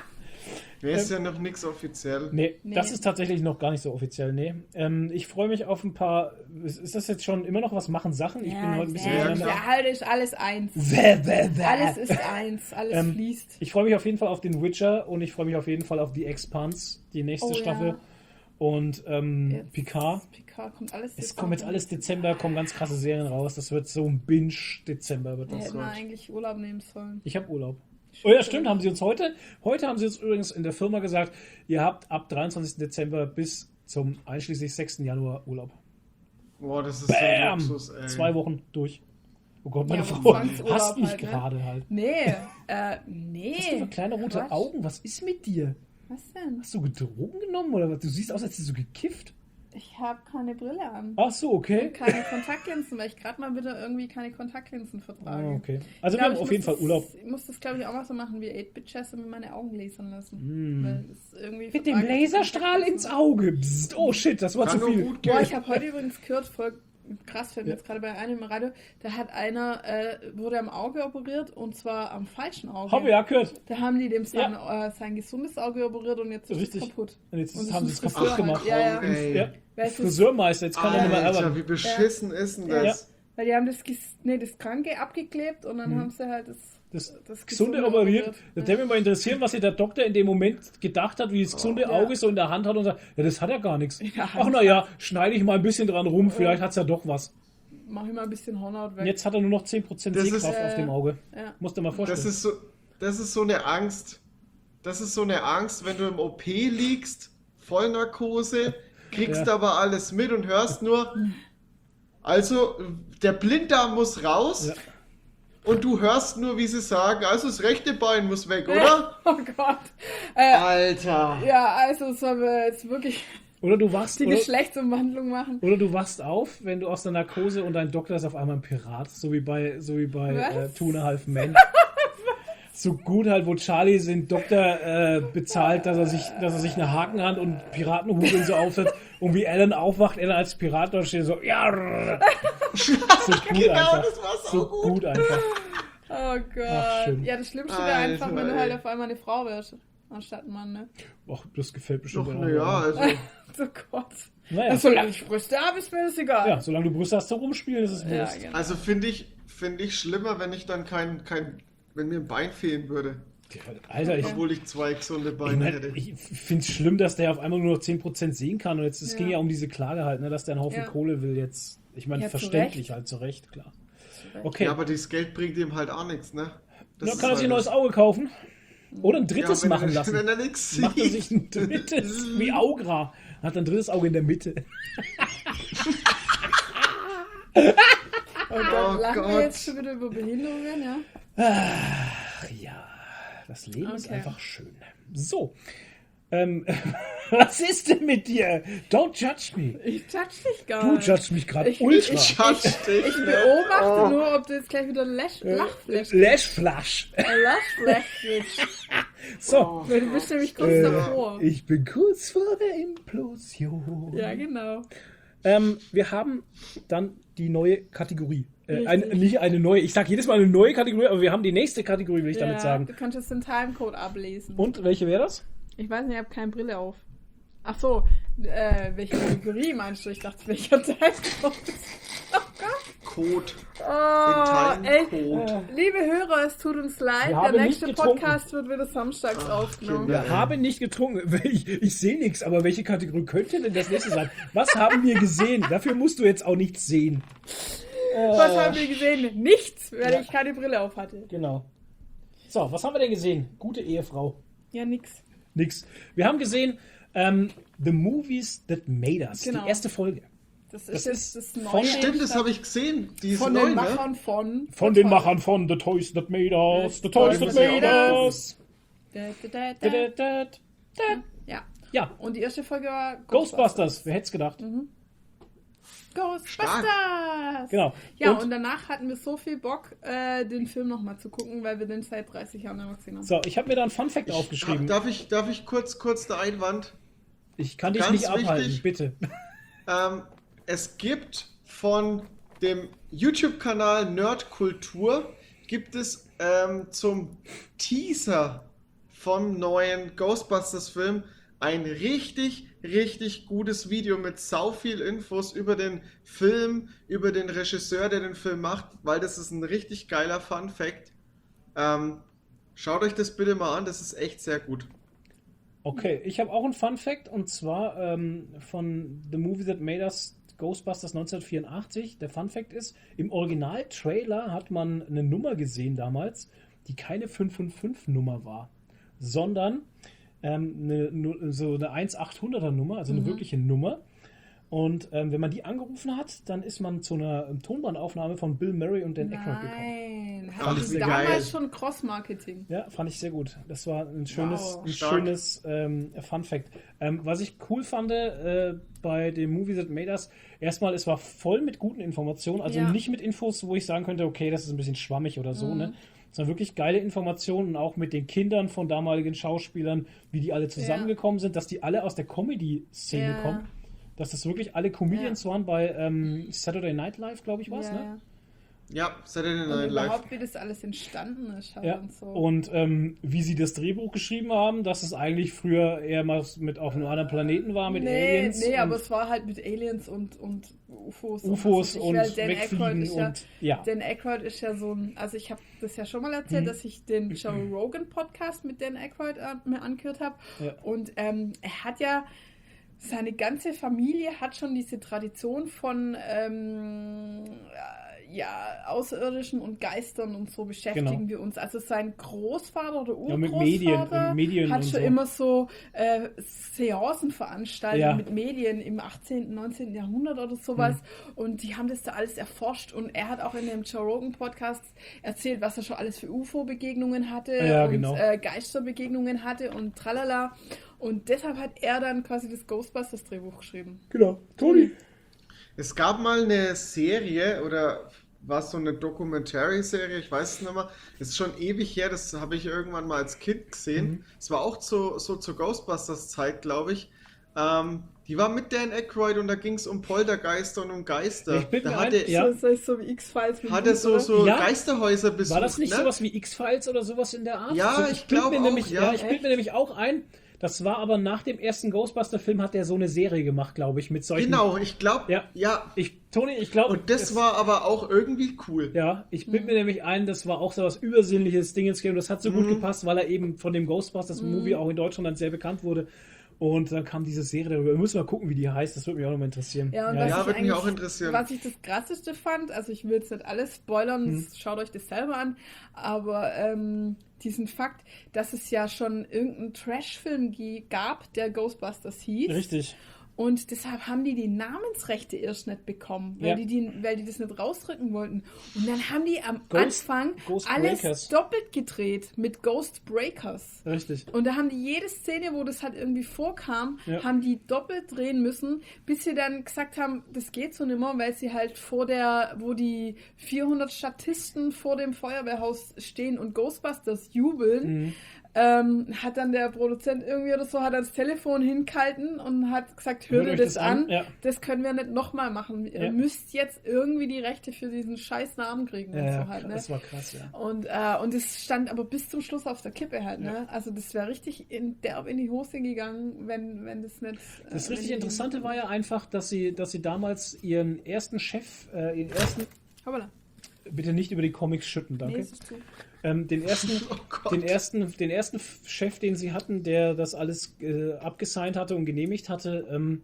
Wer ist ja noch nichts offiziell.
Nee,
Nee.
das ist tatsächlich noch gar nicht so offiziell, nee. Ich freue mich auf ein paar. Ist das jetzt schon immer noch was machen Sachen? Ich bin heute ein bisschen
ja,
durcheinander.
Ja, halt ist alles eins.
Alles
Alles ist eins, alles fließt.
Ich freue mich auf jeden Fall auf den Witcher und ich freue mich auf jeden Fall auf die Expanse, die nächste
Oh,
Staffel.
ja.
Und
Jetzt-
Picard.
Picard kommt alles
Es kommt jetzt alles Dezember, kommen ganz krasse Serien raus. Das wird so ein Binge-Dezember. Wird
Wir
das.
hätten wir eigentlich Urlaub nehmen sollen.
Ich habe Urlaub. Oh ja, stimmt, haben sie uns heute haben sie uns übrigens in der Firma gesagt, ihr habt ab 23. Dezember bis zum einschließlich 6. Januar Urlaub.
Boah, das ist
Bam!
so ein Luxus, ey.
2 Wochen durch. Oh Gott, meine
Ja, aber
Frau
Zwangsurlaub
hasst mich
halt, ne?
gerade halt.
Nee,
Hast du für kleine rote
Quatsch.
Augen? Was ist mit dir?
Was denn?
Hast du Drogen genommen oder was? Du siehst aus, als hättest du gekifft.
Ich habe keine Brille an.
Ach so, okay.
Und keine Kontaktlinsen, weil ich gerade mal wieder irgendwie keine Kontaktlinsen vertrage.
Ah, okay. Also
Ich
wir
glaub,
haben
ich
auf jeden
muss
Fall Urlaub.
Ich muss das, glaube ich, auch mal so machen wie 8-Bit-Chess und mir meine Augen lasern lassen. Weil es irgendwie
Mit dem
vertrage ich
Laserstrahl
die
ins Auge. Psst. Oh shit, das war
Kann
zu
nur
viel.
gut
Boah,
gehen.
ich habe heute übrigens gehört, voll krass, fällt mir jetzt gerade bei einem im Radio, da hat einer, wurde am Auge operiert und zwar am falschen Auge.
Habe ja gehört.
Da haben die dem sein gesundes Auge operiert und jetzt ist
Richtig.
es kaputt.
Und jetzt
Und
haben
das
sie es
ist
kaputt
Friseur
gemacht.
halt. Ja, ja.
Ey.
Ja.
Weil, es ist,
Friseurmeister, jetzt kann er nicht mehr
Alter,
arbeiten.
wie beschissen ist denn das?
weil die haben das Kranke abgeklebt und dann haben sie halt das
Gesunde operiert. Das würde mich mal interessieren, was sich der Doktor in dem Moment gedacht hat, wie das gesunde
Ja.
Auge so in der Hand hat und sagt, ja, das hat ja gar nichts.
Ja.
Ach naja, schneide ich mal ein bisschen dran rum, vielleicht hat es ja doch was.
Mach ich mal ein bisschen Hornhaut weg.
Und jetzt hat er nur noch 10%
Das ist-
Sehkraft auf dem Auge.
Ja.
Musst du dir mal vorstellen.
Das ist so eine Angst. Das ist so eine Angst, wenn du im OP liegst, Vollnarkose, kriegst
Ja.
aber alles mit und hörst nur, also der Blinddarm muss raus
Ja.
und du hörst nur, wie sie sagen, also das rechte Bein muss weg, oder?
Oh Gott.
Alter.
Ja, also sollen wir jetzt wirklich
Oder du wachst,
die
oder,
Geschlechtsumwandlung machen?
oder du wachst auf, wenn du aus der Narkose und dein Doktor ist auf einmal ein Pirat, so wie bei
Was?
Two and a Half Men. So gut halt, wo Charlie den Doktor bezahlt, dass er sich eine Hakenhand und Piratenhut und so aufsetzt. Und wie Alan aufwacht, Alan als Pirat da steht so, ja. So gut
Genau,
einfach.
das war
So
so gut.
gut einfach.
Oh Gott.
Ach, schön.
Ja, das Schlimmste wäre
Alter,
einfach, wenn du
ey.
halt auf einmal eine Frau wärst, anstatt ein Mann, ne?
Ach, das gefällt bestimmt
Doch,
auch.
naja, also.
Oh Gott.
Naja.
Also, solange ich Brüste habe, ist mir das egal.
Ja, solange du Brüste hast, zum Rumspielen, ist es
Ja,
Wurst.
genau.
Also finde ich schlimmer, wenn ich dann wenn mir ein Bein fehlen würde.
Alter,
Obwohl ich 2 gesunde
ich,
Beine
mein,
hätte.
ich finde es schlimm, dass der auf einmal nur noch 10% sehen kann. Und jetzt, es
Ja.
ging ja um diese Klage halt, ne, dass der einen Haufen
Ja.
Kohle will jetzt. Ich meine,
Ja, zu
verständlich
Recht.
halt, zu Recht, klar.
Recht.
Okay,
Ja, aber das Geld bringt ihm halt auch nichts, ne? Das
dann
ist
kann er sich ein
halt
neues Auge kaufen. Oder ein drittes
wenn
machen
er,
lassen.
Wenn er nichts sieht.
Macht er sich ein drittes, wie Augra. Hat ein drittes Auge in der Mitte.
Oh Gott,
Oh
lachen wir
Gott.
jetzt schon wieder über Behinderungen, ja?
Ach ja, das Leben ist
Okay.
einfach schön. So, was ist denn mit dir? Don't judge me.
Ich judge dich gar
Du
nicht.
judge mich gerade
Ich-
ultra.
Ich judge dich.
Ich beobachte
Oh.
nur, ob du jetzt gleich wieder Lachflash
Lashflash.
kriegst.
So,
Weil du bist nämlich kurz davor.
ich bin kurz vor der Implosion.
Ja, genau.
Wir haben dann die neue Kategorie.
Richtig.
Nicht eine neue, ich sage jedes Mal eine neue Kategorie, aber wir haben die nächste Kategorie, will ich damit sagen.
Du kannst jetzt den Timecode ablesen.
Und welche wäre das?
Ich weiß nicht, ich habe keine Brille auf. Ach so, welche Kategorie meinst du? Ich dachte, welcher Timecode? Oh Gott.
Code.
Oh,
Den
ey.
Timecode.
Liebe Hörer, es tut uns leid.
Wir haben
Der
nicht
nächste
getrunken.
Podcast wird wieder samstags aufgenommen.
Kinder.
Wir haben nicht getrunken. Ich sehe nichts, aber welche Kategorie könnte denn das nächste sein? Was haben wir gesehen? Dafür musst du jetzt auch nichts sehen.
Was haben wir gesehen? Nichts, weil ich keine Brille auf hatte.
Genau. So, was haben wir denn gesehen? Gute Ehefrau.
Ja, nix.
Nix. Wir haben gesehen The Movies That Made Us.
Genau.
Die erste Folge.
Das
Das
ist
ist
jetzt das
von-
neue.
Stimmt, das habe ich gesehen. Die ist
von
neu,
den
ne?
Machern von.
Von den Machern von The Toys That Made Us. The Toys That Made Us.
Ja.
Ja,
Und die erste Folge war
Ghostbusters, wer hätte es gedacht?
Ghostbusters!
Genau.
Ja, und danach hatten wir so viel Bock, den Film nochmal zu gucken, weil wir den seit 30 Jahren nicht mehr gesehen haben.
So, ich habe mir da einen Funfact aufgeschrieben.
Darf ich kurz der Einwand?
Ich kann dich
Ganz
nicht abhalten,
wichtig.
bitte.
Es gibt von dem YouTube-Kanal Nerdkultur gibt es zum Teaser vom neuen Ghostbusters-Film ein richtig gutes Video mit sau viel Infos über den Film, über den Regisseur, der den Film macht, weil das ist ein richtig geiler Fun-Fact. Schaut euch das bitte mal an, das ist echt sehr gut.
Okay, ich habe auch einen Fun-Fact und zwar von The Movie That Made Us Ghostbusters 1984. Der Fun-Fact ist, im Original-Trailer hat man eine Nummer gesehen damals, die keine 555-Nummer war, sondern so eine 1-800er Nummer, also eine wirkliche Nummer. Und wenn man die angerufen hat, dann ist man zu einer Tonbandaufnahme von Bill Murray und Dan Aykroyd gekommen.
Nein,
Fand
hatten
ich
sie
sehr
damals
geil.
schon Cross-Marketing.
Ja, fand ich sehr gut. Das war ein schönes,
Wow.
ein
Stark.
schönes Fun-Fact. Was ich cool fand bei dem Movie That Made Us, erstmal, es war voll mit guten Informationen, also
Ja.
nicht mit Infos, wo ich sagen könnte, okay, das ist ein bisschen schwammig oder so, ne? Sondern wirklich geile Informationen und auch mit den Kindern von damaligen Schauspielern, wie die alle zusammengekommen sind, dass die alle aus der Comedy-Szene
Ja.
kommen. Dass das wirklich alle Comedians waren bei Saturday Night Live, glaube ich, was, ne?
Ja, Saturday
Und
Night Live.
überhaupt, wie das alles entstanden ist. Halt
Ja,
und so.
und wie sie das Drehbuch geschrieben haben, dass es eigentlich früher eher mal mit auf einem anderen Planeten war, mit Aliens.
Nee,
und
aber es war halt mit Aliens und UFOs.
UFOs und
weil Dan
wegfliegen
Aykroyd ist ja,
und ja.
Dan Aykroyd ist ja so ein, also ich habe das ja schon mal erzählt, dass ich den Joe Rogan Podcast mit Dan Aykroyd mir angehört habe.
Ja.
Und er hat ja, seine ganze Familie hat schon diese Tradition von Außerirdischen und Geistern und so beschäftigen wir uns. Also sein Großvater oder
Ja, mit
Urgroßvater
Medien
hat
und
schon
so.
immer so Seancen veranstaltet
Ja.
mit Medien im 18., 19. Jahrhundert oder sowas. Und die haben das da alles erforscht. Und er hat auch in dem Joe Rogan Podcast erzählt, was er schon alles für UFO-Begegnungen hatte
Ja,
und
genau.
Geisterbegegnungen hatte und tralala. Und deshalb hat er dann quasi das Ghostbusters-Drehbuch geschrieben.
Genau. Toni.
Es gab mal eine Serie oder war es so eine Documentary-Serie, ich weiß es nicht mehr. Das ist schon ewig her, das habe ich irgendwann mal als Kind gesehen. Es war auch so zur Ghostbusters-Zeit, glaube ich. Die war mit Dan Aykroyd und da ging es um Poltergeister und um Geister.
Ich bild
Da
mir
hat
ein,
er,
ja.
Das ist so wie X-Files. mit
hat er
Blut, oder?
so
Ja.
Geisterhäuser besucht.
War das nicht
ne?
sowas wie X-Files oder sowas in der Art?
Ja,
So,
ich
bild
glaub
mir
auch,
nämlich,
ja.
ich bilde mir nämlich auch ein, das war aber nach dem ersten Ghostbuster-Film hat der so eine Serie gemacht, glaube ich, mit solchen...
Genau, ich glaube,
Ja.
ja.
Toni, ich glaube...
Und das war aber auch irgendwie cool.
Ja, ich bilde mir nämlich ein, das war auch so was Übersinnliches Dingens und das hat so gut gepasst, weil er eben von dem Ghostbusters-Movie auch in Deutschland dann sehr bekannt wurde. Und dann kam diese Serie darüber. Wir müssen mal gucken, wie die heißt, das würde mich auch noch mal interessieren.
Ja, und
Ja,
was ich
würde mich
eigentlich-
auch interessieren.
Was ich das Krasseste fand, also ich will jetzt nicht alles spoilern, schaut euch das selber an, aber diesen Fakt, dass es ja schon irgendeinen Trash-Film gab, der Ghostbusters hieß.
Richtig.
Und deshalb haben die Namensrechte erst nicht bekommen, weil,
Ja.
weil die das nicht rausdrücken wollten. Und dann haben die am
Ghost
Anfang
Breakers.
alles doppelt gedreht mit Ghost Breakers.
Richtig.
Und da haben die jede Szene, wo das halt irgendwie vorkam,
Ja.
haben die doppelt drehen müssen, bis sie dann gesagt haben, das geht so nimmer, weil sie halt wo die 400 Statisten vor dem Feuerwehrhaus stehen und Ghostbusters jubeln, hat dann der Produzent irgendwie oder so, hat das Telefon hingehalten und hat gesagt, hör
Hört
dir
euch
das
das an,
an,
ja.
das können wir nicht nochmal machen. Ihr
Ja.
müsst jetzt irgendwie die Rechte für diesen scheiß Namen kriegen und so halt, ne?
Das war krass, ja.
Und es stand aber bis zum Schluss auf der Kippe halt, ne? Also das wäre richtig derb in die Hose gegangen, wenn das nicht...
Das
wenn
richtig
die-
Interessante war ja einfach, dass sie damals ihren ersten Chef,
Hoppala.
bitte nicht über die Comics schütten,
Nee,
danke.
es ist zu.
Den ersten,
Oh Gott.
den ersten Chef, den sie hatten, der das alles abgesigned hatte und genehmigt hatte,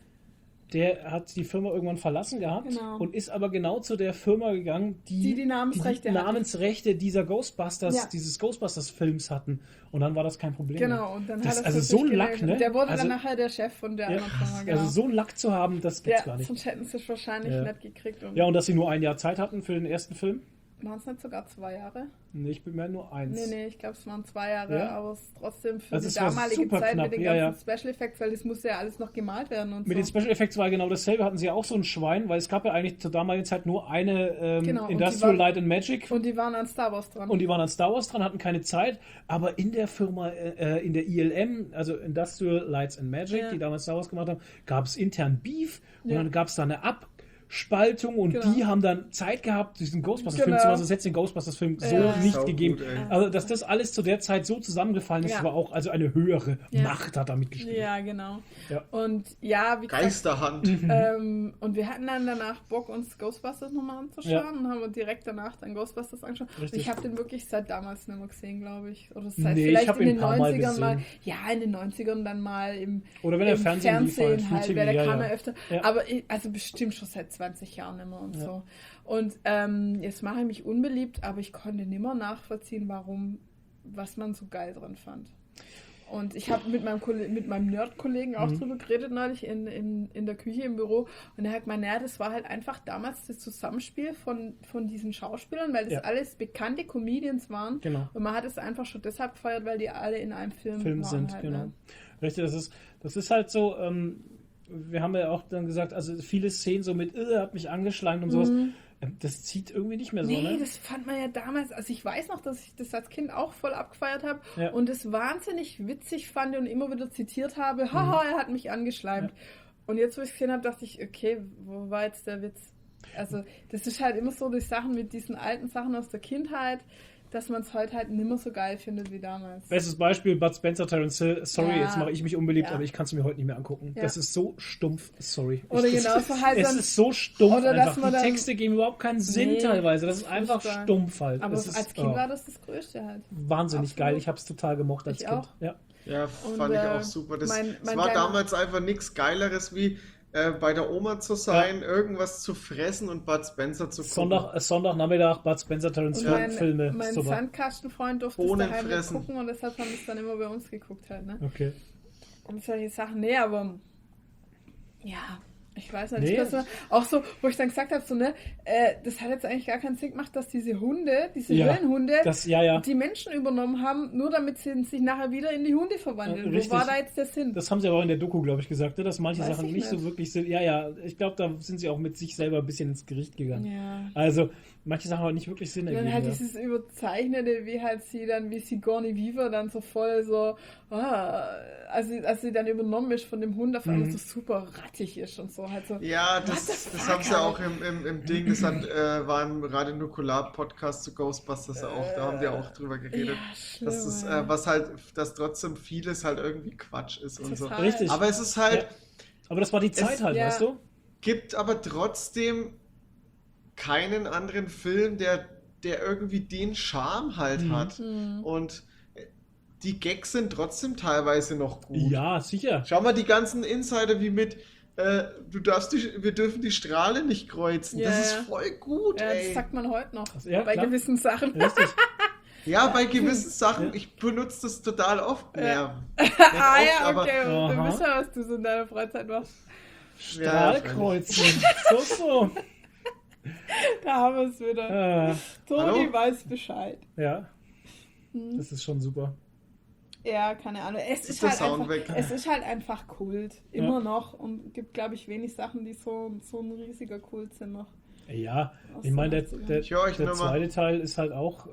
der hat die Firma irgendwann verlassen gehabt
Genau.
und ist aber genau zu der Firma gegangen,
Die Namensrechte
die
hatte.
Namensrechte dieser Ghostbusters,
Ja.
dieses Ghostbusters-Films hatten. Und dann war das kein Problem mehr.
Genau, und dann
Das-
hat er
also
es
so ein
natürlich
Lack,
geregelt.
ne?
Der wurde
Also-
dann nachher der Chef von der
Ja,
anderen Firma, genau.
also so einen Lack zu haben, das gibt's
ja,
gar nicht.
sonst hätten sie es wahrscheinlich
Ja.
nicht gekriegt. Und
Ja, und dass sie nur ein Jahr Zeit hatten für den ersten Film.
Waren es nicht sogar 2 Jahre?
Nee, ich bin mir nur 1.
Nee, ich glaube, es waren 2 Jahre,
Ja?
aber es ist trotzdem für
Also
die
es war
damalige
super
Zeit
knapp,
mit den
ja,
ganzen Special Effects, weil das musste ja alles noch gemalt werden und
Mit
so.
den Special Effects war genau dasselbe, hatten sie ja auch so ein Schwein, weil es gab ja eigentlich zur damaligen Zeit nur eine
Genau, und die
Industrial
waren-
Light and Magic.
Und die waren an Star Wars dran.
Und die waren an Star Wars dran, hatten keine Zeit, aber in der Firma, in der ILM, also Industrial Lights and Magic,
Ja.
die damals Star Wars gemacht haben, gab es intern Beef und
Ja.
dann gab es da eine Abspaltung und
Genau.
die haben dann Zeit gehabt, diesen Ghostbusters-Film
Genau.
zu machen, das hätte es den Ghostbusters-Film so
Ja.
nicht
Sau
gegeben.
gut, ey.
Also, dass das alles zu der Zeit so zusammengefallen ist,
Ja.
war auch, also eine höhere
Ja.
Macht hat da mitgespielt.
Ja, genau.
Ja.
Und ja, wie gesagt,
Geisterhand.
und wir hatten dann danach Bock, uns Ghostbusters nochmal anzuschauen
Ja.
und haben direkt danach dann Ghostbusters angeschaut. Und
Richtig.
ich habe den wirklich seit damals nicht mehr gesehen, glaube ich. Oder seit
Nee, ich
vielleicht
hab
in
ihn
den
ein paar Mal
90ern mal.
gesehen.
Ja, in den 90ern dann mal im,
Oder wenn der
im
Fernsehen lief halt, Free
halt,
TV,
weil der
ja,
kam
ja.
ja öfter.
Ja.
Aber also bestimmt schon seit 20 Jahren immer und so. Und jetzt mache ich mich unbeliebt, aber ich konnte nimmer nachvollziehen, was man so geil dran fand. Und ich habe mit meinem Nerd-Kollegen auch drüber geredet neulich in der Küche im Büro. Und er hat gemeint, naja, das war halt einfach damals das Zusammenspiel von diesen Schauspielern, weil das
Ja.
alles bekannte Comedians waren.
Genau.
Und man hat es einfach schon deshalb gefeiert, weil die alle in einem Film waren
Sind,
halt,
genau.
ne?
Richtig, das ist halt so, wir haben ja auch dann gesagt, also viele Szenen so mit, hat mich angeschleimt und sowas, das zieht irgendwie nicht mehr so,
Nee,
ne?
das fand man ja damals, also ich weiß noch, dass ich das als Kind auch voll abgefeiert habe
Ja.
und es wahnsinnig witzig fand und immer wieder zitiert habe, haha, er hat mich angeschleimt. Und jetzt, wo ich es gesehen habe, dachte ich, okay, wo war jetzt der Witz? Also das ist halt immer so die Sachen mit diesen alten Sachen aus der Kindheit, dass man es heute halt nimmer so geil findet wie damals.
Bestes Beispiel, Bud Spencer, Terence Hill, sorry,
Ja.
jetzt mache ich mich unbeliebt,
Ja.
aber ich kann es mir heute nicht mehr angucken.
Ja.
Das ist so stumpf, sorry.
Oder genauso halt
Es
dann-
ist so stumpf
oder dass
einfach.
man
Die
dann-
Texte geben überhaupt keinen Sinn
Nee,
teilweise. Das ist einfach
furchtbar.
stumpf halt.
Aber
Es ist,
als Kind war das Größte halt.
wahnsinnig
Absolut.
geil. Ich habe es total gemocht als
Ich
Kind.
auch.
Ja.
Ja,
Und,
fand ich auch super. Das
mein
war
kleiner-
damals einfach nichts Geileres wie bei der Oma zu sein, irgendwas zu fressen und Bud Spencer zu gucken.
Sonntagnachmittag, Bud Spencer, Terence
Und
Hill Filme.
mein
Super.
Sandkastenfreund durfte es
Bohnen
daheim nicht
fressen.
gucken und deshalb haben wir es dann immer bei uns geguckt halt, ne?
Okay.
Und solche Sachen, nee, aber ja, ich weiß nicht.
Nee.
Das war auch so, wo ich dann gesagt habe, so, ne, das hat jetzt eigentlich gar keinen Sinn gemacht, dass diese Hunde, diese
Ja,
Höhlenhunde,
ja.
die Menschen übernommen haben, nur damit sie sich nachher wieder in die Hunde verwandeln.
Richtig.
Wo war da jetzt der Sinn?
Das haben sie aber auch in der Doku, glaube ich, gesagt, ne? Dass manche
Weiß
Sachen
ich
nicht so
nicht.
wirklich sind. Ja, ich glaube, da sind sie auch mit sich selber ein bisschen ins Gericht gegangen.
Ja.
Also, manche Sachen haben nicht wirklich Sinn
Und dann
ergeben.
halt
Ja.
dieses Überzeichnete, wie Sigourney Weaver dann so voll so, als sie dann übernommen ist von dem Hund, auf einmal so super rattig ist und so halt so.
Ja,
What the
das
fuck,
haben sie auch
halt?
im Ding, das war im Radio Nukular-Podcast zu Ghostbusters auch, da haben die auch drüber geredet.
Ja, schlimm,
dass es,
ey.
dass trotzdem vieles halt irgendwie Quatsch ist und so.
Total.
Richtig.
Aber es ist halt,
Ja. Aber das war die Zeit halt,
ja.
weißt du?
gibt aber trotzdem keinen anderen Film, der irgendwie den Charme halt hat. Und die Gags sind trotzdem teilweise noch gut.
Ja, sicher.
Schau mal die ganzen Insider wie mit wir dürfen die Strahle nicht kreuzen.
Ja,
das ist
ja.
voll gut,
Ja,
ey.
das sagt man heute noch.
Ja,
bei
klar.
gewissen Sachen.
Richtig.
Ja, bei gewissen Sachen,
Ja.
ich benutze das total oft.
Ja.
Nicht
Ah
oft,
ja,
aber-
okay. Wir
Aha.
wissen ja, was du so in deiner Freizeit machst.
Strahlkreuzen. so.
Da haben wir es wieder. Toni
Hallo?
weiß Bescheid.
Ja. Das ist schon super.
Ja, keine Ahnung.
Ist der Sound weg?
Es ist halt einfach Kult. Immer noch. Und gibt, glaube ich, wenig Sachen, die so ein riesiger Kult sind noch.
Ja,
Aus
ich meine,
den 80ern.
der
Ich höre euch nur mal.
zweite Teil ist halt auch,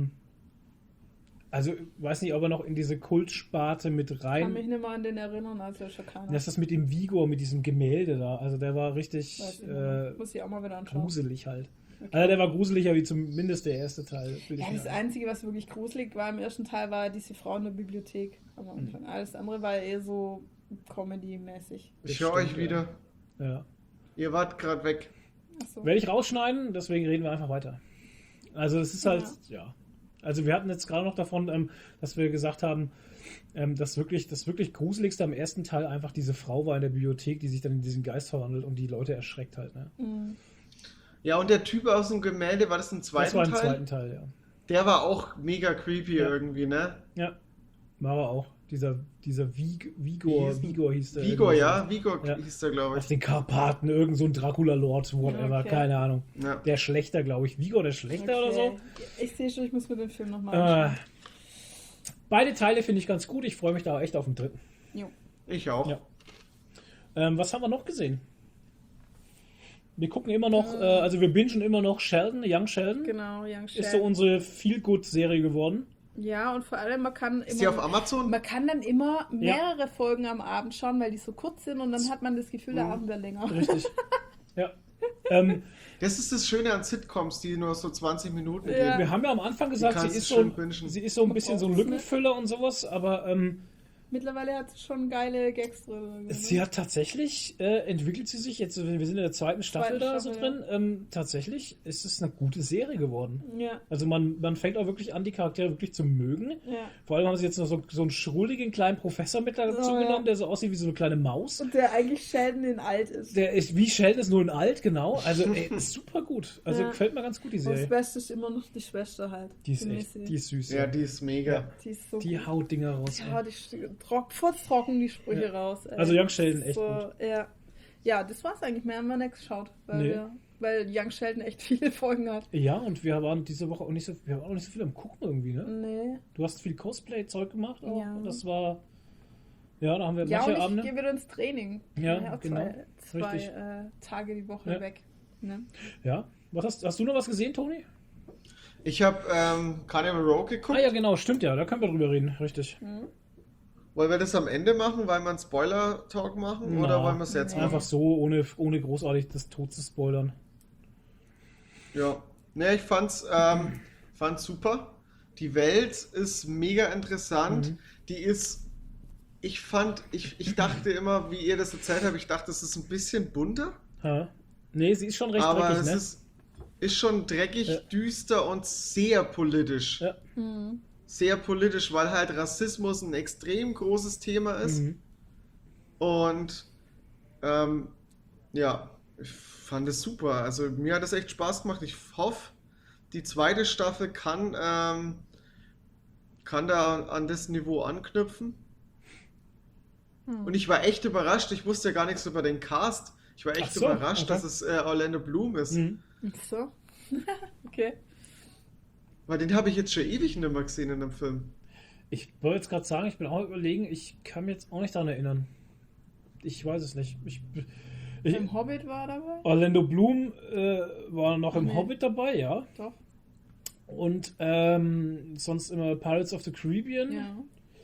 also, weiß nicht, ob er noch in diese Kultsparte mit
Ich kann
rein.
mich nicht mehr an den erinnern, also schon keiner.
Das ist mit dem Vigor, mit diesem Gemälde da. Also, der war richtig
Weiß ich nicht mehr. Muss ich auch mal wieder anschauen.
gruselig halt.
Okay.
Also, der war gruseliger wie zumindest der erste Teil. will ich
Ja, das
mir
Einzige, was wirklich gruselig war im ersten Teil, war diese Frau in der Bibliothek. Aber alles andere war eher so Comedy-mäßig.
Ich höre euch
Stimmt,
wieder.
Ja.
Ihr wart gerade weg.
Achso.
Werde ich rausschneiden, deswegen reden wir einfach weiter. Also es ist halt, ja. Also wir hatten jetzt gerade noch davon, dass wir gesagt haben, das wirklich Gruseligste am ersten Teil einfach diese Frau war in der Bibliothek, die sich dann in diesen Geist verwandelt und die Leute erschreckt halt. Ne?
Ja, und der Typ aus dem Gemälde, war das im zweiten
Das war im
Teil?
zweiten Teil, ja.
Der war auch mega creepy
Ja.
irgendwie, ne?
Ja, war er auch. Dieser Vigor hieß der.
Vigor, ja, Vigor
Ja.
hieß der, glaube
Aus
ich.
den Karpaten, irgend so ein Dracula-Lord, whatever,
Okay.
keine Ahnung.
Ja.
Der Schlechter, glaube ich. Vigor der Schlechter oder so.
Ich sehe schon, ich muss mir den Film nochmal anschauen.
Beide Teile finde ich ganz gut. Ich freue mich da echt auf den dritten.
Jo.
Ich auch.
Ja. Was haben wir noch gesehen? Wir gucken immer noch, also wir bingen immer noch Sheldon, Young Sheldon.
Genau, Young
Ist so
Sheldon.
unsere Feel-Good-Serie geworden.
Ja, und vor allem, man kann
Ist die auf
immer.
Amazon?
Man kann dann immer mehrere Folgen am Abend schauen, weil die so kurz sind und dann hat man das Gefühl, der Abend wird länger.
Richtig. Ja.
Das ist das Schöne an Sitcoms, die nur so 20 Minuten
Ja.
gehen.
Wir haben ja am Anfang gesagt,
kannst
sie ist,
du
so,
schön bingen.
sie ist so ein bisschen so ein Lückenfüller und sowas, aber
Mittlerweile hat sie schon geile Gags drin.
sie hat tatsächlich, entwickelt sie sich, jetzt, wir sind in der zweiten Staffel da so
Staffel,
drin, tatsächlich ist es eine gute Serie geworden.
Ja,
Also man fängt auch wirklich an, die Charaktere wirklich zu mögen.
ja.
Vor allem haben sie jetzt noch so einen schrulligen kleinen Professor mit dazu
Oh, ja.
genommen, der so aussieht wie so eine kleine Maus.
Und der eigentlich Sheldon in alt ist.
Der ist wie Sheldon, ist nur in alt, genau. Also ist super gut. Also
Ja.
gefällt mir ganz gut, die
Und das
Serie.
Beste ist immer noch die Schwester halt.
Die ist
Missy.
echt, die ist süß.
Ja, die ist mega.
Die ist so
Die
gut.
haut Dinger raus.
Ja, die trocken die Sprüche
Ja.
raus. Ey.
Also Young Sheldon echt
so,
gut.
Ja. Ja, das war's eigentlich. Mehr haben wir nichts geschaut. Weil Young Sheldon echt viele Folgen hat.
Ja, und wir waren diese Woche auch nicht so, wir waren auch nicht so viel am Gucken irgendwie, ne?
Nee.
Du hast viel Cosplay-Zeug gemacht auch.
Ja.
Das war, ja, da haben wir
Ja,
manche
und ich
Abende.
gehe wieder ins Training.
Ja,
Ja,
genau.
Zwei
Richtig.
Tage die Woche
Ja.
weg. Ne?
Ja. Hast du noch was gesehen, Toni?
Ich habe Carnival Row geguckt.
Ah ja, genau, stimmt ja, da können wir drüber reden, richtig.
Wollen wir das am Ende machen, weil wir einen Spoiler-Talk machen?
Na,
Oder wollen wir es jetzt machen?
Einfach so, ohne großartig das Tod zu spoilern.
Ja. Ne, ich fand's super. Die Welt ist mega interessant. Die ist. Ich dachte immer, wie ihr das erzählt habt, ich dachte, es ist ein bisschen bunter.
Ha. Nee, sie ist schon recht
Aber
dreckig,
es
ne?
ist schon dreckig,
Ja.
düster und sehr politisch.
Ja.
Sehr politisch, weil halt Rassismus ein extrem großes Thema ist.
Mhm.
Und ja, ich fand es super. Also mir hat es echt Spaß gemacht. Ich hoffe, die zweite Staffel kann da an das Niveau anknüpfen. Und ich war echt überrascht. Ich wusste ja gar nichts über den Cast. Ich war echt
Ach so,
überrascht,
okay.
dass es Orlando Bloom ist.
Mhm.
Ach so. Okay.
Weil den habe ich jetzt schon ewig nicht mehr gesehen in dem Film.
Ich wollte jetzt gerade sagen, ich bin auch überlegen, ich kann mich jetzt auch nicht daran erinnern. Ich weiß es nicht.
Im Hobbit war er dabei?
Orlando Bloom war noch im
Nee.
Hobbit dabei, ja.
Doch.
Und sonst immer Pirates of the Caribbean.
Ja.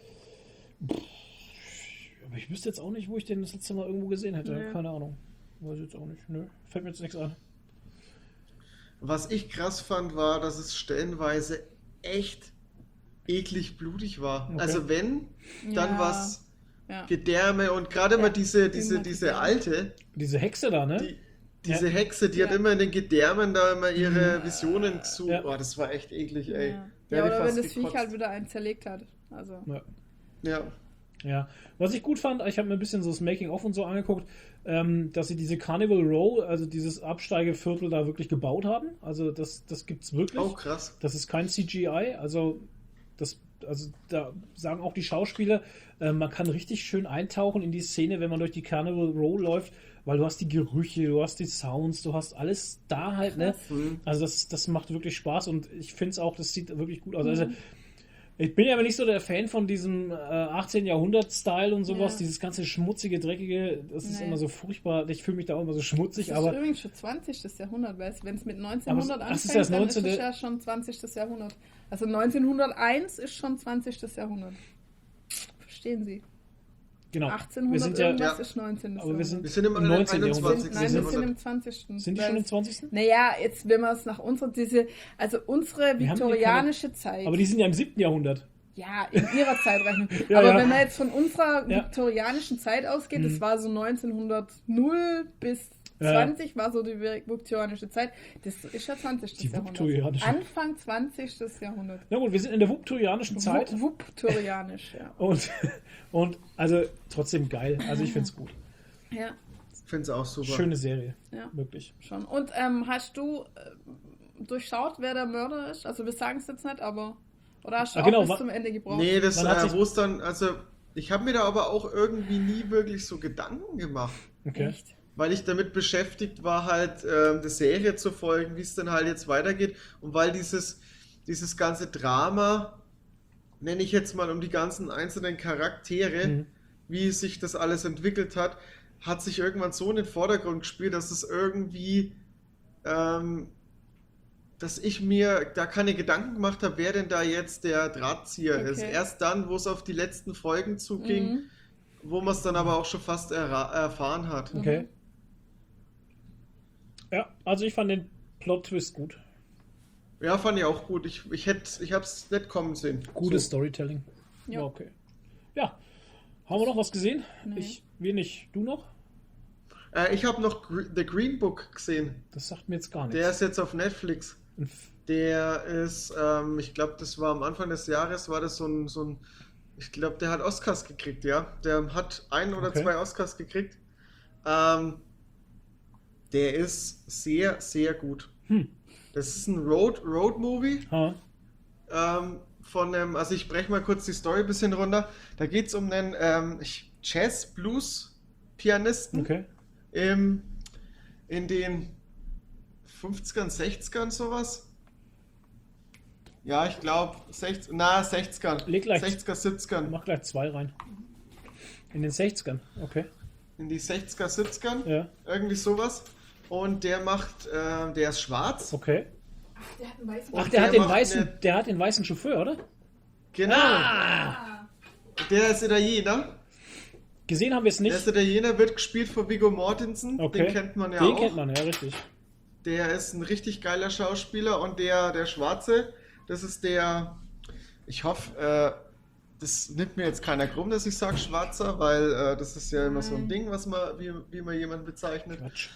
Aber ich wüsste jetzt auch nicht, wo ich den das letzte Mal irgendwo gesehen hätte.
Nee.
Keine Ahnung. Weiß ich jetzt auch nicht. Nö, fällt mir jetzt nichts an.
Was ich krass fand, war, dass es stellenweise echt eklig blutig war.
Okay.
Also wenn, dann
Ja.
was
Ja.
Gedärme und gerade mal
Ja,
diese
immer Gedärme.
alte,
Diese Hexe da, ne?
diese
Ja.
Hexe, die hat
Ja.
immer in den Gedärmen da immer ihre Visionen zu.
Ja.
Boah, das war echt eklig, ey.
Ja,
Da
ja
hätte ich
oder wenn
fast
das Viech
gekotzt.
halt wieder einen zerlegt hat. Also.
Ja.
Ja.
Ja, was ich gut fand, ich habe mir ein bisschen so das Making-of und so angeguckt, dass sie diese Carnival Row, also dieses Absteigeviertel da wirklich gebaut haben. Also das gibt's wirklich.
Oh, krass.
Das ist kein CGI, also da sagen auch die Schauspieler, man kann richtig schön eintauchen in die Szene, wenn man durch die Carnival Row läuft, weil du hast die Gerüche, du hast die Sounds, du hast alles da halt, ne? Also das macht wirklich Spaß und ich finde es auch, das sieht wirklich gut aus. Also ich bin ja aber nicht so der Fan von diesem 18. Jahrhundert-Style und sowas,
Ja.
dieses ganze schmutzige, dreckige, das ist
Nee.
immer so furchtbar, ich fühle mich da auch immer so schmutzig,
Das ist
aber
übrigens schon 20. Jahrhundert, weil wenn es mit
Aber
1900
das ist
anfängt,
ja das
dann
19.
ist es ja schon 20. Jahrhundert. Also 1901 ist schon 20. Jahrhundert. Verstehen Sie?
genau,
1800
wir sind ja,
irgendwas
ja.
ist 19.
aber wir sind
Wir sind im
im 19.
21.
Jahrhundert.
Nein, wir sind
Jahrhundert.
im 20.
Sind die
Weil
schon im
es-
20.?
Naja, jetzt, wenn man es nach unserer, unsere
Wir haben hier
viktorianische Zeit.
Aber die sind ja im 7. Jahrhundert.
Ja, in ihrer Zeitrechnung.
Ja,
Aber
ja.
wenn man jetzt von unserer
Ja.
viktorianischen Zeit ausgeht, das war so 1900 bis
Ja.
20 war so die viktorianische Zeit. Das ist ja 20.
Die
Jahrhundert.
viktorianische.
Anfang 20. Jahrhundert.
Na gut, wir sind in der viktorianischen Zeit
Viktorianisch, ja.
und also trotzdem geil. Also ich finde es gut.
Ja,
Ich finde es auch super.
Schöne Serie,
ja,
wirklich.
schon. Und hast du durchschaut, wer der Mörder ist? Also wir sagen es jetzt nicht, aber Oder hast du
Ah,
auch
genau,
bis
wa-
zum Ende gebraucht?
Nee, das,
Man hat sich-
wo es dann, also ich habe mir da aber auch irgendwie nie wirklich so Gedanken gemacht,
Okay.
Echt?
weil ich damit beschäftigt war, halt der Serie zu folgen, wie es dann halt jetzt weitergeht und weil dieses ganze Drama, nenne ich jetzt mal um die ganzen einzelnen Charaktere,
Mhm.
wie sich das alles entwickelt hat, hat sich irgendwann so in den Vordergrund gespielt, dass es irgendwie ähm, dass ich mir da keine Gedanken gemacht habe, wer denn da jetzt der Drahtzieher ist.
Okay.
Erst dann, wo es auf die letzten Folgen zuging,
Mhm.
wo man es dann aber auch schon fast erfahren hat.
Okay. Ja, also ich fand den Plot-Twist gut.
Ja, fand ich auch gut. Ich habe es nicht kommen sehen.
Gutes
So.
Storytelling.
Ja.
Ja, okay. Ja. Haben wir noch was gesehen?
Nee.
Wir nicht. Du noch?
Ich habe noch The Green Book gesehen.
Das sagt mir jetzt gar
Der
nichts.
ist jetzt auf Netflix. Der ist, ich glaube, das war am Anfang des Jahres, war das so ein ich glaube, der hat Oscars gekriegt, ja. Der hat ein oder
Okay.
zwei Oscars gekriegt. Der ist sehr, sehr gut. Das ist ein Road-Movie
Ha.
von einem, also ich breche mal kurz die Story ein bisschen runter. Da geht es um einen Jazz-Blues-Pianisten
Okay.
in den 50ern, 60ern sowas. Ja, ich glaube 60ern.
Leg gleich.
60er, 70ern.
Mach gleich 2 rein. In den 60ern. Okay.
In die 60er, 70ern.
Ja.
Irgendwie sowas. Und der der ist schwarz.
Okay.
Der hat einen weißen
Ach,
Und
der hat den
macht
weißen,
eine-
der hat den weißen Chauffeur, oder?
Genau.
Ah!
Der ist Italiener.
Gesehen haben wir es
Der ist
nicht.
Italiener, wird gespielt von Viggo Mortensen.
Okay.
Den kennt man ja
Den
auch.
kennt man, ja, richtig.
Der ist ein richtig geiler Schauspieler und der Schwarze, das ist der, ich hoffe, das nimmt mir jetzt keiner krumm, dass ich sage Schwarzer, weil das ist ja immer so ein Ding, was man, wie man jemanden bezeichnet.
Quatsch.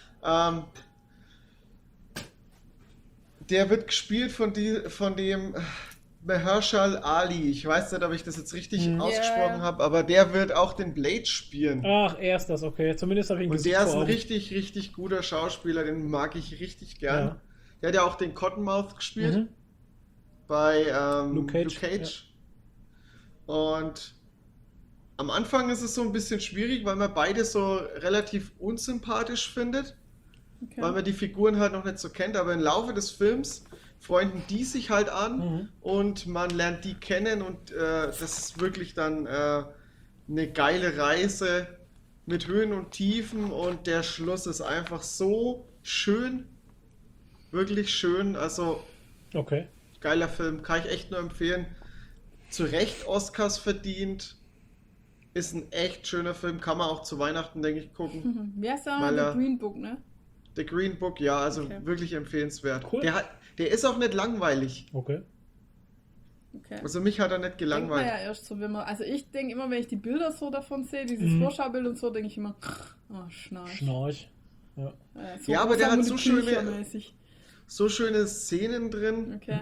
Der wird gespielt von dem Mahershala Ali. Ich weiß nicht, ob ich das jetzt richtig ausgesprochen
Ja.
habe, aber der wird auch den Blade spielen.
Ach, er ist das, okay. Zumindest habe ich ihn
Und
gesehen.
der ist ein richtig, richtig guter Schauspieler, den mag ich richtig gern.
Ja.
Der hat ja auch den Cottonmouth gespielt
Mhm.
bei
Luke Cage,
Und am Anfang ist es so ein bisschen schwierig, weil man beide so relativ unsympathisch findet,
Okay.
weil man die Figuren halt noch nicht so kennt, aber im Laufe des Films freunden die sich halt an
Mhm.
und man lernt die kennen und das ist wirklich dann eine geile Reise mit Höhen und Tiefen und der Schluss ist einfach so schön, wirklich schön, also
Okay.
geiler Film, kann ich echt nur empfehlen. Zu Recht Oscars verdient, ist ein echt schöner Film, kann man auch zu Weihnachten, denke ich, gucken.
Mhm. Wer ist da?
Weil er-
The Green Book, ne?
The Green Book, ja, also
Okay.
wirklich empfehlenswert.
Cool.
Der ist auch nicht langweilig.
Okay.
Okay.
Also mich hat er nicht
Denkt man
gelangweilt.
ja erst so, wenn man, also ich denke immer, wenn ich die Bilder so davon sehe, dieses
Mhm.
Vorschaubild und so, denke ich immer, oh, Schnarch.
Schnarch. Ja.
So
Ja, aber der hat so schöne-
Büchermäßig.
So schöne Szenen drin,
Okay.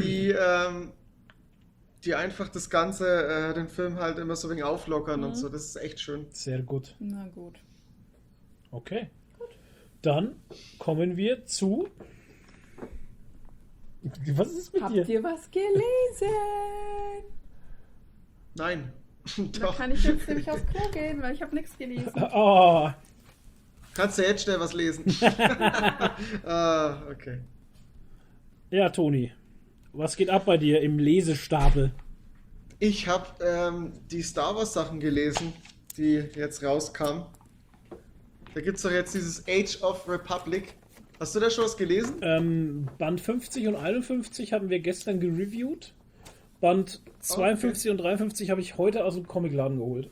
die einfach das Ganze, den Film halt immer so ein wenig auflockern und so. Das ist echt schön.
Sehr gut.
Na gut.
Okay. Dann kommen wir zu. Was ist mit
Habt
dir?
ihr was gelesen?
Nein.
Da
Doch.
kann ich jetzt nämlich aufs Klo gehen, weil ich habe nichts gelesen.
Oh,
Kannst du jetzt schnell was lesen? Okay.
ja, Toni. Was geht ab bei dir im Lesestapel?
Ich habe die Star Wars Sachen gelesen, die jetzt rauskamen. Da gibt es doch jetzt dieses Age of Republic. Hast du da schon was gelesen?
Band 50 und 51 haben wir gestern gereviewt. Band 52 und 53 habe ich heute aus dem Comicladen geholt.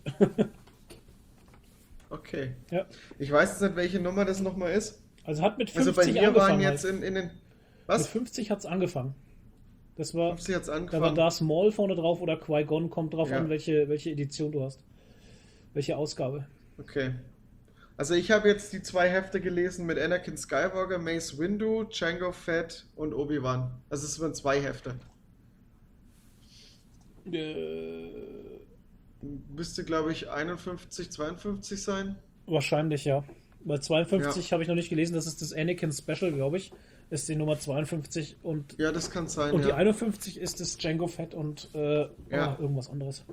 Okay.
Ja.
Ich weiß jetzt nicht, welche Nummer das nochmal ist.
Also hat mit
Also
50
bei mir waren
angefangen.
jetzt
Halt.
in den...
Mit
Was?
50 hat es angefangen. Das war,
50 hat's
da war
angefangen.
Darth Maul vorne drauf oder Qui-Gon, kommt drauf
Ja.
an, welche Edition du hast. Welche Ausgabe.
Okay. Also ich habe jetzt die 2 Hefte gelesen mit Anakin Skywalker, Mace Windu, Jango Fett und Obi-Wan. Also es waren 2 Hefte. Müsste, glaube ich, 51, 52 sein.
Wahrscheinlich, ja. Bei 52 habe ich noch nicht gelesen, das ist das Anakin Special, glaube ich. ist die Nummer 52 und
Ja, das kann sein,
die
ja.
51 ist das Django Fett und irgendwas anderes.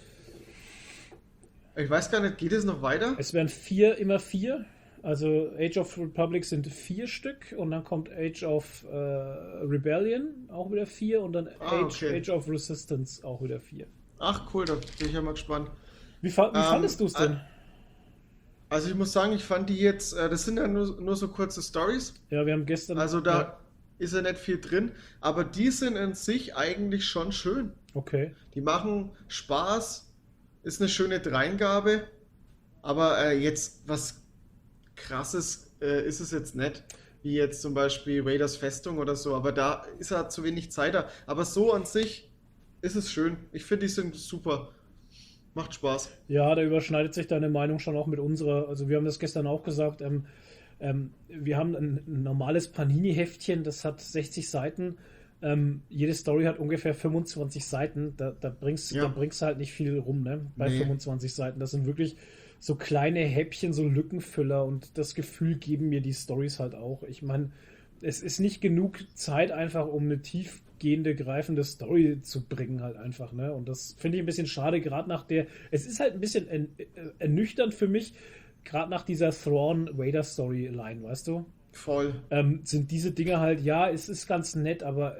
Ich weiß gar nicht, geht es noch weiter?
Es werden immer 4. Also Age of Republic sind 4 Stück und dann kommt Age of Rebellion auch wieder 4 und dann
okay.
Age of Resistance auch wieder 4.
Ach cool, da bin ich ja mal gespannt.
Wie fandest du es denn?
Also ich muss sagen, ich fand die jetzt, das sind ja nur so kurze Stories.
Ja, wir haben gestern...
Also da ist ja nicht viel drin, aber die sind in sich eigentlich schon schön.
Okay.
Die machen Spaß, ist eine schöne Dreingabe, aber jetzt was Krasses ist es jetzt nicht, wie jetzt zum Beispiel Raiders Festung oder so, aber da ist halt zu wenig Zeit da. Aber so an sich ist es schön. Ich finde, die sind super. Macht Spaß.
Ja, da überschneidet sich deine Meinung schon auch mit unserer. Also wir haben das gestern auch gesagt. Wir haben ein normales Panini-Heftchen, das hat 60 Seiten. Jede Story hat ungefähr 25 Seiten. Da bringst du halt nicht viel rum, ne? Bei 25 Seiten. Das sind wirklich so kleine Häppchen, so Lückenfüller und das Gefühl geben mir die Stories halt auch. Ich meine, es ist nicht genug Zeit einfach, um eine tiefgehende, greifende Story zu bringen halt einfach, ne? Und das finde ich ein bisschen schade, gerade nach es ist halt ein bisschen ernüchternd für mich, gerade nach dieser Thrawn-Vader-Storyline, weißt du?
Voll.
Sind diese Dinge halt, ja, es ist ganz nett, aber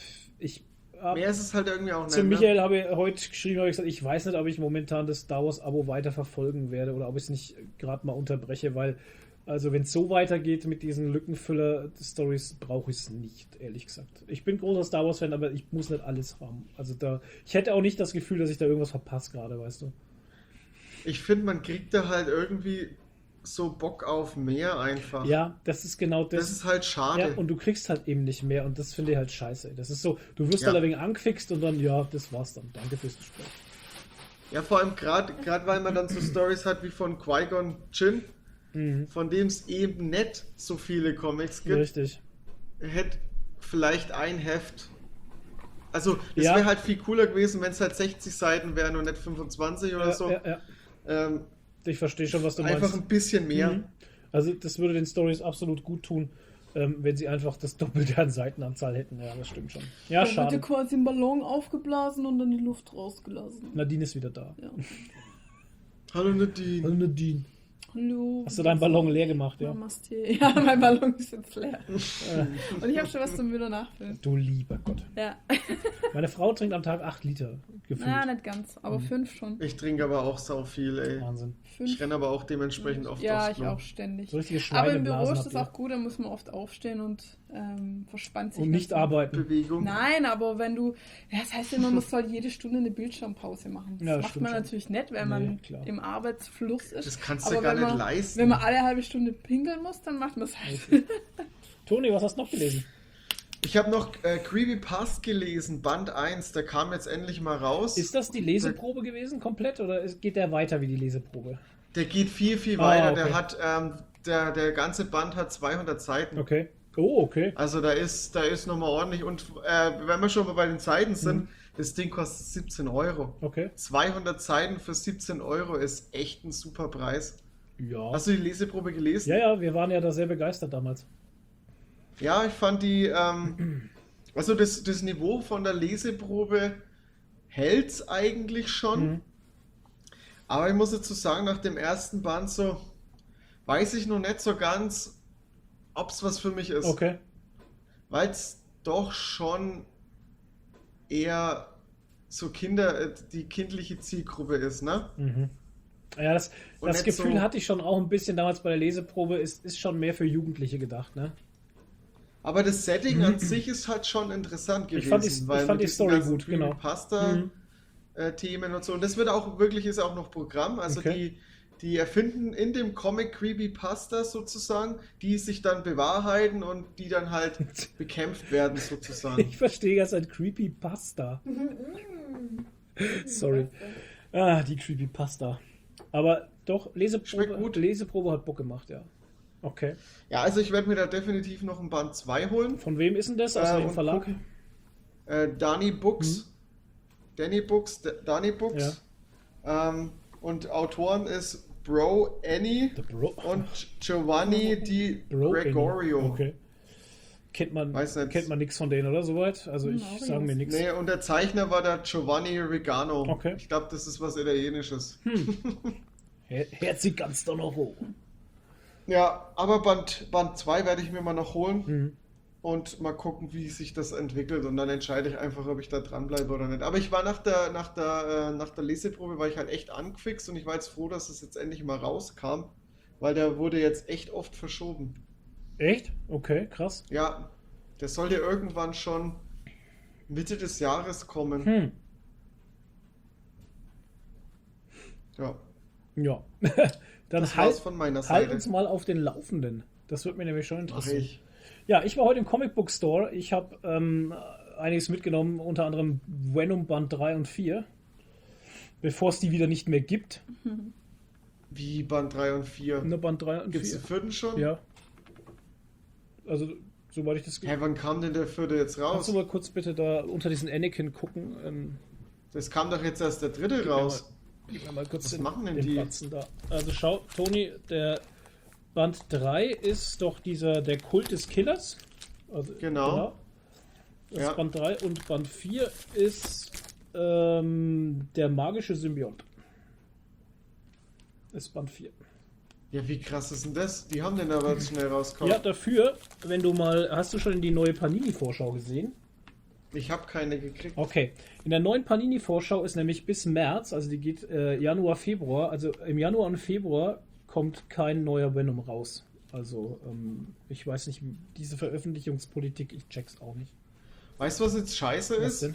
mehr ist es halt irgendwie auch nicht.
Zu Michael habe ich heute geschrieben, habe ich gesagt, ich weiß nicht, ob ich momentan das Star Wars Abo weiter verfolgen werde oder ob ich es nicht gerade mal unterbreche, weil, also wenn es so weitergeht mit diesen Lückenfüller-Stories, brauche ich es nicht, ehrlich gesagt. Ich bin großer Star Wars-Fan, aber ich muss nicht alles haben. Also ich hätte auch nicht das Gefühl, dass ich da irgendwas verpasse gerade, weißt du.
Ich finde, man kriegt da halt irgendwie so Bock auf mehr einfach.
Ja, das ist genau das.
Das ist halt schade.
Ja, und du kriegst halt eben nicht mehr und das finde ich halt scheiße. Das ist so, du wirst da ein wenig angefixt und dann, ja, das war's dann. Danke fürs Gespräch.
Ja, vor allem gerade weil man dann so Stories hat wie von Qui-Gon Jinn, von dem es eben nicht so viele Comics gibt.
Richtig.
Hätte vielleicht ein Heft. Also, es wäre halt viel cooler gewesen, wenn es halt 60 Seiten wären und nicht 25 oder so.
Ich verstehe schon, was du meinst.
Einfach ein bisschen mehr.
Also das würde den Stories absolut gut tun, wenn sie einfach das Doppelte an Seitenanzahl hätten. Ja, das stimmt schon. Ja, schade.
Wird quasi ein Ballon aufgeblasen und dann die Luft rausgelassen.
Nadine ist wieder da.
Ja.
Hallo Nadine.
Hallo Nadine.
Hallo.
Hast du deinen Ballon leer gemacht, ja?
Namaste. Ja, mein Ballon ist jetzt leer. Und ich habe schon was zum wieder nachfüllen.
Du lieber Gott.
Ja.
Meine Frau trinkt am Tag 8 Liter gefühlt.
Ja, nicht ganz, aber 5 schon.
Ich trinke aber auch sau viel, ey.
Wahnsinn.
5.
Ich renne aber auch dementsprechend oft
Ja,
aufs
ich
Klo.
auch ständig.
So richtige
Aber im Büro
Schweineblasen
ist das
habt
auch gut, da muss man oft aufstehen und verspannt sich.
und nicht arbeiten.
Bewegung.
Nein, aber wenn du, ja, das heißt ja immer, man soll jede Stunde eine Bildschirmpause machen. Das
Ja, das
macht
stimmt
man
schon.
natürlich nicht, wenn man
klar.
im Arbeitsfluss ist.
Das kannst
aber
du gar
wenn
nicht
man,
leisten.
Wenn man alle halbe Stunde pinkeln muss, dann macht man es halt.
Toni, was hast du noch gelesen?
Ich habe noch Creepypast gelesen, Band 1, der kam jetzt endlich mal raus.
Ist das die Leseprobe gewesen komplett oder geht der weiter wie die Leseprobe?
Der geht viel, viel weiter.
okay.
Der hat, der ganze Band hat 200 Seiten.
Okay. Oh, okay.
Also da ist nochmal ordentlich. Und wenn wir schon mal bei den Seiten sind, das Ding kostet 17 Euro.
Okay.
200 Seiten für 17 Euro ist echt ein super Preis.
Ja.
Hast du die Leseprobe gelesen?
Ja, wir waren ja da sehr begeistert damals.
Ja, ich fand die, also das Niveau von der Leseprobe hält's eigentlich schon. Aber ich muss dazu sagen, nach dem ersten Band so, weiß ich noch nicht so ganz, ob's was für mich ist.
Okay.
Weil es doch schon eher so die kindliche Zielgruppe ist, ne?
Ja, das
nicht
Gefühl
so-
hatte ich schon auch ein bisschen damals bei der Leseprobe, ist schon mehr für Jugendliche gedacht, ne?
Aber das Setting an sich ist halt schon interessant gewesen.
Ich fand die
mit diesen
Story
ganzen
gut, genau.
Creepypasta-Themen und so. Und das wird auch wirklich, ist auch noch Programm. Also
Okay.
die erfinden in dem Comic Creepypasta sozusagen, die sich dann bewahrheiten und die dann halt bekämpft werden sozusagen.
Ich verstehe jetzt ein Creepypasta. Sorry. Die Creepypasta. Aber doch,
Schmeckt gut.
Leseprobe hat Bock gemacht, ja. Okay.
Ja, also ich werde mir da definitiv noch ein Band 2 holen.
Von wem ist denn das? Aus welchem
und
Verlag?
Danny Books. Danny Books. Und Autoren ist Bro Annie
The Bro.
und Giovanni Di
Bro
Gregorio.
Okay. kennt man
Weiß nicht.
nichts von denen, oder soweit? Also ich
Marius.
sage mir nichts.
Nee, und der Zeichner war der Giovanni Regano.
Okay.
Ich glaube, das ist was Italienisches.
Herzig ganz doch noch hoch.
Ja, aber Band 2 werde ich mir mal noch holen
Mhm.
und mal gucken, wie sich das entwickelt. Und dann entscheide ich einfach, ob ich da dranbleibe oder nicht. Aber ich war nach der Leseprobe, war ich halt echt angefixt und ich war jetzt froh, dass es jetzt endlich mal rauskam, weil der wurde jetzt echt oft verschoben.
Echt? Okay, krass.
Ja, der sollte irgendwann schon Mitte des Jahres kommen.
Hm.
Ja,
Ja. Dann
das war's von meiner
halt
Seite.
uns mal auf den Laufenden. Das wird mir nämlich schon
Mach
interessieren.
ich.
Ja, ich war heute im Comic Book Store. Ich habe einiges mitgenommen, unter anderem Venom Band 3 und 4. Bevor es die wieder nicht mehr gibt.
Wie Band 3 und 4?
Nur Band 3 und
Gibt's
4.
den vierten schon?
Ja. Also, soweit ich das
Hä, wann kam denn der vierte jetzt
Kannst
raus?
du mal kurz bitte da unter diesen Anakin gucken?
Das kam doch jetzt erst der dritte raus.
Gib mir mal kurz
Was machen denn
den
die?
Batzen da. Also schau, Toni, der Band 3 ist doch der Kult des Killers. Also,
Genau.
Das
Ja.
ist Band 3 und Band 4 ist der magische Symbiont. Ist Band 4.
Ja, wie krass ist denn das? Die haben den aber jetzt schnell rausgekommen.
Ja, dafür, wenn du mal, hast du schon die neue Panini-Vorschau gesehen?
Ich habe keine gekriegt.
Okay, in der neuen Panini-Vorschau ist nämlich bis März, also die geht Januar, Februar, also im Januar und Februar kommt kein neuer Venom raus. Also ich weiß nicht, diese Veröffentlichungspolitik, ich check's auch nicht.
Weißt du, was jetzt scheiße
Was
ist?
denn?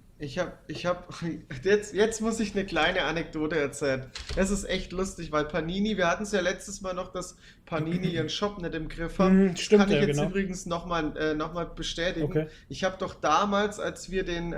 Jetzt muss ich eine kleine Anekdote erzählen. Das ist echt lustig, weil Panini, wir hatten es ja letztes Mal noch, dass Panini ihren Shop nicht im Griff haben.
Stimmt,
Kann ich
ja,
jetzt
genau.
übrigens nochmal bestätigen.
Okay.
Ich habe doch damals, als wir den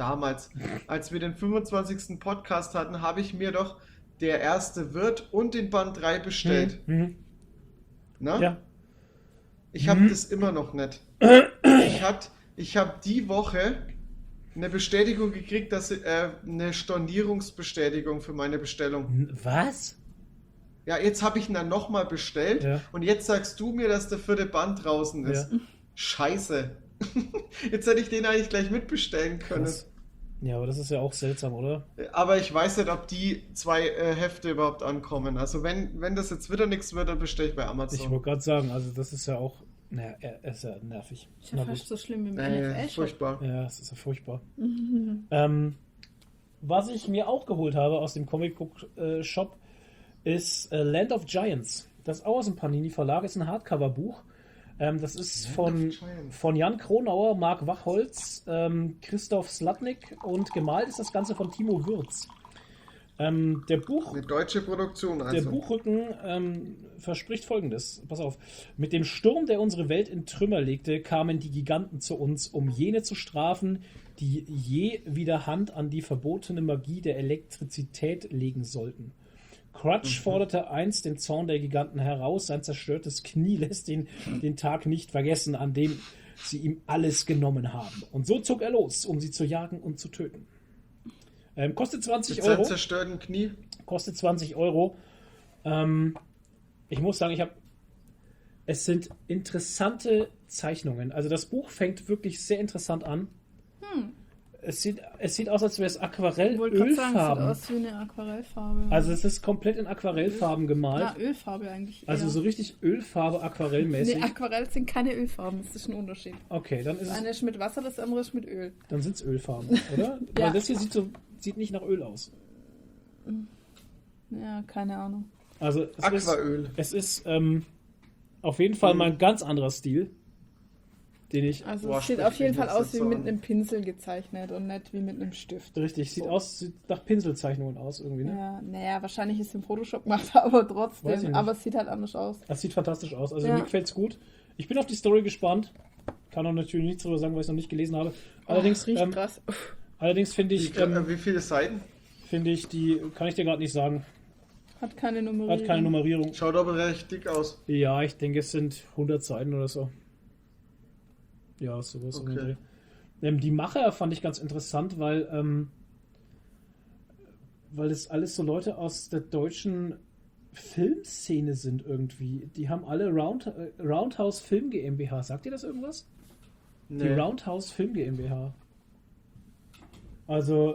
25. Podcast hatten, habe ich mir doch der erste Wirt und den Band 3 bestellt.
Mhm.
Ne?
Ja.
Ich habe das immer noch nicht. Ich habe die Woche eine Bestätigung gekriegt, dass eine Stornierungsbestätigung für meine Bestellung.
Was?
Ja, jetzt habe ich ihn dann nochmal bestellt
Ja.
und jetzt sagst du mir, dass der vierte Band draußen ist.
Ja.
Scheiße. Jetzt hätte ich den eigentlich gleich mitbestellen können.
Krass. Ja, aber das ist ja auch seltsam, oder?
Aber ich weiß nicht, ob die zwei Hefte überhaupt ankommen. Also wenn das jetzt wieder nichts wird, dann bestelle ich bei
Ich
Amazon.
wollte gerade sagen, also das ist ja auch, naja, ist ja nervig.
Ist ja fast so schlimm wie im
Nee,
NFL-Shop.
furchtbar.
Ja, es ist ja furchtbar. Was ich mir auch geholt habe aus dem Comic Book Shop ist Land of Giants. Das ist auch aus dem Panini Verlag, ist ein Hardcover-Buch. Das ist
Land
von
of Giants.
Jan Kronauer, Marc Wachholz, Christoph Slatnik und gemalt ist das Ganze von Timo Würz. Der
Eine deutsche Produktion
Der
also.
Buchrücken verspricht Folgendes. Pass auf. Mit dem Sturm, der unsere Welt in Trümmer legte, kamen die Giganten zu uns, um jene zu strafen, die je wieder Hand an die verbotene Magie der Elektrizität legen sollten. Crutch forderte einst den Zorn der Giganten heraus. Sein zerstörtes Knie lässt ihn den Tag nicht vergessen, an dem sie ihm alles genommen haben. Und so zog er los, um sie zu jagen und zu töten. Kostet 20
Mit seinem
Euro.
zerstörten Knie.
Kostet 20 Euro. Ich muss sagen, es sind interessante Zeichnungen. Also das Buch fängt wirklich sehr interessant an. Es sieht aus, als wäre es
Ich wollte gerade sagen, es sieht
Aquarellölfarben.
aus wie eine Aquarellfarbe.
Also es ist komplett in Aquarellfarben gemalt.
Ja, Ölfarbe eigentlich.
Also
eher.
so richtig Ölfarbe, aquarellmäßig.
Nee, Aquarell sind keine Ölfarben, das ist ein Unterschied.
Okay, dann ist
Das eine ist mit Wasser, das andere ist mit Öl.
dann sind es Ölfarben, oder?
Ja.
Weil das hier sieht nicht nach Öl aus.
Ja, keine Ahnung.
Also
Aquaöl.
es ist auf jeden Fall mal ein ganz anderer Stil, den ich
Also
Boah,
es sieht
sprich
auf jeden
mich
Fall
jetzt
aus wie
so
mit
an.
einem Pinsel gezeichnet und nicht wie mit einem Stift.
richtig sieht nach Pinselzeichnungen aus irgendwie, ne?
Ja, naja, wahrscheinlich ist es im Photoshop gemacht, aber
Weiß ich
trotzdem.
nicht.
Aber es sieht halt anders aus.
Das sieht fantastisch aus. Also
Ja.
mir gefällt's gut. Ich bin auf die Story gespannt. Kann auch natürlich nichts darüber sagen, weil ich es noch nicht gelesen habe. Allerdings,
Ach, riecht krass.
allerdings finde ich,
Wie viele Seiten?
die kann ich dir gerade nicht sagen.
Hat keine Nummerierung.
Hat keine Nummerierung.
Schaut aber recht dick aus.
Ja, ich denke, es sind 100 Seiten oder so. Ja, sowas. um den
Okay.
Dreh. Die Macher fand ich ganz interessant, weil es alles so Leute aus der deutschen Filmszene sind irgendwie. Die haben alle Roundhouse Film GmbH. Sagt ihr das irgendwas? Die Roundhouse Film GmbH. Also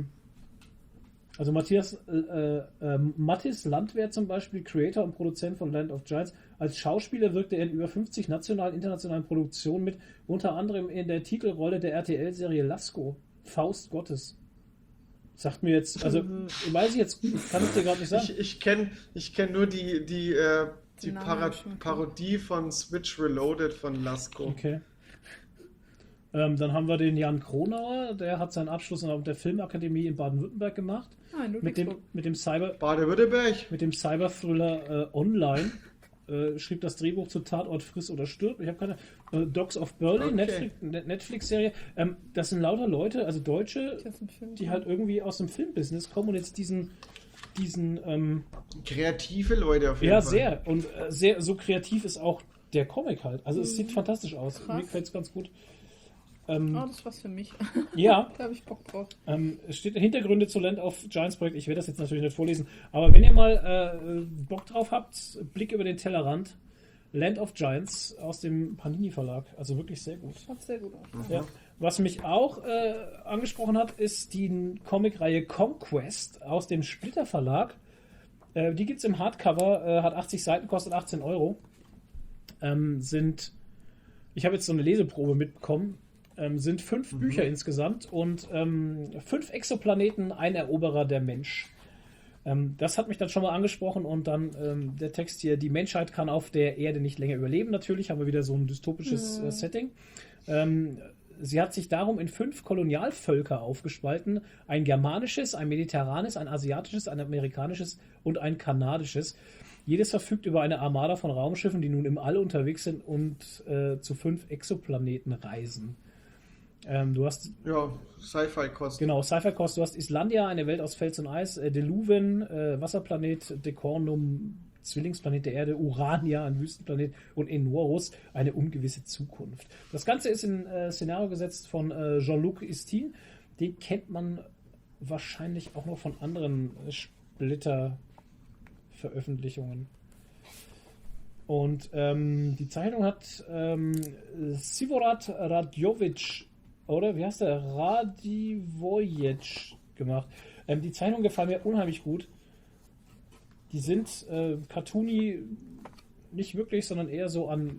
Mathis Landwehr zum Beispiel, Creator und Produzent von Land of Giants. Als Schauspieler wirkte er in über 50 nationalen und internationalen Produktionen mit, unter anderem in der Titelrolle der RTL-Serie Lasko, Faust Gottes. Sagt mir jetzt, also weiß ich jetzt, kann ich dir gerade nicht sagen.
Ich kenn nur die Parodie von Switch Reloaded von Lasko.
Okay. Dann haben wir den Jan Kronauer, der hat seinen Abschluss auf der Filmakademie in Baden-Württemberg gemacht. Mit dem
Baden-Württemberg?
Mit dem Cyber-Thriller Online. Schrieb das Drehbuch zu Tatort Friss oder Stirb. Ich habe keine. Dogs of Berlin, okay. Netflix-Serie. Das sind lauter Leute, also Deutsche, die halt irgendwie aus dem Filmbusiness kommen und jetzt diesen
kreative Leute auf jeden Fall.
Ja, sehr. Und sehr, so kreativ ist auch der Comic halt. Also es sieht fantastisch aus. Krass. Mir gefällt es ganz gut.
Das ist was für mich.
Ja.
Da habe ich Bock drauf.
Es steht Hintergründe zu Land of Giants Projekt. Ich werde das jetzt natürlich nicht vorlesen. Aber wenn ihr mal Bock drauf habt, Blick über den Tellerrand. Land of Giants aus dem Panini Verlag. Also wirklich sehr gut.
Schaut sehr gut aus.
Ja. Was mich auch angesprochen hat, ist die Comicreihe Conquest aus dem Splitter Verlag. Die gibt es im Hardcover, hat 80 Seiten, kostet 18 Euro. Ich habe jetzt so eine Leseprobe mitbekommen. Sind 5 Bücher insgesamt und 5 Exoplaneten, ein Eroberer der Mensch. Das hat mich dann schon mal angesprochen und dann der Text hier, die Menschheit kann auf der Erde nicht länger überleben, natürlich, haben wir wieder so ein dystopisches Setting. Sie hat sich darum in 5 Kolonialvölker aufgespalten, ein germanisches, ein mediterranes, ein asiatisches, ein amerikanisches und ein kanadisches. Jedes verfügt über eine Armada von Raumschiffen, die nun im All unterwegs sind und zu 5 Exoplaneten reisen. Du hast...
Ja, Sci-Fi-Kost.
Genau, Sci-Fi-Kost. Du hast Islandia, eine Welt aus Fels und Eis, Deluven, Wasserplanet, Decornum, Zwillingsplanet der Erde, Urania, ein Wüstenplanet und Enorus, eine ungewisse Zukunft. Das Ganze ist in Szenario gesetzt von Jean-Luc Istin. Den kennt man wahrscheinlich auch noch von anderen Splitter-Veröffentlichungen. Und die Zeichnung hat Sivorat Radjovic, oder wie heißt der? Radivojec gemacht. Die Zeichnungen gefallen mir unheimlich gut. Die sind cartoony nicht wirklich, sondern eher so an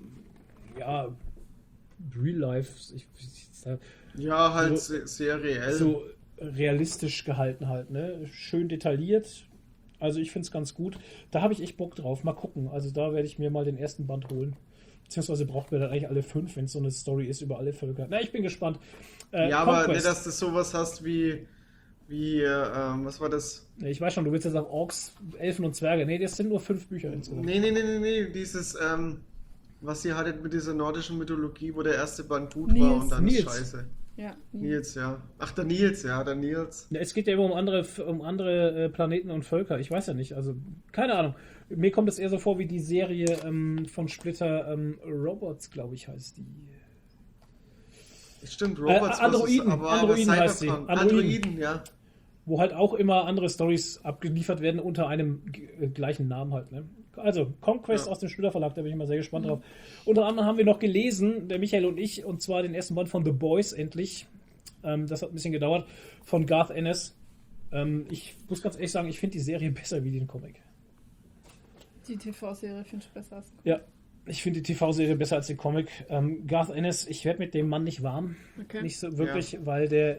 Real Life.
Ja, halt so, sehr reell.
So realistisch gehalten halt, ne? Schön detailliert. Also ich finde es ganz gut. Da habe ich echt Bock drauf. Mal gucken. Also da werde ich mir mal den ersten Band holen. Beziehungsweise braucht man dann eigentlich alle 5, wenn es so eine Story ist über alle Völker. Na, ich bin gespannt.
Aber nicht, dass du sowas hast wie was war das?
Ich weiß schon, du willst jetzt auf Orks, Elfen und Zwerge. Nee, das sind nur 5 Bücher insgesamt.
Nee. Dieses, was sie hattet mit dieser nordischen Mythologie, wo der erste Band gut war und dann ist scheiße.
Ja,
Nils, ja. Ach, der Nils. Ja, es
geht ja immer um andere Planeten und Völker. Ich weiß ja nicht. Also, keine Ahnung. Mir kommt es eher so vor wie die Serie von Splitter Robots, glaube ich, heißt die.
Stimmt, Robots.
Androiden heißt sie.
Androiden, ja.
Wo halt auch immer andere Storys abgeliefert werden unter einem gleichen Namen halt, ne? Also, Conquest aus dem Splitter Verlag, da bin ich mal sehr gespannt drauf. Unter anderem haben wir noch gelesen, der Michael und ich, und zwar den ersten Band von The Boys endlich. Das hat ein bisschen gedauert, von Garth Ennis. Ich muss ganz ehrlich sagen, ich finde die Serie besser wie den Comic.
Die TV-Serie finde ich besser als
Ja, ich finde die TV-Serie besser als den Comic. Garth Ennis, ich werde mit dem Mann nicht warm.
Okay.
Nicht so wirklich, weil der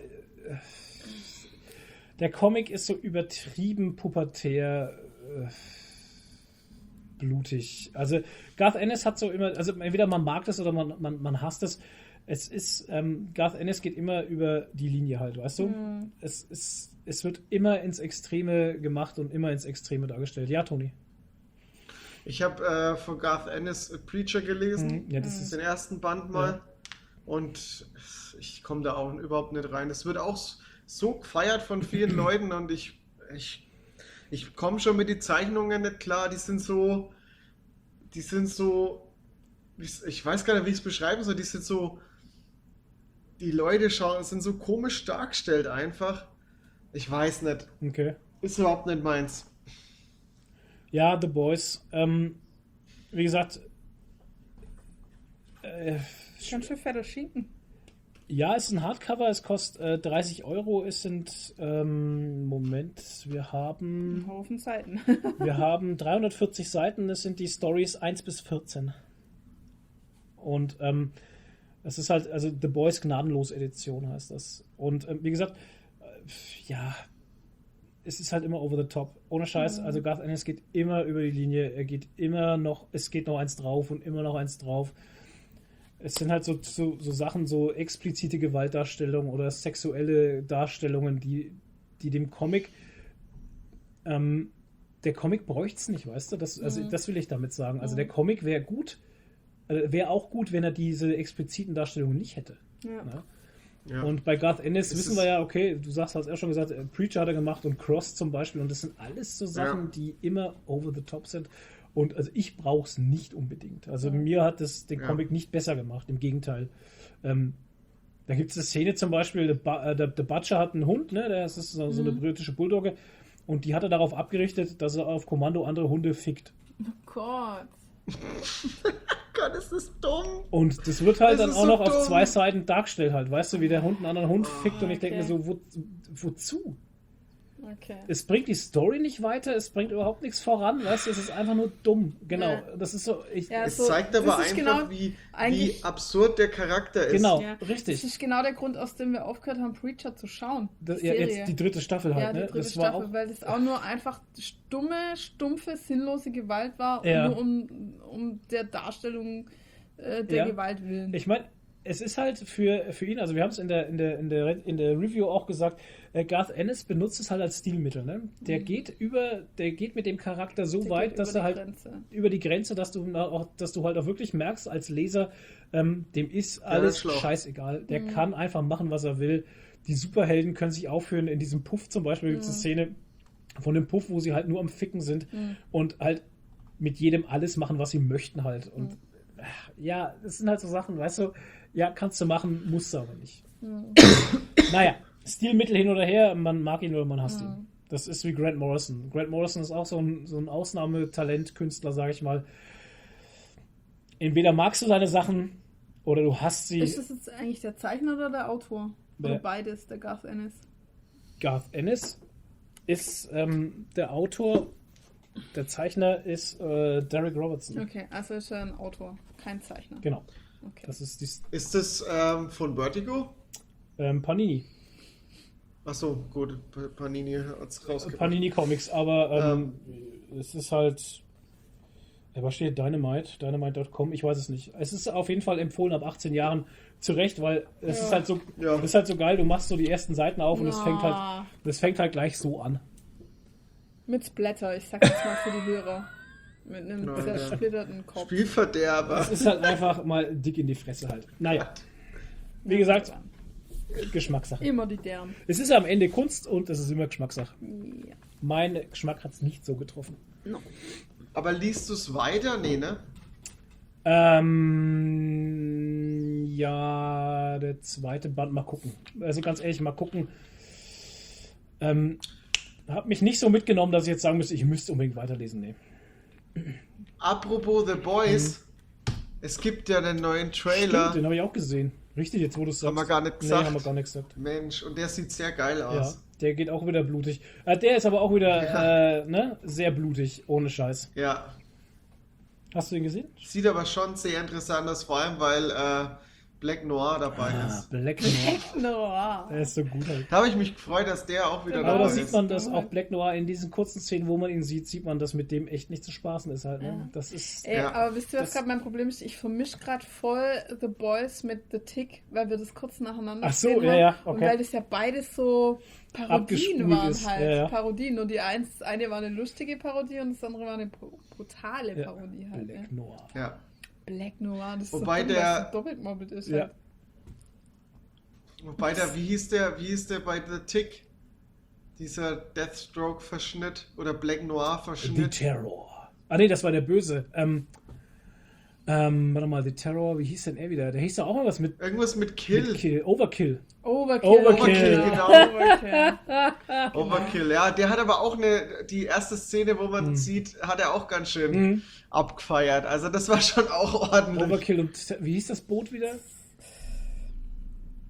Comic ist so übertrieben pubertär blutig. Also Garth Ennis hat so immer, also entweder man mag das oder man hasst es. Es ist, Garth Ennis geht immer über die Linie halt, weißt du? Mhm. Es wird immer ins Extreme gemacht und immer ins Extreme dargestellt. Ja, Toni?
Ich habe von Garth Ennis Preacher gelesen, den ersten Band mal, und ich komme da auch überhaupt nicht rein. Es wird auch so gefeiert von vielen Leuten und ich komme schon mit den Zeichnungen nicht klar. Die sind so, ich weiß gar nicht, wie ich es beschreiben soll. Die Leute sind so komisch dargestellt einfach. Ich weiß nicht.
Okay.
Ist überhaupt nicht meins.
Ja, The Boys. Wie gesagt,
ganz schön fetter Schinken.
Ja, es ist ein Hardcover, es kostet 30 Euro. Es sind, Moment, wir
Ein
haben
Haufen Seiten.
340 Seiten, das sind die Stories 1 bis 14. Und es ist halt, also The Boys Gnadenlos Edition heißt das. Und wie gesagt, ja, es ist halt immer over the top. Ohne Scheiß, also Garth Ennis geht immer über die Linie, es geht noch eins drauf und immer noch eins drauf. Es sind halt so Sachen, so explizite Gewaltdarstellungen oder sexuelle Darstellungen, die dem Comic, der Comic bräuchte es nicht, weißt du? Das will ich damit sagen. Also der Comic wäre gut, wäre auch gut, wenn er diese expliziten Darstellungen nicht hätte.
Ja.
Ne?
Ja.
Und bei Garth Ennis wissen wir ja, okay, du hast ja schon gesagt, Preacher hat er gemacht und Cross zum Beispiel, und das sind alles so Sachen, die immer over the top sind. Und also ich brauche es nicht unbedingt. Also mir hat das den Comic nicht besser gemacht, im Gegenteil. Da gibt es eine Szene zum Beispiel, der Butcher hat einen Hund, ne? Das ist so eine britische Bulldogge, und die hat er darauf abgerichtet, dass er auf Kommando andere Hunde fickt.
Oh Gott.
Gott, ist das dumm.
Und das wird halt
Das
dann
ist
auch
so
noch auf
dumm.
2 Seiten dargestellt halt. Weißt du, wie der Hund einen anderen Hund fickt, und ich denke mir so, wozu?
Okay.
Es bringt die Story nicht weiter, es bringt überhaupt nichts voran, weißt du, es ist einfach nur dumm. Genau,
Ja.
das ist so...
Es
so,
zeigt aber
das ist
einfach,
genau
wie
eigentlich-
absurd der Charakter ist.
Genau,
Ja.
richtig.
Das ist genau der Grund, aus dem wir aufgehört haben, Preacher zu schauen.
Ja, jetzt die 3. Staffel halt,
Ja, die
ne?
3.
Das war
Staffel,
auch...
weil das auch nur einfach stumpfe, sinnlose Gewalt war,
Ja.
nur um der Darstellung der
Ja.
Gewalt willen.
Ich meine, es ist halt für ihn, also wir haben es in der Review auch gesagt, Garth Ennis benutzt es halt als Stilmittel, ne? Der geht mit dem Charakter so
Der
weit,
geht
dass
über
er
die
halt
Grenze.
über die Grenze, dass du halt auch wirklich merkst als Leser, dem ist alles
Schlauch.
scheißegal. Der kann einfach machen, was er will. Die Superhelden können sich aufführen. In diesem Puff zum Beispiel gibt es eine Szene von dem Puff, wo sie halt nur am Ficken sind und halt mit jedem alles machen, was sie möchten halt. Und ja, das sind halt so Sachen, weißt du, ja, kannst du machen, musst du aber nicht. Naja, Stilmittel hin oder her, man mag ihn oder man hasst ihn. Das ist wie Grant Morrison. Grant Morrison ist auch so ein Ausnahmetalent-Künstler, sage ich mal. Entweder magst du seine Sachen oder du hasst sie.
Ist das jetzt eigentlich der Zeichner oder der Autor? Oder
Der-
beides, der Garth Ennis?
Garth Ennis ist der Autor, der Zeichner ist Derek Robertson.
Okay, also ist er ein Autor, kein Zeichner.
Genau.
Okay.
Das ist
Ist das von Vertigo?
Panini.
Achso, gut. Panini hat es rausgebracht.
Panini Comics, aber es ist halt. Was steht? Dynamite.com? Ich weiß es nicht. Es ist auf jeden Fall empfohlen ab 18 Jahren, zu Recht, weil es ist halt so,
Ja.
es ist halt so geil, du machst so die ersten Seiten auf und es
Ah.
fängt halt gleich so an.
Mit Splatter, ich sag jetzt mal für die Hörer. Mit einem
Ja,
zersplitterten Kopf.
Spielverderber.
Es ist halt einfach mal dick in die Fresse halt. Naja. Wie gesagt, Geschmackssache.
Immer die Därm.
Es ist am Ende Kunst und es ist immer Geschmackssache.
Ja.
Mein Geschmack hat es nicht so getroffen.
No.
Aber liest du es weiter? Nee, ne?
Ja, der zweite Band, mal gucken. Also ganz ehrlich, mal gucken. Hat mich nicht so mitgenommen, dass ich jetzt sagen müsste, ich müsste unbedingt weiterlesen. Nee.
Apropos The Boys, es gibt ja einen neuen Trailer.
Stimmt, den habe ich auch gesehen. Richtig, jetzt wo du es sagst.
Haben wir gar nicht gesagt.
Nee, haben wir gar nicht gesagt.
Mensch, und der sieht sehr geil
Ja,
aus.
der geht auch wieder blutig. Der ist aber auch wieder sehr blutig, ohne Scheiß.
Ja.
Hast du den gesehen?
Sieht aber schon sehr interessant aus, vor allem weil Black Noir dabei ist.
Black Noir.
No.
Der ist so gut halt.
Da habe ich mich gefreut, dass der auch wieder
Aber
dabei
da
ist.
sieht man, dass auch Black Noir in diesen kurzen Szenen, wo man ihn sieht, sieht man, dass mit dem echt nicht zu spaßen ist halt. Ne?
Ja.
Das ist.
Ey,
Ja.
aber wisst ihr, was
Das-
gerade mein Problem ist? Ich vermische gerade voll The Boys mit The Tick, weil wir das kurz nacheinander
Ach so,
gesehen
ja,
haben.
ja,
Und
okay.
weil das ja beides so Parodien
Abgespult
waren
ist,
halt.
ja, ja.
Parodien. Und die eine war eine lustige Parodie und das andere war eine brutale
Ja,
Parodie halt.
Black
Ne?
Noir.
Ja.
Black Noir, das
Wobei
ist so dumm,
der-
dass es doppelt mobbelt ist.
Ja.
Halt.
Wobei wie hieß der bei The Tick? Dieser Deathstroke-Verschnitt oder Black
The
Noir-Verschnitt.
Terror. Ah nee, das war der Böse. Warte mal, The Terror, wie hieß denn er wieder? Der hieß doch auch mal was mit
Irgendwas mit Kill.
Kill. Overkill.
Overkill.
Overkill,
genau.
Overkill.
Overkill, ja. Der hat aber auch die erste Szene, wo man sieht, hat er auch ganz schön abgefeiert. Also das war schon auch ordentlich.
Overkill und wie hieß das Boot wieder?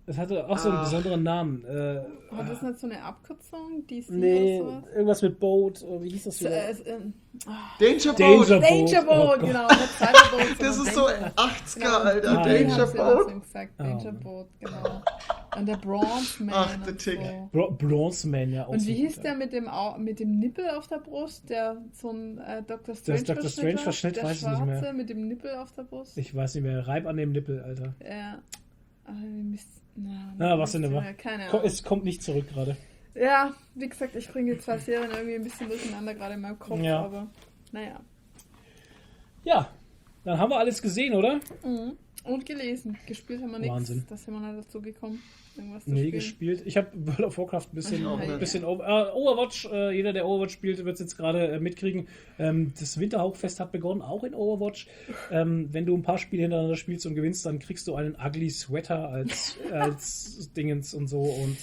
Es hatte auch so einen besonderen Namen.
War das nicht so eine Abkürzung? DC
Nee,
oder sowas?
irgendwas mit Boat. Wie hieß das wieder?
Danger Boat!
Danger
Danger
Oh
Boat,
Gott.
genau. Nicht Cyberboat,
Das
sondern
ist so
Danger.
80er, Alter.
Genau,
Danger
die
Boat.
haben gesagt,
Oh.
Danger Boat, genau. Und der Bronze Man.
Ach, der
und
Tick.
so.
Bronze Man, ja. Auch
Und
so
wie hieß
gut,
der mit dem Nippel auf der Brust? Der so ein Dr. Strange
Dr. Strange Verschnitt,
der
weiß ich nicht
Schwarze
mehr.
mit dem Nippel auf der Brust?
Ich weiß nicht mehr. Reib an dem Nippel, Alter.
Ja. Aber Mist.
Was denn immer?
Keine Ahnung.
Es kommt nicht zurück gerade.
Ja, wie gesagt, ich bringe die zwei Serien irgendwie ein bisschen durcheinander gerade in meinem Kopf,
Ja.
aber naja.
Ja, dann haben wir alles gesehen, oder?
Mhm. Und gelesen. Gespielt haben wir nichts.
Wahnsinn.
Da sind wir nicht dazu gekommen, irgendwas zu
Nee,
spielen.
gespielt. Ich habe World of Warcraft ein bisschen Overwatch. Jeder, der Overwatch spielt, wird es jetzt gerade mitkriegen. Das Winterhauchfest hat begonnen, auch in Overwatch. Wenn du ein paar Spiele hintereinander spielst und gewinnst, dann kriegst du einen Ugly Sweater als Dingens und so. Und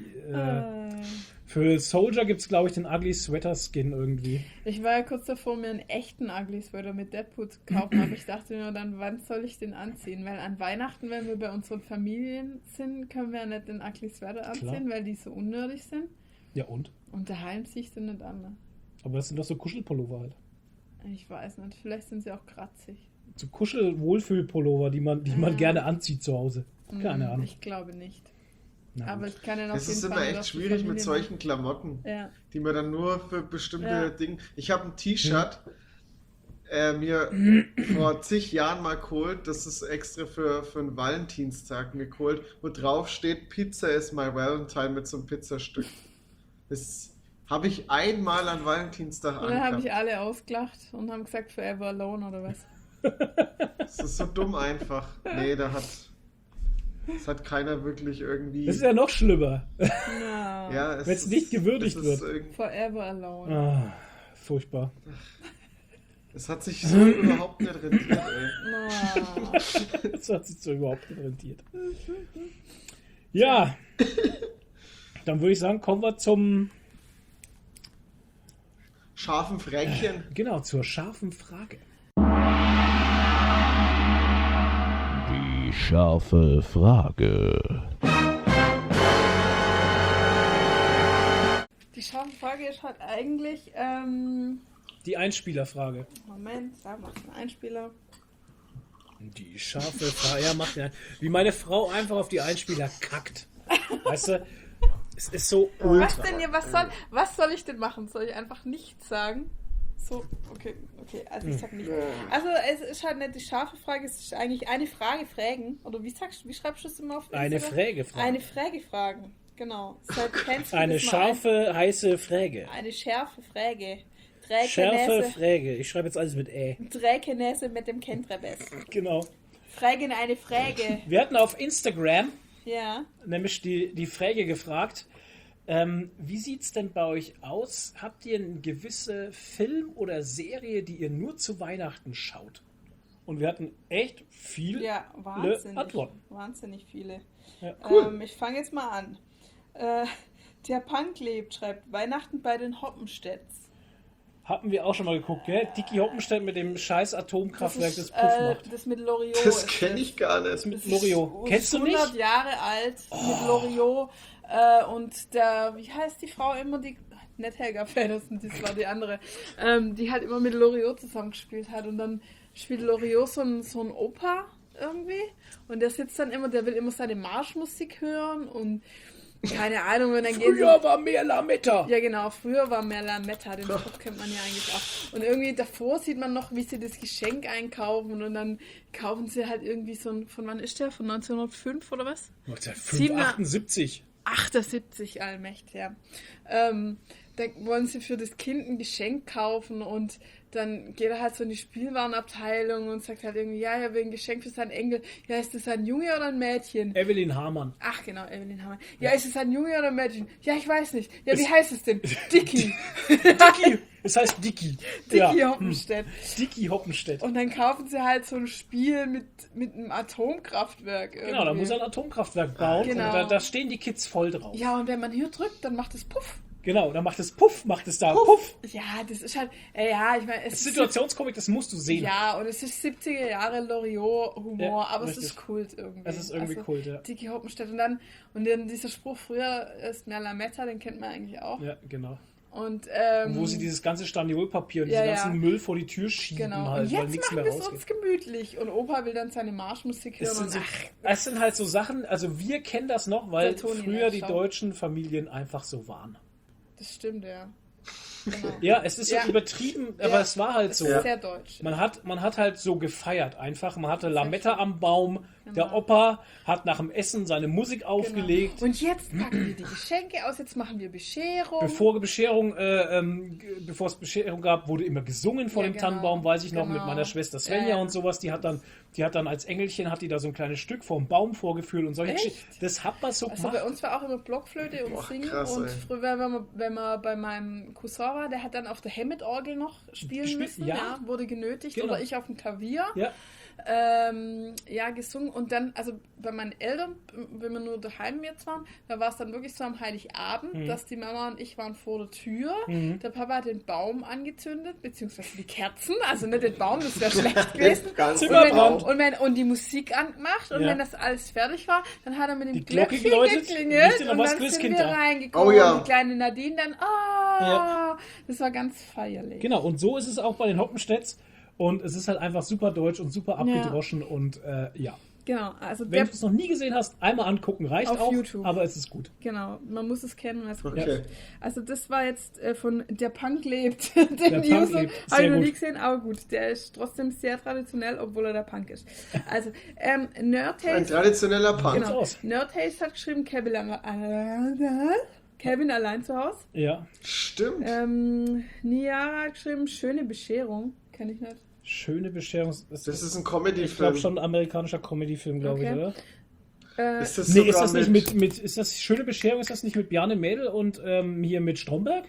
für Soldier gibt es, glaube ich, den Ugly Sweater Skin irgendwie.
Ich war ja kurz davor, mir einen echten Ugly Sweater mit Deadpool zu kaufen, aber ich dachte mir dann, wann soll ich den anziehen? Weil an Weihnachten, wenn wir bei unseren Familien sind, können wir ja nicht den Ugly Sweater anziehen, weil die so unnötig sind.
Ja, und?
Und daheim ziehe ich den nicht an. Ne?
Aber das sind doch so Kuschelpullover halt.
Ich weiß nicht, vielleicht sind sie auch kratzig.
So Kuschel-Wohlfühl-Pullover, die man gerne anzieht zu Hause. Keine Ahnung.
Ich glaube nicht.
Na
Aber
gut.
ich kann ja noch
Es ist immer echt schwierig mit solchen Klamotten,
Ja.
die man dann nur für bestimmte
Ja.
Dinge. Ich habe ein T-Shirt mir vor zig Jahren mal geholt. Das ist extra für einen Valentinstag mir geholt, wo drauf steht: Pizza is my Valentine mit so einem Pizzastück. Das habe ich einmal an Valentinstag
Und dann habe
angehabt.
ich alle ausgelacht und haben gesagt, Forever Alone oder was.
Das ist so dumm einfach. Nee, das hat keiner wirklich irgendwie.
Das ist ja noch schlimmer.
Na,
Ja,
Wenn es nicht gewürdigt
es ist
wird.
Forever Alone.
Ah, furchtbar.
Es hat sich so überhaupt nicht rentiert, ey.
Na.
Das hat sich so überhaupt nicht rentiert. Ja. Dann würde ich sagen, kommen wir zum
Scharfen Fränkchen.
Genau, zur scharfen Frage.
Die scharfe Frage.
Die scharfe Frage ist halt eigentlich,
Die Einspielerfrage.
Moment, da macht ein Einspieler.
Die scharfe Frage. Ja, macht ja. Wie meine Frau einfach auf die Einspieler kackt. Weißt du? Es ist so ultra.
Was denn hier, was soll ich denn machen? Soll ich einfach nichts sagen? So, okay, also ich sag nicht. Also es ist halt nicht die scharfe Frage, es ist eigentlich eine Frage fragen. Oder wie schreibst du es immer auf Instagram?
Eine Frage fragen.
Eine Frage fragen, genau. Seit kennst du
Eine
das mal
scharfe, heiße Frage.
eine schärfe Frage.
Scharfe Frage. Ich schreibe jetzt alles mit Ä.
Trägenäse mit dem Kentrebes.
Genau.
Fragen eine Frage.
Wir hatten auf Instagram
Ja.
nämlich die Frage gefragt, wie sieht es denn bei euch aus? Habt ihr eine gewisse Film oder Serie, die ihr nur zu Weihnachten schaut? Und wir hatten echt viele
Ja, wahnsinnig.
Antworten.
Wahnsinnig viele.
Ja,
cool.
Ich fange jetzt mal an. Der Punk lebt, schreibt Weihnachten bei den Hoppenstedts.
Hatten wir auch schon mal geguckt, gell? Dicky Hoppenstedt mit dem scheiß Atomkraftwerk, das
ist,
Puff macht.
das mit Loriot.
Das
ist
kenne ich gar nicht.
Mit Loriot. Kennst du
100
nicht?
Jahre alt mit Loriot. Und der, wie heißt die Frau immer, die, nicht Helga Feddersen, das war die andere, die halt immer mit Loriot zusammengespielt hat. Und dann spielt Loriot so ein Opa irgendwie. Und der sitzt dann immer, der will immer seine Marschmusik hören und keine Ahnung, wenn er geht.
Früher war mehr Lametta.
Ja, genau, früher war mehr Lametta, den Spruch kennt man ja eigentlich auch. Und irgendwie davor sieht man noch, wie sie das Geschenk einkaufen und dann kaufen sie halt irgendwie so ein, von wann ist der? Von 1905 oder was?
1978.
78, allmächtig, ja. Da wollen sie für das Kind ein Geschenk kaufen und dann geht er halt so in die Spielwarenabteilung und sagt halt irgendwie, ja, er will ein Geschenk für seinen Enkel. Ja, ist das ein Junge oder ein Mädchen?
Evelyn Hamann.
Ach genau, Evelyn Hamann. Ja, ist es ein Junge oder ein Mädchen? Ja, ich weiß nicht. Ja, wie heißt es denn? Dicky.
Dicky. Es heißt Dicky.
Dicky Hoppenstedt.
Dicky Hoppenstedt.
Und dann kaufen sie halt so ein Spiel mit einem Atomkraftwerk. Irgendwie.
Genau, da muss er ein Atomkraftwerk bauen
Genau.
und da stehen die Kids voll drauf.
Ja, und wenn man hier drückt, dann macht es Puff.
Genau, dann macht es Puff, macht es da Puff.
Ja, das ist halt, ja, ich meine, es ist
Situationskomik, das musst du sehen.
ja, und es ist 70er Jahre Loriot-Humor,
Ja,
aber
richtig.
es ist Kult irgendwie.
Es ist irgendwie Kult, ja.
Dickie Hoppenstedt. Und dann dieser Spruch, früher ist mehr Lametta, den kennt man eigentlich auch.
Ja, genau.
Und,
Wo sie dieses ganze Staniolpapier und
ja,
diesen
ja.
ganzen Müll vor die Tür schieben
genau.
halt,
Und
weil
jetzt
nichts
machen
mehr
wir es
rausgeht.
uns gemütlich. Und Opa will dann seine Marschmusik hören.
Es sind halt so Sachen, also wir kennen das noch, weil
Der Toni
früher die
Netschau.
deutschen Familien einfach so waren.
Das stimmt, ja. Genau.
Ja, es ist
Ja.
so übertrieben, aber
Ja.
es war halt
Das
so.
ist sehr deutsch.
Man hat halt so gefeiert einfach. Man hatte Lametta
schön.
am Baum. Der
Genau.
Opa hat nach dem Essen seine Musik aufgelegt.
Und jetzt packen wir die Geschenke aus, jetzt machen wir Bescherung.
Bevor es Bescherung gab, wurde immer gesungen vor
Ja,
dem
genau.
Tannenbaum, weiß ich noch, mit
Genau.
meiner Schwester Svenja
Ja, ja.
und sowas. Die hat dann als Engelchen, hat die da so ein kleines Stück vom Baum vorgeführt und solche
Echt?
Geschichten. Das hat man so
Also
gemacht.
bei uns war auch immer Blockflöte und Singen.
krass,
und
ey.
früher, wenn man bei meinem Cousin war, der hat dann auf der Hammond-Orgel noch spielen
Gespielt,
müssen.
ja.
Ja, wurde genötigt.
Genau.
Oder ich auf dem Klavier.
Ja,
Ja, gesungen. Und dann, also bei meinen Eltern, wenn wir nur daheim jetzt waren, da war es dann wirklich so am Heiligabend, dass die Mama und ich waren vor der Tür. Der Papa hat den Baum angezündet, beziehungsweise die Kerzen. Also nicht den Baum, das wäre schlecht gewesen.
Ganz
Zimmerbrand.
Und die Musik angemacht und
Ja.
wenn das alles fertig war, dann hat er mit dem
Die Glocke
Glöckchen
geläutet,
geklingelt
wisst ihr noch
und
was,
dann sind
Christkind
wir
da?
reingekommen
Oh ja.
und die kleine Nadine dann,
Ja.
das war ganz feierlich.
genau. Und so ist es auch bei den Hoppenstedts. Und es ist halt einfach super deutsch und super abgedroschen. Und ja.
Genau, also
Wenn
der,
du es noch nie gesehen hast, einmal angucken reicht
Auf
auch.
YouTube.
Aber es ist gut.
genau, man muss es kennen. Und es
Okay.
Also das war jetzt von Der Punk lebt, den
Der Punk
User.
lebt,
Habe ich
sehr
noch
gut.
nie gesehen, aber gut, der ist trotzdem sehr traditionell, obwohl er der Punk ist. Also,
Ein
Nerdtaste,
traditioneller Punk.
Sieht's
genau.
aus.
Nerdtaste hat geschrieben, Kevin allein zu Hause.
Ja.
Stimmt.
Niara hat geschrieben, schöne Bescherung. Kenn ich nicht.
Schöne Bescherung.
Das ist ein
Ich glaube
Comedy-Film.
schon ein amerikanischer Comedy-Film, glaube
Okay.
ich, oder?
Ist das
Nee, ist
sogar
das nicht mit ist das Schöne Bescherung, ist das nicht mit Bjarne Mädel und hier mit Stromberg?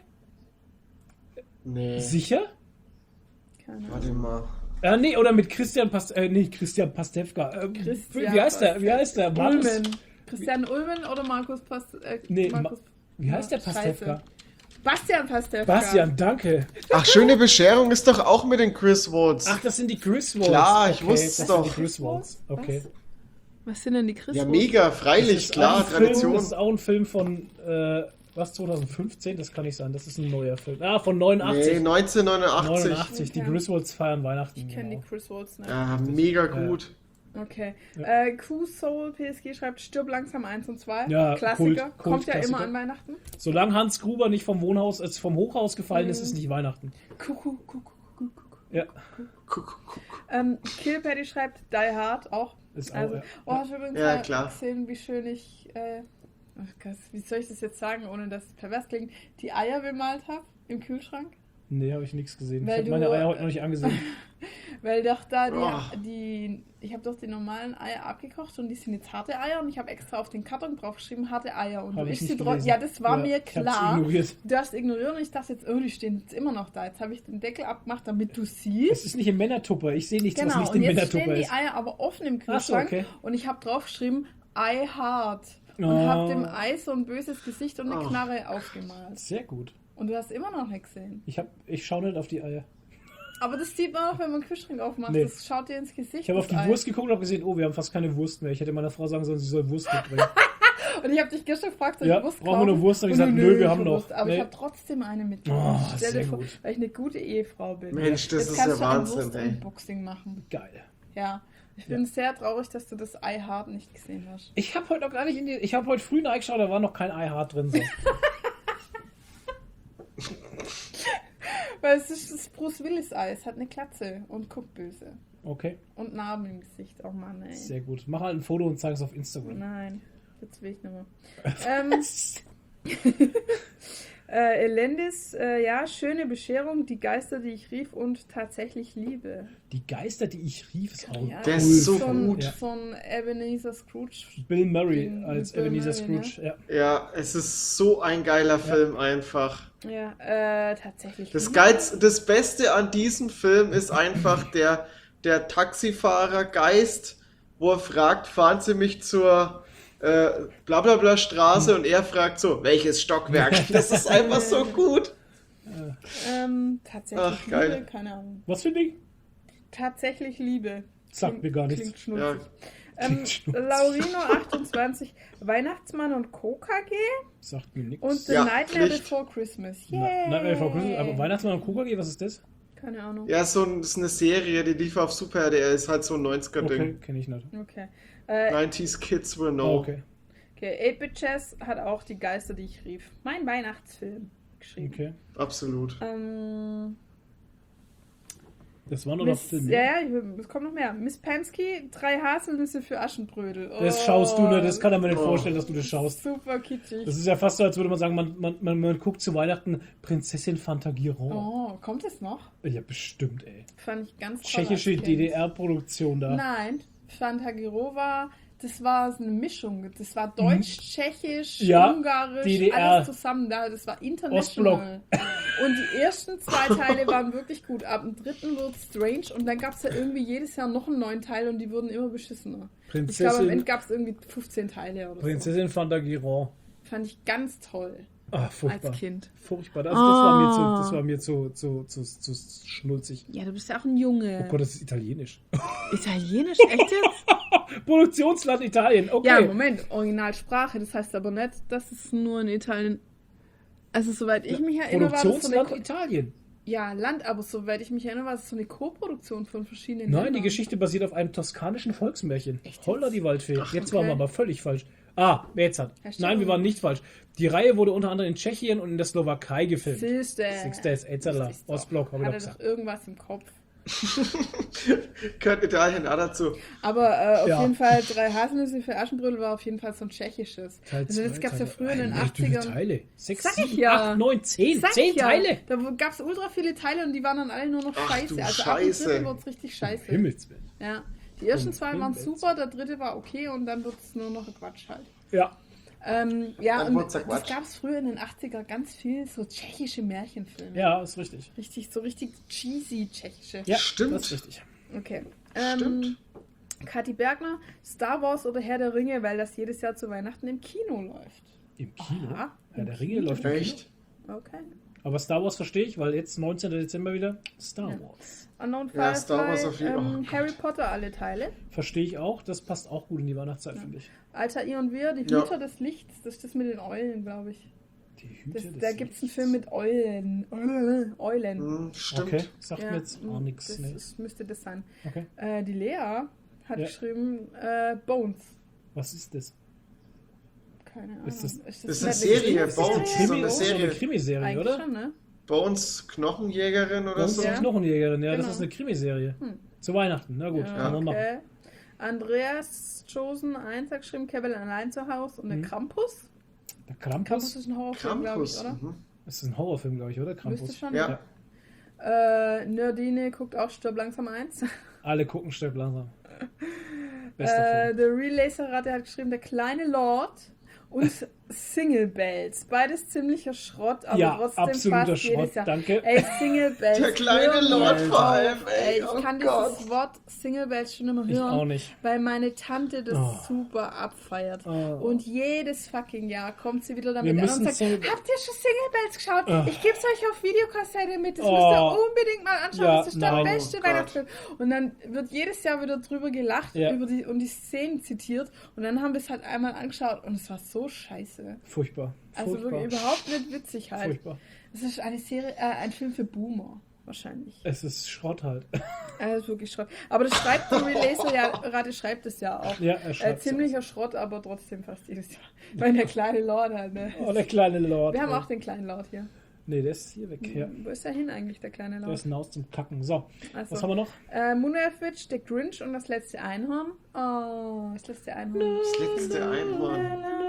Nee,
Sicher?
Keine Ahnung.
warte mal.
Nee, oder mit Christian Pastewka.
Christian
Wie heißt der? Markus?
Ulmen. Christian Ulmen oder Markus
Nee,
Markus,
Wie heißt der
Scheiße.
Pastewka?
Bastian Pastewka.
Bastian, danke.
Ach, schöne Bescherung ist doch auch mit den Chris Woods.
Ach, das sind die Griswolds.
Klar, ich wusste es
das
doch.
sind die Griswolds. Okay.
Was sind denn die Christen?
Ja, mega,
Das
freilich,
ist
klar,
auch ein Film,
Tradition.
das ist auch ein Film von, 2015? Das kann nicht sein, das ist ein neuer Film. Ah, von 89.
Nee, 1989.
89, die
Okay.
Griswolds feiern Weihnachten.
Ich kenne
genau.
die Chris Waltz nicht.
Ja, mega gut.
Okay. Q-Soul PSG schreibt Stirb langsam 1 und 2.
Ja,
Klassiker. Kommt ja
Klassiker.
immer an Weihnachten.
Solange Hans Gruber nicht vom Hochhaus gefallen ist, ist nicht Weihnachten. Ja,
Kill Patty schreibt Die Hard auch.
ist auch.
Also,
ja.
hast du übrigens
Ja,
mal
klar.
gesehen, wie schön ich, ach Gott, wie soll ich das jetzt sagen, ohne dass es pervers klingt, die Eier bemalt habe im Kühlschrank?
Nee, habe ich nichts gesehen.
Weil
Ich habe meine
du-
Eier heute noch nicht angesehen.
Weil doch da
Oh.
ich habe doch die normalen Eier abgekocht und die sind jetzt harte Eier und ich habe extra auf den Karton draufgeschrieben, harte Eier. Und
Hab
du
ich
isst sie
nicht
trotzdem.
gelesen.
Ja, das war
Ja,
mir
ich hab's
klar.
ignoriert.
Du hast ignoriert und ich dachte jetzt, die stehen jetzt immer noch da. Jetzt habe ich den Deckel abgemacht, damit du siehst.
Es ist nicht im Männertupper. Ich sehe nichts, was
Genau,
nicht
und
im
jetzt
Männertupper
stehen die
ist.
Eier aber offen im
Ach so,
Kühlschrank
okay.
und ich habe draufgeschrieben, I hard. Und
Oh.
habe dem Ei so ein böses Gesicht und eine
Oh.
Knarre aufgemalt.
Sehr gut.
Und du hast immer noch nicht gesehen.
Ich schaue nicht auf die Eier.
Aber das sieht man auch, wenn man den Kühlschrank aufmacht.
Nee.
Das schaut dir ins Gesicht.
Ich habe auf
das
die
Ei.
Wurst geguckt und habe gesehen, oh, wir haben fast keine Wurst mehr. Ich hätte meiner Frau sagen sollen, sie soll Wurst mitbringen.
Und ich habe dich gestern gefragt, soll
Ja,
ich Wurst
brauchen wir
kaufen?
noch Wurst? Hab ich
Und
gesagt,
du,
nö, wir
ich
haben
hab
noch.
Wurst. Aber
Nee.
ich habe trotzdem eine mitgebracht.
Oh,
Stell dir
sehr
vor,
gut.
weil ich eine gute Ehefrau bin.
Mensch, das
Jetzt
ist
kannst
ja
du ein
Wahnsinn, ey.
Wurst-Unboxing machen.
Geil.
Ja. Ich bin sehr traurig, dass du das Ei hart nicht gesehen hast.
Ich habe heute noch gar nicht ich habe heute früh reingeschaut, da war noch kein Ei hart drin. So.
Weil es ist das Bruce Willis Ei. Es hat eine Glatze und guckt böse.
Okay,
Und Narben im Gesicht. Oh Mann, ey.
sehr gut. Mach halt ein Foto und zeig es auf Instagram.
Nein, jetzt will ich nicht mehr. Elendis, ja, schöne Bescherung, die Geister, die ich rief und tatsächlich liebe.
Die Geister, die ich rief, ist auch
Ja,
Der
das
ist so
von,
gut.
Von Ebenezer Scrooge.
Bill Murray
Den
als
Bill
Ebenezer
Murray,
Scrooge. Ja.
Ja, es ist so ein geiler Film einfach.
Ja, tatsächlich.
Das
liebe.
Das Beste an diesem Film ist einfach der Taxifahrer Geist, wo er fragt, fahren Sie mich zur bla bla bla Straße und er fragt so, welches Stockwerk? Das ist einfach so gut.
Tatsächlich
Ach, geil.
Liebe, keine Ahnung.
Was für ein Ding?
Tatsächlich Liebe.
Sagt mir gar nichts.
Klingt schnulzig.
Klingt schnulzig.
Laurino28, Weihnachtsmann und KKG
Sagt mir nichts.
und The
Ja,
Nightmare
Pflicht.
Before Christmas.
Nein, Frau Grüße, aber
Yeah.
Weihnachtsmann und KKG, was ist das?
Keine Ahnung.
Ja, das ist eine Serie, die lief auf Super RTL, ist halt so ein 90er-Ding.
Okay, kenne ich nicht.
Okay.
90s Kids will know.
Okay,
Okay, 8-Bit Chess hat auch die Geister, die ich rief. Mein Weihnachtsfilm geschrieben.
okay.
Absolut.
Das waren nur noch Filme.
Ja, es kommt noch mehr. Miss Pansky, 3 Haselnüsse für Aschenbrödel.
Das schaust du, ne? Das kann er mir nicht vorstellen, dass du das schaust.
Super kitschig.
Das ist ja fast so, als würde man sagen, man guckt zu Weihnachten Prinzessin Fantagiron.
Oh, kommt es noch?
Ja, bestimmt, ey.
Fand ich ganz toll.
Tschechische
als Kind.
DDR-Produktion da.
Nein, Fantagiro das war so eine Mischung. Das war Deutsch, Tschechisch,
Ja,
Ungarisch,
DDR.
alles zusammen da. Das war international. Und die ersten 2 Teile waren wirklich gut. Ab dem 3. wurde es strange und dann gab es ja irgendwie jedes Jahr noch einen neuen Teil und die wurden immer beschissener. Ich glaube, am Ende gab es irgendwie 15 Teile oder so.
Prinzessin Fantagiron.
Fand ich ganz toll
Ah, furchtbar.
als Kind.
Furchtbar. Das war mir zu schnulzig.
Ja, du bist ja auch ein Junge.
Oh Gott, das ist italienisch.
Italienisch? Echt jetzt?
Produktionsland Italien, okay.
Ja, Moment, Originalsprache, das heißt aber nicht, dass es nur in Italien. Also, soweit ich mich erinnere, war das so
Produktionsland
eine.
Italien.
Ja, Land, aber soweit ich mich erinnere, war es so eine Co-Produktion von verschiedenen
Nein, die
Ländern.
Geschichte basiert auf einem toskanischen Volksmärchen.
Echt jetzt?
Holla die Waldfee. Jetzt
okay.
waren wir aber völlig falsch. Ah, jetzt hat.
Hashtag
Nein, wir waren nicht falsch. Die Reihe wurde unter anderem in Tschechien und in der Slowakei gefilmt.
Siehste.
Sixtes, Etzala,
Wusste ich's doch.
Ostblock, haben wir doch
Hatte doch
gesagt.
irgendwas im Kopf.
Gehört Italien auch dazu.
Aber auf
Ja.
jeden Fall 3 Haselnüsse für Aschenbrödel war auf jeden Fall so ein tschechisches.
Teil
Also das
zwei,
gab es ja
Teil-
früher in den
Wie viele
80ern.
Teile? 6,
Sag ich
7,
ja.
8, 9, 10.
Sag
10
ich ja.
Teile.
Da gab es ultra viele Teile und die waren dann alle nur noch
Ach,
scheiße.
du
Also ab dem
Scheiße.
3. wurde es richtig scheiße.
Himmelswillen.
Ja. Die ersten
Um
2 waren
Himmels
super, der 3. war okay und dann wird es nur noch ein Quatsch halt.
Ja.
Ja,
Dann
und
wird's ein
das
Quatsch.
gab es früher in den 80er ganz viel so tschechische Märchenfilme.
Ja, ist richtig.
Richtig cheesy tschechische.
Ja,
Stimmt.
das ist richtig.
Okay.
Stimmt.
Kathi Bergner, Star Wars oder Herr der Ringe, weil das jedes Jahr zu Weihnachten im Kino läuft.
Im Kino?
Aha,
Ja,
im
der Ringe
Kino.
läuft im Kino.
Echt?
Okay.
Aber Star Wars verstehe ich, weil jetzt 19. Dezember wieder Star Wars.
Unknown
Ja, Star Wars
Firefly,
auf jeden- oh Gott.
Harry Potter alle Teile.
Verstehe ich auch, das passt auch gut in die Weihnachtszeit, finde ich.
Alter I und Wir, die
Ja.
Hüter des Lichts, das ist das mit den Eulen, glaube ich.
Die Hüte des
Da gibt es einen
Lichts.
Film mit Eulen. Eulen.
Stimmt.
Okay, sagt
Ja,
mir jetzt auch nichts.
das
Nee.
müsste das sein.
Okay.
Die Lea hat
Ja.
geschrieben, Bones.
Was ist das?
Keine Ahnung.
Ist das-
Das ist eine
nicht
Serie,
Krimi-
Bones,
Serie?
so eine
So
Serie.
eine Krimiserie,
Eigentlich
oder?
schon, ne?
Bones Knochenjägerin oder
Das ist
so.
Ja.
die Knochenjägerin, ja, das
Genau.
ist eine Krimiserie. Zu Weihnachten, na gut, kann man machen.
Okay. Andreas Chosen 1 hat geschrieben, Kevin allein zu Hause und der Krampus.
Der
Krampus
Krampus?
ist ein Horrorfilm, glaube ich,
Campus.
oder?
Mhm.
Das ist ein Horrorfilm, glaube ich, oder?
Müsste
Krampus.
schon.
Ja.
Nerdine guckt auch Stirb langsam 1.
Alle gucken Stirb langsam. Bester Film.
Der Relacer-Ratte hat geschrieben, der kleine Lord und Single Bells. Beides ziemlicher Schrott, aber
Ja,
trotzdem
absoluter
fast jedes
Schrott,
Jahr.
danke.
Ey, Single Bells.
Der kleine
hör
Lord
mir
vor
auf,
allem, ey.
Ich
Oh
kann
Gott.
dieses Wort Single Bells schon immer
Ich
hören,
auch nicht.
weil meine Tante das
Oh.
super abfeiert.
Oh.
Und jedes fucking Jahr kommt sie wieder
Wir
damit an
müssen
und sagt,
Single-
habt ihr schon Single Bells geschaut?
Oh.
Ich geb's euch auf Videokassette mit, das
Oh.
müsst ihr unbedingt mal anschauen,
Ja,
das ist der
nein.
beste
Oh Gott.
Weihnachtsfilm. Und dann wird jedes Jahr wieder drüber gelacht
Ja.
und die Szenen zitiert und dann haben wir es halt einmal angeschaut und es war so scheiße.
Furchtbar.
Also
Furchtbar.
wirklich überhaupt nicht witzig halt.
Furchtbar.
Es ist eine Serie, ein Film für Boomer wahrscheinlich.
Es ist Schrott halt.
Also wirklich Schrott. Aber das schreibt die Relacer ja, Rate schreibt es ja auch.
Ja, er schreibt
Ziemlicher Schrott, aber trotzdem fast jedes Jahr. Weil der kleine Lord halt, ne?
Oh, der kleine Lord.
Wir haben auch den kleinen Lord hier.
Nee, der ist hier weg. Ja.
Wo ist der hin eigentlich, der kleine
Der
Lord?
ist hinaus zum Kacken. So,
Also,
was haben wir noch?
Moonwolfwitch, der Grinch und das letzte Einhorn. Oh, das letzte Einhorn.
Das letzte Einhorn.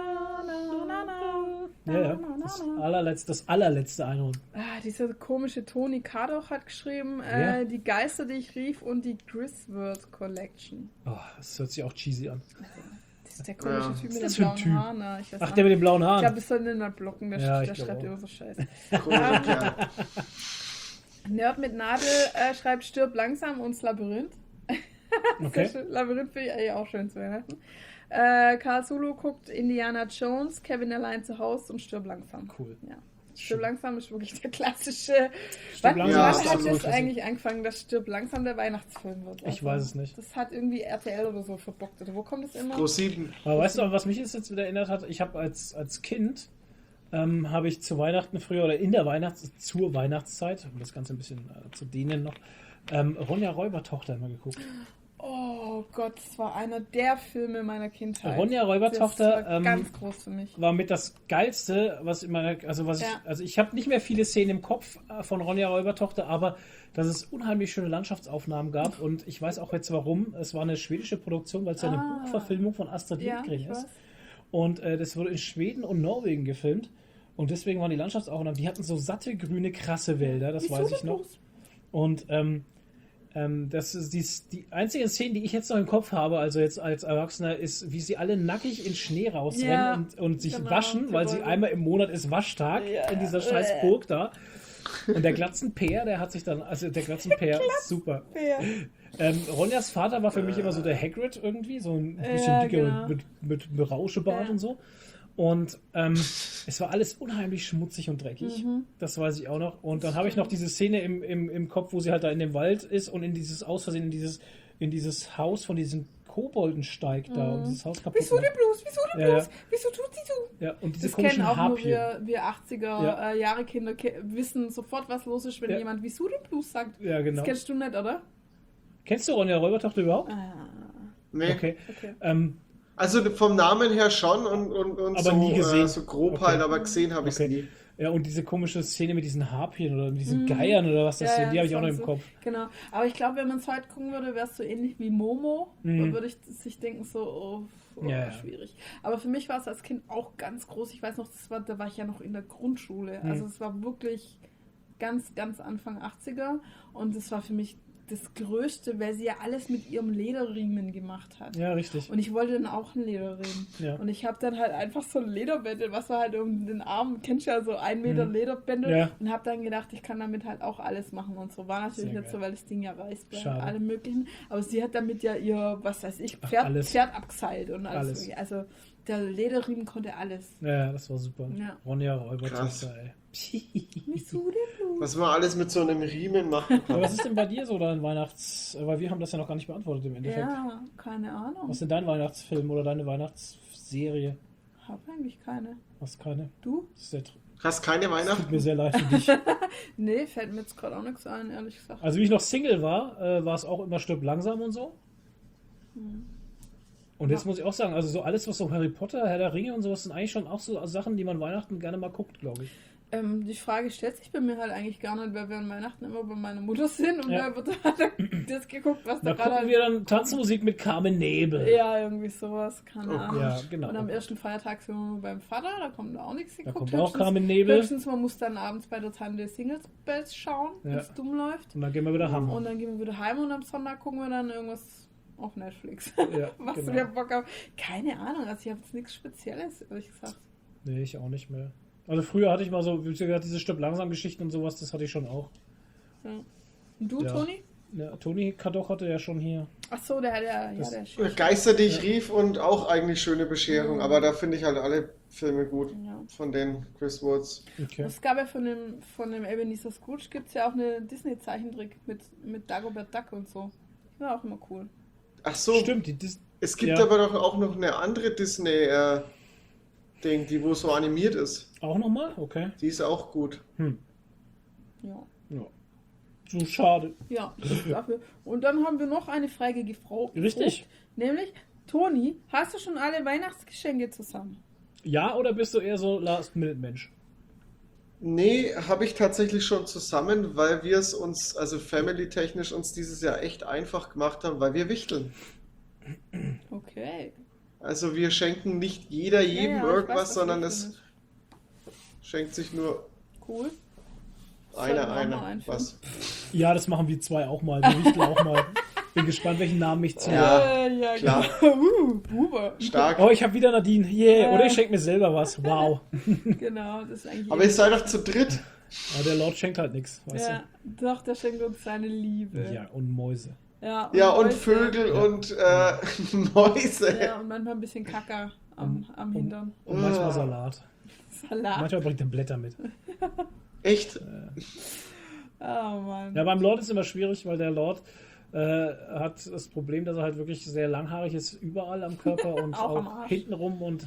Ja. Das allerletzte Einhorn.
Dieser komische Toni Kadoch hat geschrieben,
Ja.
die Geister, die ich rief und die Griswold Collection.
Oh, das hört sich auch cheesy an.
Das ist der komische
Ja.
Typ
Was
mit
ist
den
das für ein
blauen
Typ?
Haaren. Na, ich weiß
Ach,
auch
der mit
nicht.
den blauen
Ich
Haaren.
glaube, wir sollten den mal blocken, der,
Ja, ich
der
glaube
schreibt
auch.
immer so Scheiße.
Komischer Kerl.
Nerd mit Nadel schreibt, stirb langsam und das Labyrinth.
Okay.
Labyrinth finde ich eigentlich auch schön zu Weihnachten. Karl Solo guckt Indiana Jones, Kevin allein zu Hause und Stirb langsam.
Cool.
Ja. Stirb langsam ist wirklich der klassische.
Stirb langsam
Ja,
Was
ist
hat
absolut
das eigentlich angefangen, dass Stirb langsam der Weihnachtsfilm wird?
Ich weiß es nicht.
Das hat irgendwie RTL oder so verbockt. Oder wo kommt das immer?
Pro7.
Aber weißt du, an was mich jetzt wieder erinnert hat? Ich habe als Kind, habe ich zu Weihnachten früher oder in der zur Weihnachtszeit, um das Ganze ein bisschen zu dehnen noch, Ronja Räubertochter immer geguckt.
Oh Gott, das war einer der Filme meiner Kindheit.
Ronja Räubertochter
Das war ganz groß für mich.
war mit das Geilste, was in meiner, ich habe nicht mehr viele Szenen im Kopf von Ronja Räubertochter, aber dass es unheimlich schöne Landschaftsaufnahmen gab und ich weiß auch jetzt warum. Es war eine schwedische Produktion, weil es ja eine Buchverfilmung von Astrid Lindgren ist. Und das wurde in Schweden und Norwegen gefilmt und deswegen waren die Landschaftsaufnahmen, die hatten so satte, grüne, krasse Wälder, das weiß ich noch. Und das ist die einzige Szene, die ich jetzt noch im Kopf habe, also jetzt als Erwachsener, ist, wie sie alle nackig in Schnee rausrennen und sich waschen, weil sie einmal im Monat ist Waschtag in dieser scheiß Burg da. Und der Glatzenpeer, der hat sich dann, also der Glatzenpeer, super. Ronjas Vater war für mich immer so der Hagrid irgendwie, so ein bisschen dicker mit Rauschebart und so. Und es war alles unheimlich schmutzig und dreckig. Das weiß ich auch noch. Und dann habe ich noch diese Szene im Kopf, wo sie halt da in dem Wald ist und in dieses aus Versehen in dieses Haus von diesen Kobolden steigt da und dieses Haus kaputt
Wieso
macht.
die Blues? Wieso die Blues? Wieso tut sie so?
Ja, und diese
Das
komischen
kennen auch nur
Harpien.
wir 80er Jahre Kinder wissen sofort, was los ist, wenn jemand Wieso die Blues sagt.
Ja, genau.
Das kennst du nicht, oder?
Kennst du Ronja Räubertochter überhaupt?
Nee.
Okay.
Also vom Namen her schon und
Aber
so,
nie gesehen.
So grob
Okay.
halt, aber gesehen habe ich es nie.
Ja, und diese komische Szene mit diesen Harpien oder mit diesen Geiern oder was das sind, die habe ich auch noch im Kopf.
Genau. Aber ich glaube, wenn man es heute gucken würde, wäre es so ähnlich wie Momo. Dann würde ich sich denken, so, schwierig. Aber für mich war es als Kind auch ganz groß. Ich weiß noch, da war ich ja noch in der Grundschule. Also es war wirklich ganz, ganz Anfang 80er. Und es war für mich das Größte, weil sie ja alles mit ihrem Lederriemen gemacht hat.
Ja, richtig.
Und ich wollte dann auch einen Lederriemen.
Ja.
Und ich habe dann halt einfach so ein Lederbändel, was war halt um den Arm, kennst du ja so 1 Meter Lederbändel. Und habe dann gedacht, ich kann damit halt auch alles machen und so. War natürlich nicht so, weil das Ding ja reißt bleibt, alle möglichen. Aber sie hat damit ja ihr, was weiß ich, Pferd abgeseilt und alles. Also der Lederriemen konnte alles.
Ja, das war super.
Ja.
Ronja Räubertochter, ey.
Was man alles mit so einem Riemen machen kann.
Aber was ist denn bei dir so dein Weil wir haben das ja noch gar nicht beantwortet im Endeffekt.
Ja, keine Ahnung.
Was ist denn dein Weihnachtsfilm oder deine Weihnachtsserie?
Hab eigentlich keine.
Hast keine?
Du?
Das ist
Hast keine Weihnachten?
tut mir sehr leid für dich.
Nee, fällt mir jetzt gerade auch nichts ein, ehrlich gesagt.
Also wie ich noch Single war, war es auch immer Stirb langsam und so. Und jetzt muss ich auch sagen, also so alles, was so Harry Potter, Herr der Ringe und sowas, sind eigentlich schon auch so Sachen, die man Weihnachten gerne mal guckt, glaube ich.
Die Frage stellt sich bei mir halt eigentlich gar nicht, weil wir an Weihnachten immer bei meiner Mutter sind und da wird halt das geguckt, was da
Da
gerade
gucken wir dann Tanzmusik mit Carmen Nebel.
Ja, irgendwie sowas, keine Ahnung.
Ja, genau.
Und am ersten Feiertag sind wir beim Vater, da kommt auch nichts
Da
geguckt.
kommt auch Carmen Nebel.
Höchstens, man muss dann abends bei der Tante Singles Bells schauen, wenn es dumm läuft.
Und dann gehen wir wieder heim.
Und dann gehen wir wieder heim und am Sonntag gucken wir dann irgendwas auf Netflix.
Ja,
was
genau.
wir Bock haben. Keine Ahnung, also ich habe jetzt nichts Spezielles, ehrlich gesagt.
Nee, ich auch nicht mehr. Also früher hatte ich mal so, wie gesagt, diese Stirb langsam Geschichten und sowas, das hatte ich schon auch.
Ja. Und du,
Ja.
Toni?
Ja, Toni Kadoch hatte ja schon hier.
Ach so, der hat ja,
Das-
der ist schön.
Geister, die ich rief und auch eigentlich schöne Bescherung, aber da finde ich halt alle Filme gut.
Ja.
Von den Chris Woods.
Okay.
Es gab ja von dem Ebenezer Scrooge gibt es ja auch eine Disney-Zeichentrick mit Dagobert Duck und so. Die war auch immer cool.
Ach so,
Stimmt,
es gibt
ja.
aber doch auch noch eine andere Disney Ding, die wo so animiert ist.
Auch nochmal? Okay.
Die ist auch gut.
Ja.
Ja. So schade.
Ja, das ist dafür. Und dann haben wir noch eine Frage gefragt.
Richtig.
Nämlich, Toni, hast du schon alle Weihnachtsgeschenke zusammen?
Ja, oder bist du eher so Last-Minute-Mensch?
Nee, habe ich tatsächlich schon zusammen, weil wir es uns, also family-technisch, uns dieses Jahr echt einfach gemacht haben, weil wir wichteln.
Okay.
Also wir schenken nicht jeder jedem
Ja, ich
irgendwas,
weiß, was
sondern
Wichteln
es schenkt sich nur
Cool. Sollten wir auch mal
einer
einführen.
was.
Ja, das machen wir zwei auch mal. Wir wichteln auch mal. Bin gespannt, welchen Namen ich ziehe.
Ja,
ja,
klar.
Genau. Buber.
Stark.
Oh, ich habe wieder Nadine. Yeah. Oder ich schenke mir selber was. Wow.
Genau, das ist eigentlich.
Aber ihr seid doch zu dritt.
Ja, der Lord schenkt halt nichts, weißt
ja, doch, der schenkt uns seine Liebe.
du? Ja, und Mäuse.
Ja,
Ja, und
Mäuse.
Vögel und Mäuse.
Ja, und manchmal ein bisschen Kacker am Hintern.
Und manchmal Salat.
Salat.
Manchmal bringt er Blätter mit.
Echt?
Oh Mann.
Ja, beim Lord ist immer schwierig, weil der Lord hat das Problem, dass er halt wirklich sehr langhaarig ist, überall am Körper und
Auch am
auch
Arsch.
hintenrum und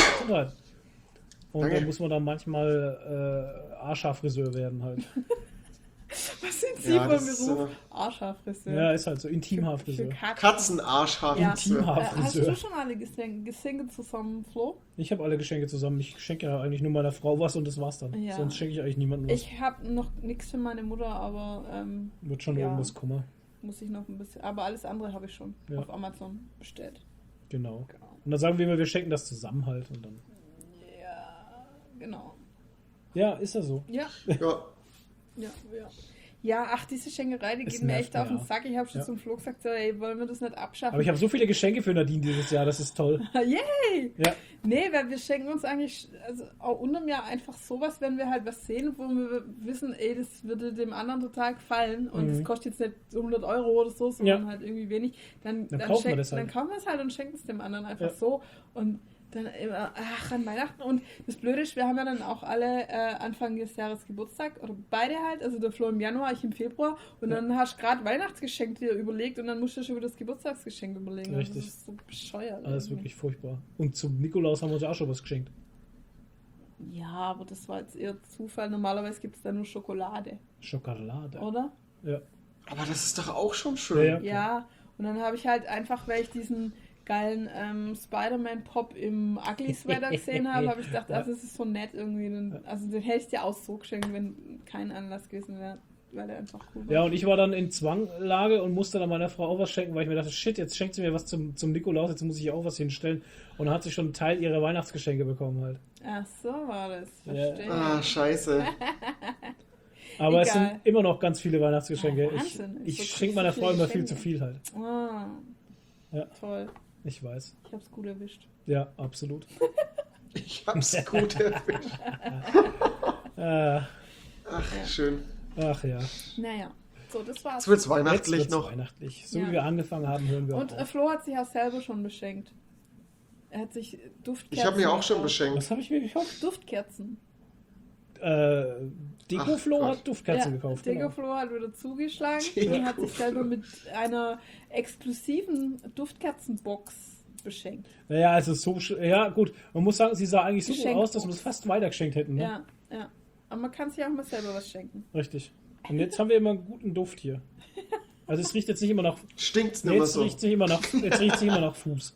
und
Danke.
da muss man dann manchmal Arschhaarfriseur werden halt.
Was sind Sie
Ja,
von
das ist,
Beruf? Arschhaarfriseur.
Ja, ist halt so
Für
Intimhaarfriseur.
Katzen.
Katzenarschhaar.
Ja.
Intimhaarfriseur.
Hast du schon alle Geschenke zusammen, Flo?
Ich habe alle Geschenke zusammen. Ich schenke ja eigentlich nur meiner Frau was und das war's dann.
Ja.
Sonst schenke ich eigentlich niemandem was.
Ich habe noch nichts für meine Mutter, aber
Wird schon
Ja.
irgendwas Kummer.
muss ich noch ein bisschen. Aber alles andere habe ich schon
Ja.
auf Amazon bestellt.
Genau. Und dann sagen wir immer, wir schenken das zusammen halt. Und dann.
Ja, genau.
Ja, ist ja so.
Ja,
Ja.
ja. Ja, ach, diese Schenkerei, die
Es
geht mir
nervt
echt auf den
mir auch.
Sack. Ich habe schon
Ja.
zum Flo gesagt, so, ey, wollen wir das nicht abschaffen?
Aber ich habe so viele Geschenke für Nadine dieses Jahr, das ist toll.
Yay!
Ja.
Nee, weil wir schenken uns eigentlich, also auch unterm Jahr einfach sowas, wenn wir halt was sehen, wo wir wissen, ey, das würde dem anderen total gefallen und das kostet jetzt nicht 100 Euro oder so, sondern
Ja.
halt irgendwie wenig, dann
kaufen wir das halt.
Dann kaufen wir es halt und schenken es dem anderen einfach
Ja.
so und dann immer, an Weihnachten. Und das Blöde ist, wir haben ja dann auch alle Anfang des Jahres Geburtstag, oder beide halt, also der Flo im Januar, ich im Februar. Und dann hast du gerade Weihnachtsgeschenk dir überlegt und dann musst du schon wieder das Geburtstagsgeschenk überlegen.
Richtig.
Also das ist so bescheuert.
Alles
irgendwie.
wirklich furchtbar. Und zum Nikolaus haben wir uns ja auch schon was geschenkt.
Ja, aber das war jetzt eher Zufall. Normalerweise gibt es da nur Schokolade,
Schokolade.
oder?
Ja.
Aber das ist doch auch schon schön.
Ja, ja.
Ja, und dann habe ich halt einfach, weil ich diesen geilen Spider-Man-Pop im Ugly-Sweater gesehen habe, habe ich gedacht, also das ist so nett irgendwie. Also den hätte ich dir auch so geschenkt, wenn kein Anlass gewesen wäre, weil der einfach cool war.
Ja, und ich war dann in Zwanglage und musste dann meiner Frau auch was schenken, weil ich mir dachte, shit, jetzt schenkt sie mir was zum Nikolaus, jetzt muss ich auch was hinstellen. Und dann hat sie schon einen Teil ihrer Weihnachtsgeschenke bekommen halt.
Ach so war das.
Ja.
Verstehe.
Ah, scheiße.
Aber es
Egal.
sind immer noch ganz viele Weihnachtsgeschenke.
Ja, Wahnsinn.
Ich
So
schenke meiner
viele
Frau immer viel
Geschenke.
zu viel halt.
Ah,
Ja.
toll.
Ich weiß.
Ich hab's gut erwischt.
Ja, absolut.
Ich hab's gut erwischt. Ach, schön.
Ach ja.
Naja, so, das war's.
Jetzt wird's
Jetzt
weihnachtlich
wird's
noch.
weihnachtlich. So
Ja.
wie wir angefangen haben, hören wir
Und
auch auf.
Flo hat sich auch selber schon beschenkt. Er hat sich Duftkerzen
Ich habe mir auch schon
gekauft.
beschenkt.
Was habe ich mir gekauft?
Duftkerzen.
Dekoflo
Ach Gott.
hat Duftkerzen gekauft. Genau.
Dekoflo hat wieder zugeschlagen und hat sich selber mit einer exklusiven Duftkerzenbox beschenkt.
Naja, also so, ja gut, man muss sagen, sie sah eigentlich so gut
Geschenkbox.
aus, dass wir es fast weitergeschenkt hätten. Ne?
Ja, ja. Aber man kann sich auch mal selber was schenken.
Richtig. Und jetzt haben wir immer einen guten Duft hier. Also es riecht jetzt nicht immer nach,
Stinkt's
nee,
nicht mehr
jetzt
so.
riecht es nicht immer nach Fuß.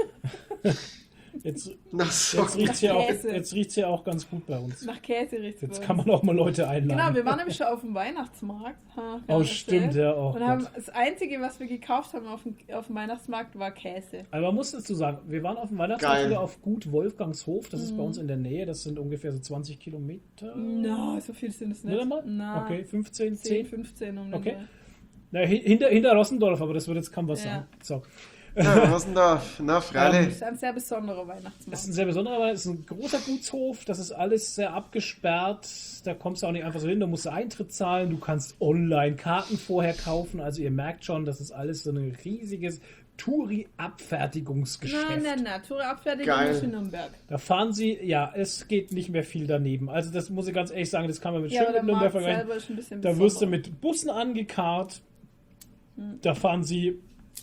Jetzt,
Na so.
jetzt riecht es
Käse.
hier auch ganz gut bei uns.
Nach Käse riecht's
Jetzt
bei
kann
uns.
man auch mal Leute einladen.
Genau, wir waren nämlich schon auf dem Weihnachtsmarkt.
Oh, stimmt, ja. Oh,
Und haben
Gott.
das Einzige, was wir gekauft haben auf dem Weihnachtsmarkt, war Käse.
Aber man muss dazu sagen, wir waren auf dem Weihnachtsmarkt
Geil.
wieder auf Gut Wolfgangshof. Das ist
Mhm.
bei uns in der Nähe. Das sind ungefähr so 20 Kilometer.
Na, so viel sind es nicht.
Nicht einmal?
Na,
Okay, 15,
10,
10.
15 um den
Okay.
Dreh.
Na, hinter Rossendorf, aber das wird jetzt kaum was
Ja.
sagen. So.
Ja, was denn da? Na,
Das
freilich.
ist ein sehr besonderer
Das ist
Weihnachtsmarkt.
ein sehr besonderer, weil es ist ein großer Gutshof, das ist alles sehr abgesperrt, da kommst du auch nicht einfach so hin, da musst du Eintritt zahlen, du kannst online Karten vorher kaufen, also ihr merkt schon, das ist alles so ein riesiges Touri-Abfertigungsgeschäft.
Nein, Tourabfertigung
Geil.
ist in Nürnberg.
Da fahren sie, ja, es geht nicht mehr viel daneben, also das muss ich ganz ehrlich sagen, das kann man mit
Ja, aber
schön
der
mit Nürnberg
Markt
vergleichen.
selber ist ein bisschen
Da wirst du
besonderer.
mit Bussen angekarrt. Da fahren sie.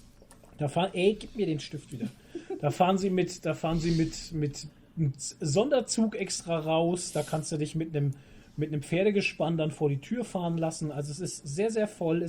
Gib mir den Stift wieder. Da fahren sie mit einem Sonderzug extra raus. Da kannst du dich mit einem Pferdegespann dann vor die Tür fahren lassen. Also es ist sehr, sehr voll.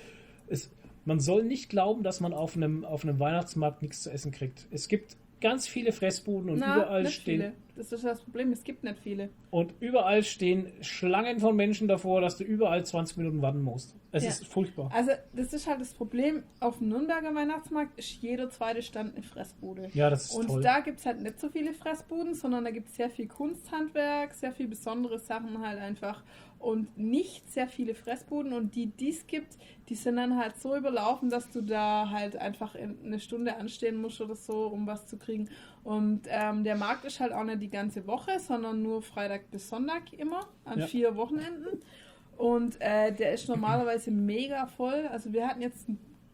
Man soll nicht glauben, dass man auf einem Weihnachtsmarkt nichts zu essen kriegt. Es gibt ganz viele Fressbuden und überall
nicht
stehen.
viele. Das ist das Problem, es gibt nicht viele.
Und überall stehen Schlangen von Menschen davor, dass du überall 20 Minuten warten musst. Es
Ja.
ist furchtbar.
Also, das ist halt das Problem. Auf dem Nürnberger Weihnachtsmarkt ist jeder zweite Stand eine Fressbude.
Ja, das ist
Und
toll.
da gibt es halt nicht so viele Fressbuden, sondern da gibt es sehr viel Kunsthandwerk, sehr viel besondere Sachen halt einfach und nicht sehr viele Fressbuden. Und die es gibt, die sind dann halt so überlaufen, dass du da halt einfach eine Stunde anstehen musst oder so, um was zu kriegen. Und der Markt ist halt auch nicht die ganze Woche, sondern nur Freitag bis Sonntag immer, an
Ja.
4 Wochenenden. Und der ist normalerweise mega voll. Also wir hatten jetzt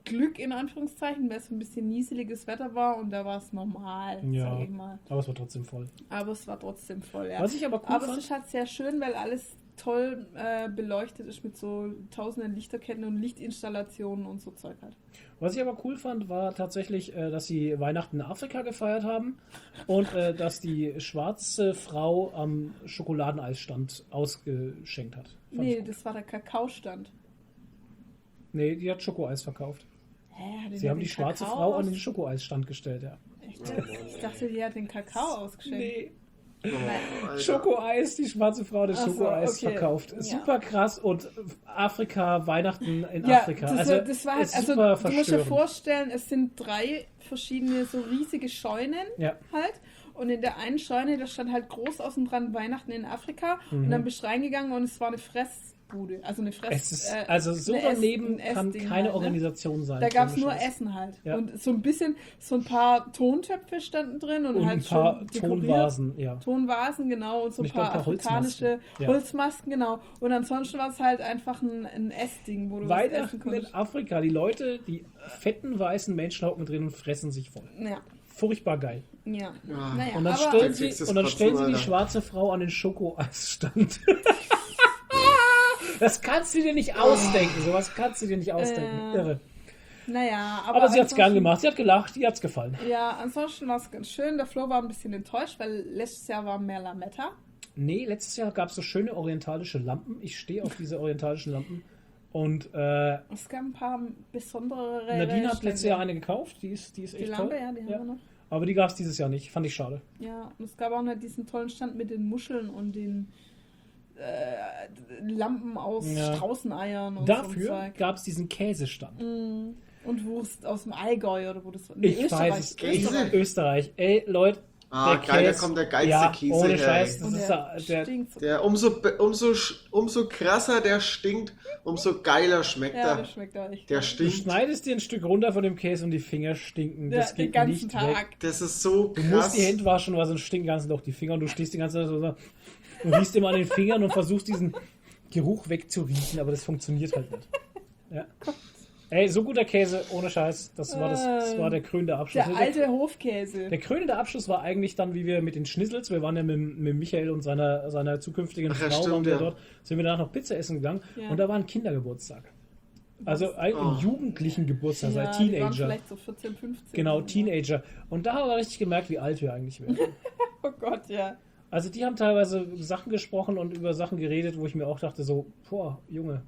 Glück in Anführungszeichen, weil es ein bisschen nieseliges Wetter war und da war es normal,
Ja.
sag ich mal.
Aber es war trotzdem voll.
Aber es war trotzdem voll, ja.
Was ich aber cool
Aber
fand,
es ist halt sehr schön, weil alles toll beleuchtet ist mit so tausenden Lichterketten und Lichtinstallationen und so Zeug halt.
was ich aber cool fand, war tatsächlich, dass sie Weihnachten in Afrika gefeiert haben und dass die schwarze Frau am Schokoladeneisstand ausgeschenkt hat. Fand
Nee,
ich gut.
das war der Kakaostand.
Nee, die hat Schokoeis verkauft.
Hä, hat
Sie haben die schwarze Frau an den Schokoeisstand gestellt, ja.
Ich dachte, die hat den Kakao ausgeschenkt.
Nee.
Nein.
Alter.
Schokoeis, die schwarze Frau hat das
Ach so,
Schokoeis
okay.
verkauft.
Ja.
Super krass und Afrika, Weihnachten in
Ja,
Afrika.
das war halt,
ist
also
super
du musst dir
verstörend.
vorstellen, es sind 3 verschiedene so riesige Scheunen
Ja.
halt. Und in der einen Scheune, da stand halt groß außen dran Weihnachten in Afrika.
Mhm.
Und dann bist du reingegangen und es war eine Fressbude. Also eine Fress...
Es ist, also so
eine
daneben
ein
kann
Essding
keine
halt, ne?
Organisation sein.
Da gab es
ohne
nur
Scheiß.
Essen halt.
Ja.
Und so ein bisschen, so ein paar Tontöpfe standen drin und,
Und
halt
ein paar
schon dekoriert.
Tonvasen, ja.
Tonvasen, genau, und so
Und
ein
ich glaub,
paar
ein paar
afrikanische
Holzmasken. Ja.
Holzmasken, genau. Und ansonsten war es halt einfach ein Essding, wo du was essen
Weihnachten in
konntest.
Afrika, die Leute, die fetten weißen Menschen hocken drin und fressen sich voll.
Ja,
Furchtbar geil.
ja.
Ja.
Naja,
Und dann
aber
stellen
Da kriegst
sie,
du's
und dann
kotzen,
stellen sie die
Alter.
schwarze Frau an den Schokoeisstand. Das kannst du dir nicht ausdenken. Sowas kannst du dir nicht ausdenken. Irre.
naja,
Aber sie hat es gern
ansonsten-
gemacht. Sie hat gelacht. Ihr hat's gefallen.
Ja, ansonsten war es ganz schön. Der Flo war ein bisschen enttäuscht, weil letztes Jahr war mehr Lametta.
Nee, letztes Jahr gab es so schöne orientalische Lampen. Ich stehe auf diese orientalischen Lampen. Und
Es gab ein paar besondere
Nadine hat
Stände.
letztes Jahr eine gekauft. Die ist
Die
echt
Lampe,
toll.
ja, die haben wir noch.
Aber die gab es dieses Jahr nicht. Fand ich schade.
Ja, und es gab auch noch diesen tollen Stand mit den Muscheln und den Lampen aus
Ja.
Straußeneiern und
Dafür
so ein Zeug.
gab es diesen Käsestand.
Und Wurst aus dem Allgäu oder wo das war.
Ich weiß es.
Käse?
Österreich. Ey, Leute.
Ah, geil, da kommt der geilste
ja,
Käse
ohne
her,
Scheiß.
ey.
Das
Und
ist
der
der
stinkt so.
Der umso krasser der stinkt, umso geiler schmeckt
Ja,
er.
das schmeckt auch echt.
Der
geil.
Du
stinkt.
schneidest dir ein Stück runter von dem Käse und die Finger stinken.
Ja,
Das
den
geht
ganzen
nicht
Tag.
weg.
Das ist so
Du musst
krass.
die Hände waschen, weil sonst stinken ganz doch die Finger und du stehst die ganze Zeit so und riechst immer an den Fingern und versuchst diesen Geruch wegzuriechen, aber das funktioniert halt nicht. Ja. Ey, so guter Käse, ohne Scheiß. Das war der krönende Abschluss.
Der alte Hofkäse.
Der krönende Abschluss war eigentlich dann, wie wir mit den Schnitzels, wir waren ja mit Michael und seiner zukünftigen
Ach ja,
Frau,
stimmt,
waren wir
ja.
dort, sind wir danach noch Pizza essen gegangen
Ja.
und da war ein Kindergeburtstag. Also ein
Oh.
jugendlichen Geburtstag,
Ja,
also
die waren
Teenager.
vielleicht so 14, 15.
Genau,
oder so.
Teenager. Und da haben wir richtig gemerkt, wie alt wir eigentlich werden.
Oh Gott, ja.
Also die haben teilweise Sachen gesprochen und über Sachen geredet, wo ich mir auch dachte so, boah, Junge,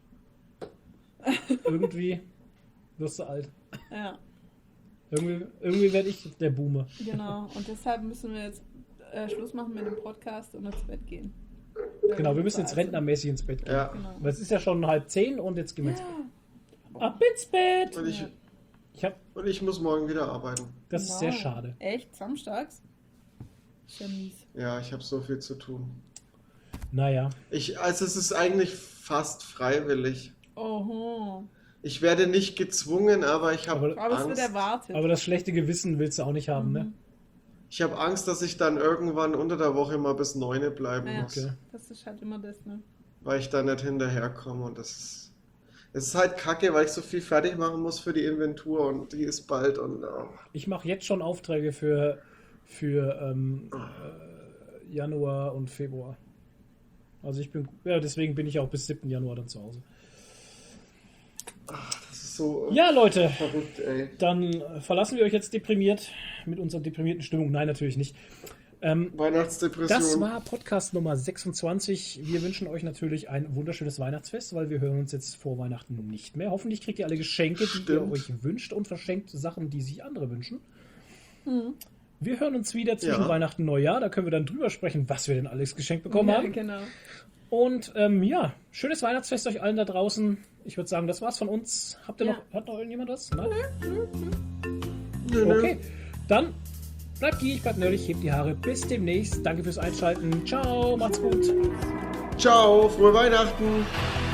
irgendwie wirst du alt.
Ja,
Irgendwie werde ich der Boomer.
genau. Und deshalb müssen wir jetzt Schluss machen mit dem Podcast und ins Bett gehen.
Genau, wir müssen jetzt
Also,
rentnermäßig ins Bett gehen.
Ja.
Genau.
Weil es ist ja schon 9:30 und jetzt gehen wir ins Bett. Ab ins Bett!
Und ich muss morgen wieder arbeiten.
Das ist sehr schade.
Echt? Samstags? Ist ja mies.
Ja, ich habe so viel zu tun.
Naja.
Also es ist eigentlich fast freiwillig.
Oho.
Ich werde nicht gezwungen, aber ich habe
Aber-
Aber es wird
Angst.
erwartet.
Aber das schlechte Gewissen willst du auch nicht haben, ne?
Ich habe Angst, dass ich dann irgendwann unter der Woche mal bis 9 bleiben
Ja.
muss,
Okay.
Das ist halt immer das, ne?
weil ich da nicht hinterherkomme und es ist halt kacke, weil ich so viel fertig machen muss für die Inventur und die ist bald und
Ich mache jetzt schon Aufträge für Januar und Februar. Also deswegen bin ich auch bis 7. Januar dann zu Hause.
das ist so
Ja, Leute,
verrückt, ey.
dann verlassen wir euch jetzt deprimiert mit unserer deprimierten Stimmung. Nein, natürlich nicht.
Weihnachtsdepression.
Das war Podcast Nummer 26. Wir wünschen euch natürlich ein wunderschönes Weihnachtsfest, weil wir hören uns jetzt vor Weihnachten nicht mehr. Hoffentlich kriegt ihr alle Geschenke, die ihr
Stimmt.
euch wünscht und verschenkt Sachen, die sich andere wünschen. Wir hören uns wieder zwischen
Ja.
Weihnachten und Neujahr. Da können wir dann drüber sprechen, was wir denn alles geschenkt bekommen
Ja,
haben.
genau.
Und ja, schönes Weihnachtsfest euch allen da draußen. Ich würde sagen, das war's von uns. Hat noch irgendjemand was? Nein? Okay, dann bleibt gierig, bleibt nerdig, hebt die Haare. Bis demnächst. Danke fürs Einschalten. Ciao, macht's gut.
Ciao, frohe Weihnachten.